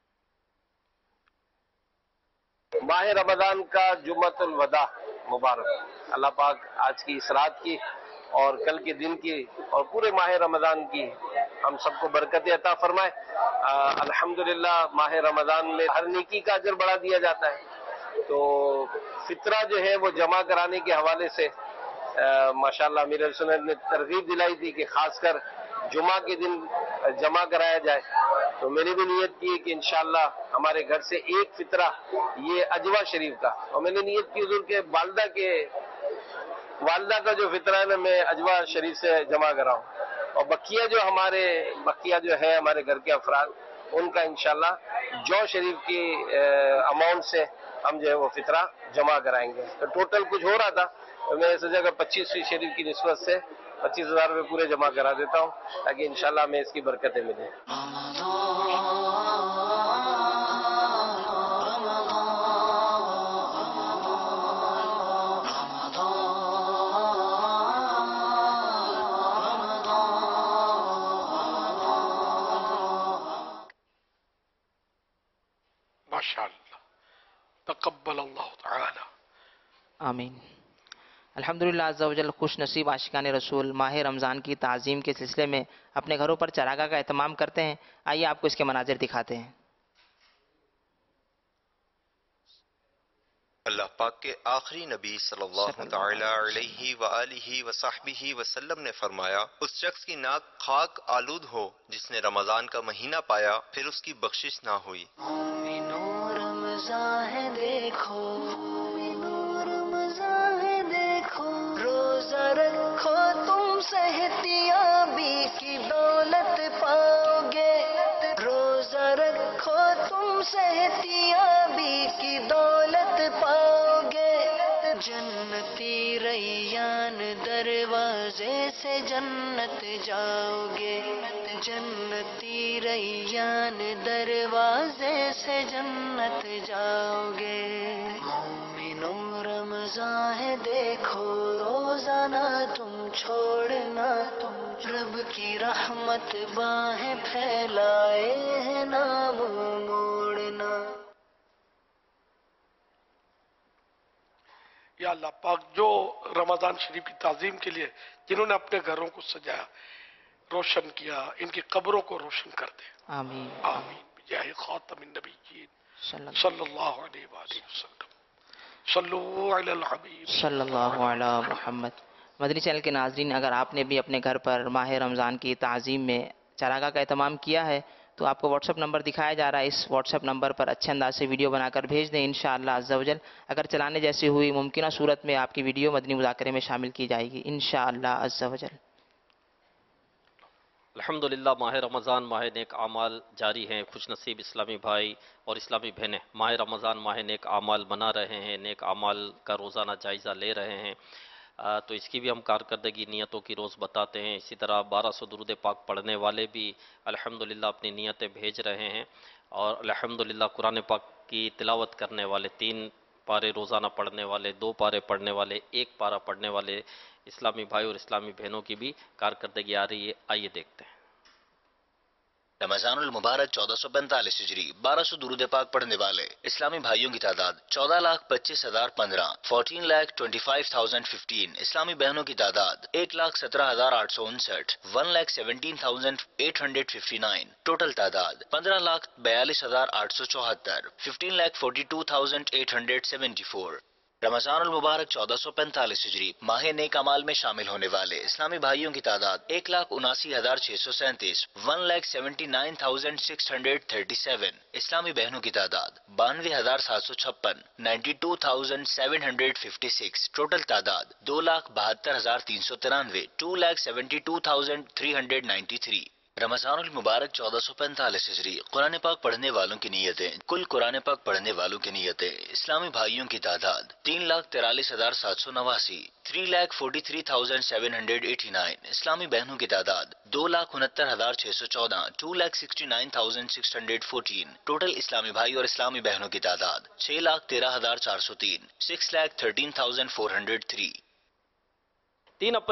ماہ رمضان کا جمعۃ الوداع مبارک، اللہ پاک آج کی اس رات کی اور کل کے دن کی اور پورے ماہ رمضان کی ہم سب کو برکت عطا فرمائے۔ الحمدللہ ماہ رمضان میں ہر نیکی کا اجر بڑھا دیا جاتا ہے، تو فطرہ جو ہے وہ جمع کرانے کے حوالے سے ماشاءاللہ امیر اہل سنت نے ترغیب دلائی تھی کہ خاص کر جمعہ کے دن جمع کرایا جائے، تو میں نے بھی نیت کی کہ انشاءاللہ ہمارے گھر سے ایک فطرہ یہ اجوا شریف کا، اور میں نے نیت کی حضور کے والدہ کے والدہ کا جو فطرہ ہے نا میں اجوا شریف سے جمع کراؤں، اور بقیہ جو ہمارے بقیہ جو ہے ہمارے گھر کے افراد ان کا انشاءاللہ جو شریف کی اماؤنٹ سے ہم جو ہے وہ فطرہ جمع کرائیں گے۔ تو ٹوٹل کچھ ہو رہا تھا، تو میں اس جگہ پچیسویں شریف کی نسبت سے پچیس ہزار روپے پورے جمع کرا دیتا ہوں تاکہ انشاءاللہ ہمیں اس کی برکتیں ملیں۔ ماشاءاللہ تقبل اللہ تعالی۔ آمین۔ الحمدللہ عز و جل خوش نصیب عاشقان رسول ماہ رمضان کی تعظیم کے سلسلے میں اپنے گھروں پر چراغاہ کا اہتمام کرتے ہیں۔ آئیے آپ کو اس کے مناظر دکھاتے ہیں۔ اللہ پاک کے آخری نبی صلی اللہ تعالی علیہ وآلہ وصحبہ وسلم نے فرمایا، اس شخص کی ناک خاک آلود ہو جس نے رمضان کا مہینہ پایا پھر اس کی بخشش نہ ہوئی۔ رمضان ہے دیکھو، رمضان ہے دیکھو، روزہ رکھو تم صحتیابی کی دولت پاؤ گے، روزہ رکھو تم صحتیابی کی دولت پاؤ گے، جنتی ریان دروازے سے جنت جاؤ گے، جنتی ریان دروازے سے جنت جاؤ گے۔ مومنوں رمضان ہے دیکھو، روزانہ تم چھوڑنا، تم رب کی رحمت باہیں پھیلائے ہیں نام موڑنا۔ یا اللہ پاک جو رمضان شریف کی تعظیم کے لیے جنہوں نے اپنے گھروں کو سجایا روشن کیا، ان کی قبروں کو روشن کر دے۔ آمین آمین بجاہ خاتم النبیین صلی اللہ علیہ وآلہ وسلم۔ صلو علی الحبیب صلی اللہ علی محمد۔ مدنی چینل کے ناظرین، اگر آپ نے بھی اپنے گھر پر ماہ رمضان کی تعظیم میں چراغاہ کا اہتمام کیا ہے تو آپ کو واٹس ایپ نمبر دکھایا جا رہا ہے، اس واٹس ایپ نمبر پر اچھے انداز سے ویڈیو بنا کر بھیج دیں انشاءاللہ عز و جل۔ اگر چلانے جیسی ہوئی ممکنہ صورت میں آپ کی ویڈیو مدنی مذاکرے میں شامل کی جائے گی انشاءاللہ عز و جل۔ الحمدللہ ماہ رمضان ماہ نیک اعمال جاری ہیں۔ خوش نصیب اسلامی بھائی اور اسلامی بہنیں ماہ رمضان ماہ نیک اعمال منا رہے ہیں، نیک اعمال کا روزانہ جائزہ لے رہے ہیں، تو اس کی بھی ہم کارکردگی نیتوں کی روز بتاتے ہیں۔ اسی طرح بارہ سو درود پاک پڑھنے والے بھی الحمدللہ اپنی نیتیں بھیج رہے ہیں، اور الحمدللہ قرآن پاک کی تلاوت کرنے والے، تین پارے روزانہ پڑھنے والے، دو پارے پڑھنے والے، ایک پارہ پڑھنے والے اسلامی بھائی اور اسلامی بہنوں کی بھی کارکردگی آ رہی ہے۔ آئیے دیکھتے ہیں۔ رمضان المبارک چودہ سو پینتالیس ہجری بارہ سو درود پاک پڑھنے والے اسلامی بھائیوں کی تعداد چودہ لاکھ پچیس ہزار پندرہ fourteen lakh twenty five thousand fifteen اسلامی بہنوں کی تعداد ایک لاکھ سترہ ہزار آٹھ سو انسٹھ one lakh seventeen thousand eight hundred fifty nine total تعداد پندرہ لاکھ بیالیس ہزار آٹھ سو چوہتر fifteen lakh forty two thousand eight hundred seventy four. Ramzan المبارک چودہ سو پینتالیس ہجری ماہ نیک اعمال میں شامل ہونے والے اسلامی بھائیوں کی تعداد ایک لاکھ اناسی ہزار چھ سو سینتیس one lakh seventy nine thousand six hundred thirty seven اسلامی بہنوں کی تعداد بانوے ہزار سات سو چھپن ninety two thousand seven hundred fifty six total تعداد دو لاکھ بہتر ہزار تین سو ترانوے two lakh seventy two thousand three hundred ninety three. Ramzan المبارک چودہ سو پینتالیس ہجری قرآن پاک پڑھنے والوں کی نیتیں کل قرآن پاک پڑھنے والوں کی نیتیں اسلامی بھائیوں کی تعداد تین لاکھ تیرالیس ہزار سات سو نواسی three lakh forty three thousand seven hundred eighty nine اسلامی بہنوں کی تعداد دو لاکھ انہتر ہزار چھ سو چودہ two lakh sixty nine thousand six hundred fourteen total اسلامی بھائی اور اسلامی بہنوں کی تعداد چھ لاکھ تیرہ ہزار چار سو تین six lakh thirteen thousand four hundred three. تین اپریل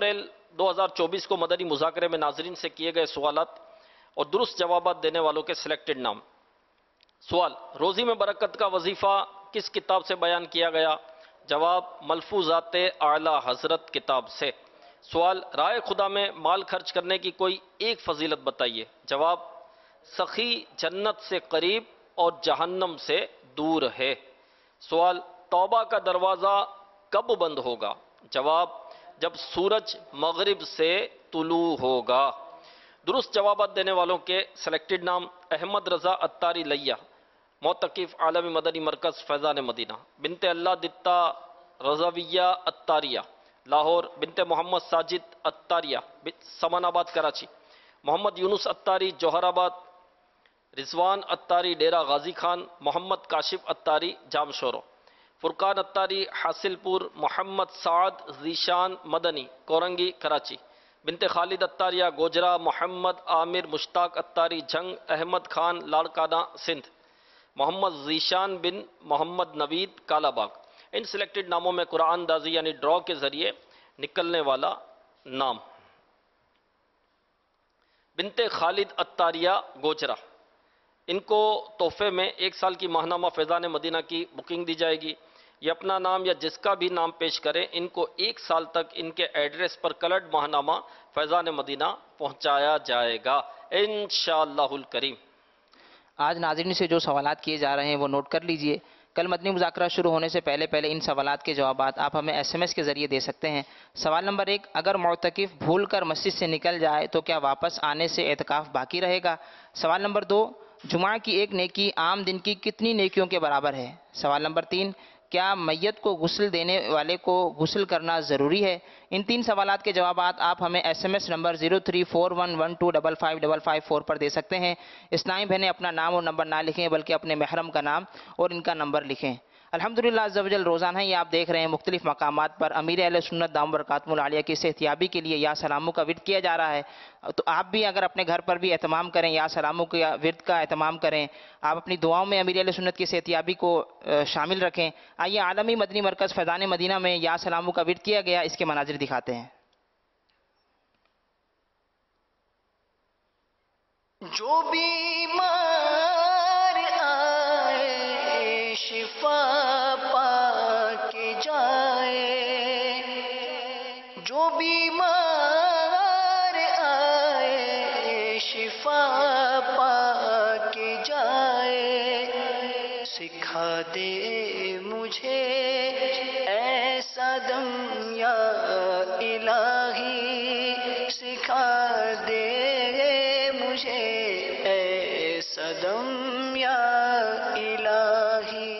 دو ہزار چوبیس کو مدنی مذاکرے میں ناظرین سے کیے گئے سوالات اور درست جوابات دینے والوں کے سلیکٹڈ نام۔ سوال: روزی میں برکت کا وظیفہ کس کتاب سے بیان کیا گیا؟ جواب: ملفوظات اعلی حضرت کتاب سے۔ سوال: رائے خدا میں مال خرچ کرنے کی کوئی ایک فضیلت بتائیے۔ جواب: سخی جنت سے قریب اور جہنم سے دور ہے۔ سوال: توبہ کا دروازہ کب بند ہوگا؟ جواب: جب سورج مغرب سے طلوع ہوگا۔ درست جوابات دینے والوں کے سلیکٹڈ نام: احمد رضا اتاری لیا، معتکف عالمی مدنی مرکز فیضان مدینہ۔ بنت اللہ دتا رضویہ اتاریہ، لاہور۔ بنت محمد ساجد اتاریہ، سمان آباد کراچی۔ محمد یونس اتاری جوہر آباد۔ رضوان اتاری ڈیرہ غازی خان۔ محمد کاشف اتاری جام شورو۔ فرقان اتاری حاصل پور۔ محمد سعد ذیشان مدنی کورنگی کراچی۔ بنت خالد اتاریہ گوجرا۔ محمد عامر مشتاق اتاری جھنگ احمد خان لاڑکانہ سندھ۔ محمد ذیشان بن محمد نوید کالا باغ۔ ان سلیکٹڈ ناموں میں قرآن دازی یعنی ڈرا کے ذریعے نکلنے والا نام: بنت خالد اتاریہ گوجرا، ان کو تحفے میں ایک سال کی ماہنامہ فیضان مدینہ کی بکنگ دی جائے گی۔ یہ اپنا نام یا جس کا بھی نام پیش کریں، ان کو ایک سال تک ان کے ایڈریس پر کلرڈ ماہنامہ فیضان مدینہ پہنچایا جائے گا انشاءاللہ الکریم۔ آج ناظرین سے جو سوالات کیے جا رہے ہیں وہ نوٹ کر لیجئے۔ کل مدنی مذاکرہ شروع ہونے سے پہلے پہلے ان سوالات کے جوابات آپ ہمیں ایس ایم ایس کے ذریعے دے سکتے ہیں۔ سوال نمبر ایک: اگر معتکف بھول کر مسجد سے نکل جائے تو کیا واپس آنے سے اعتکاف باقی رہے گا؟ سوال نمبر دو: جمعہ کی ایک نیکی عام دن کی کتنی نیکیوں کے برابر ہے؟ سوال نمبر تین: کیا میت کو غسل دینے والے کو غسل کرنا ضروری ہے؟ ان تین سوالات کے جوابات آپ ہمیں S M S number zero three four one one two double five double five four پر دے سکتے ہیں۔ اسلامی بہنیں اپنا نام اور نمبر نہ لکھیں بلکہ اپنے محرم کا نام اور ان کا نمبر لکھیں۔ الحمدللہ عز و جل روزانہ ہی آپ دیکھ رہے ہیں مختلف مقامات پر امیر اہل سنت دامت برکاتہم العالیہ کی صحتیابی کے لیے یا سلاموں کا ورد کیا جا رہا ہے، تو آپ بھی اگر اپنے گھر پر بھی اہتمام کریں، یا سلاموں کے ورد کا اہتمام کریں، آپ اپنی دعاؤں میں امیر اہل سنت کی صحتیابی کو شامل رکھیں۔ آئیے عالمی مدنی مرکز فیضان مدینہ میں یا سلاموں کا ورد کیا گیا، اس کے مناظر دکھاتے ہیں۔ جو بیمار آئے شفا پا کے جائے، جو بیمار آئے شفا پا کے جائے، سکھا دے مجھے ایسا دم یا الہی، سکھا دے مجھے ایسا دم یا الہی۔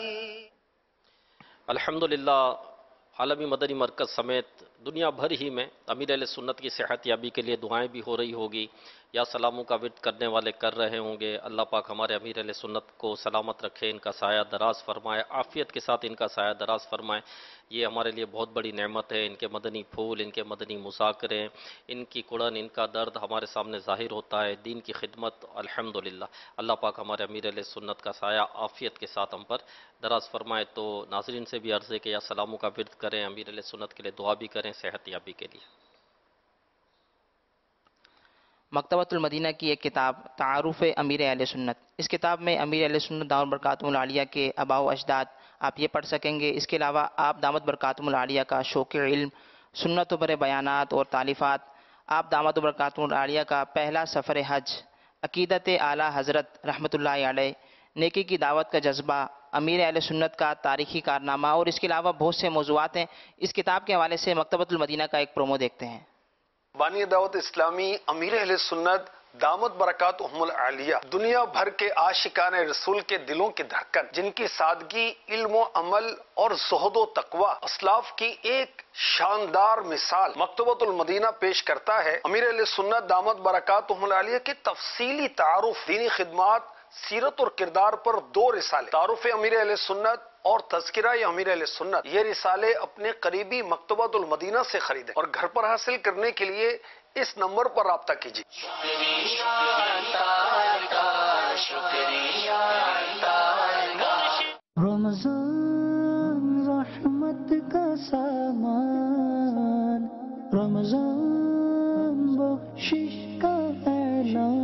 الحمدللہ عالمی مدنی مرکز سمیت دنیا بھر ہی میں امیر اہل سنت کی صحت یابی کے لیے دعائیں بھی ہو رہی ہوگی، یا سلاموں کا ورد کرنے والے کر رہے ہوں گے۔ اللہ پاک ہمارے امیر اہل سنت کو سلامت رکھے، ان کا سایہ دراز فرمائے، عافیت کے ساتھ ان کا سایہ دراز فرمائے۔ یہ ہمارے لیے بہت بڑی نعمت ہے۔ ان کے مدنی پھول، ان کے مدنی مذاکرے، ان کی کڑن، ان کا درد ہمارے سامنے ظاہر ہوتا ہے، دین کی خدمت۔ الحمدللہ اللہ پاک ہمارے امیر اہل سنت کا سایہ عافیت کے ساتھ ہم پر دراز فرمائے۔ تو ناظرین سے بھی عرض ہے کہ یا سلاموں کا ورد کریں، امیر اہل سنت کے لیے دعا بھی کریں، صحت یابی کے لیے۔ مکتبۃ المدینہ کی ایک کتاب تعارف امیر اہل سنت، اس کتاب میں امیر اہل سنت دامت برکاتہم العالیہ کے آباء و اجداد آپ یہ پڑھ سکیں گے۔ اس کے علاوہ آپ دامت برکاتہم العالیہ کا شوق علم، سنت و بر بیانات اور تالیفات، آپ دامت برکاتہم العالیہ کا پہلا سفر حج، عقیدت اعلی حضرت رحمۃ اللہ علیہ، نیکی کی دعوت کا جذبہ، امیر اہل سنت کا تاریخی کارنامہ، اور اس کے علاوہ بہت سے موضوعات ہیں۔ اس کتاب کے حوالے سے مکتبۃ المدینہ کا ایک پرومو دیکھتے ہیں۔ بانی دعوت اسلامی امیر اہل سنت دامت برکاتہم العالیہ دنیا بھر کے عاشقان رسول کے دلوں کی دھڑکن، جن کی سادگی، علم و عمل اور زہد و تقوی اسلاف کی ایک شاندار مثال مکتبۃ المدینہ پیش کرتا ہے۔ امیر اہل سنت دامت برکاتہم العالیہ کے تفصیلی تعارف، دینی خدمات، سیرت اور کردار پر دو رسالے، تعارف امیر اہل سنت اور تذکرہ امیر اہل سنت، یہ رسالے اپنے قریبی مکتبۃ المدینہ سے خریدیں اور گھر پر حاصل کرنے کے لیے اس نمبر پر رابطہ کیجیے۔ رمضان رحمت کا سامان، رمضان कोशिश का ऐलान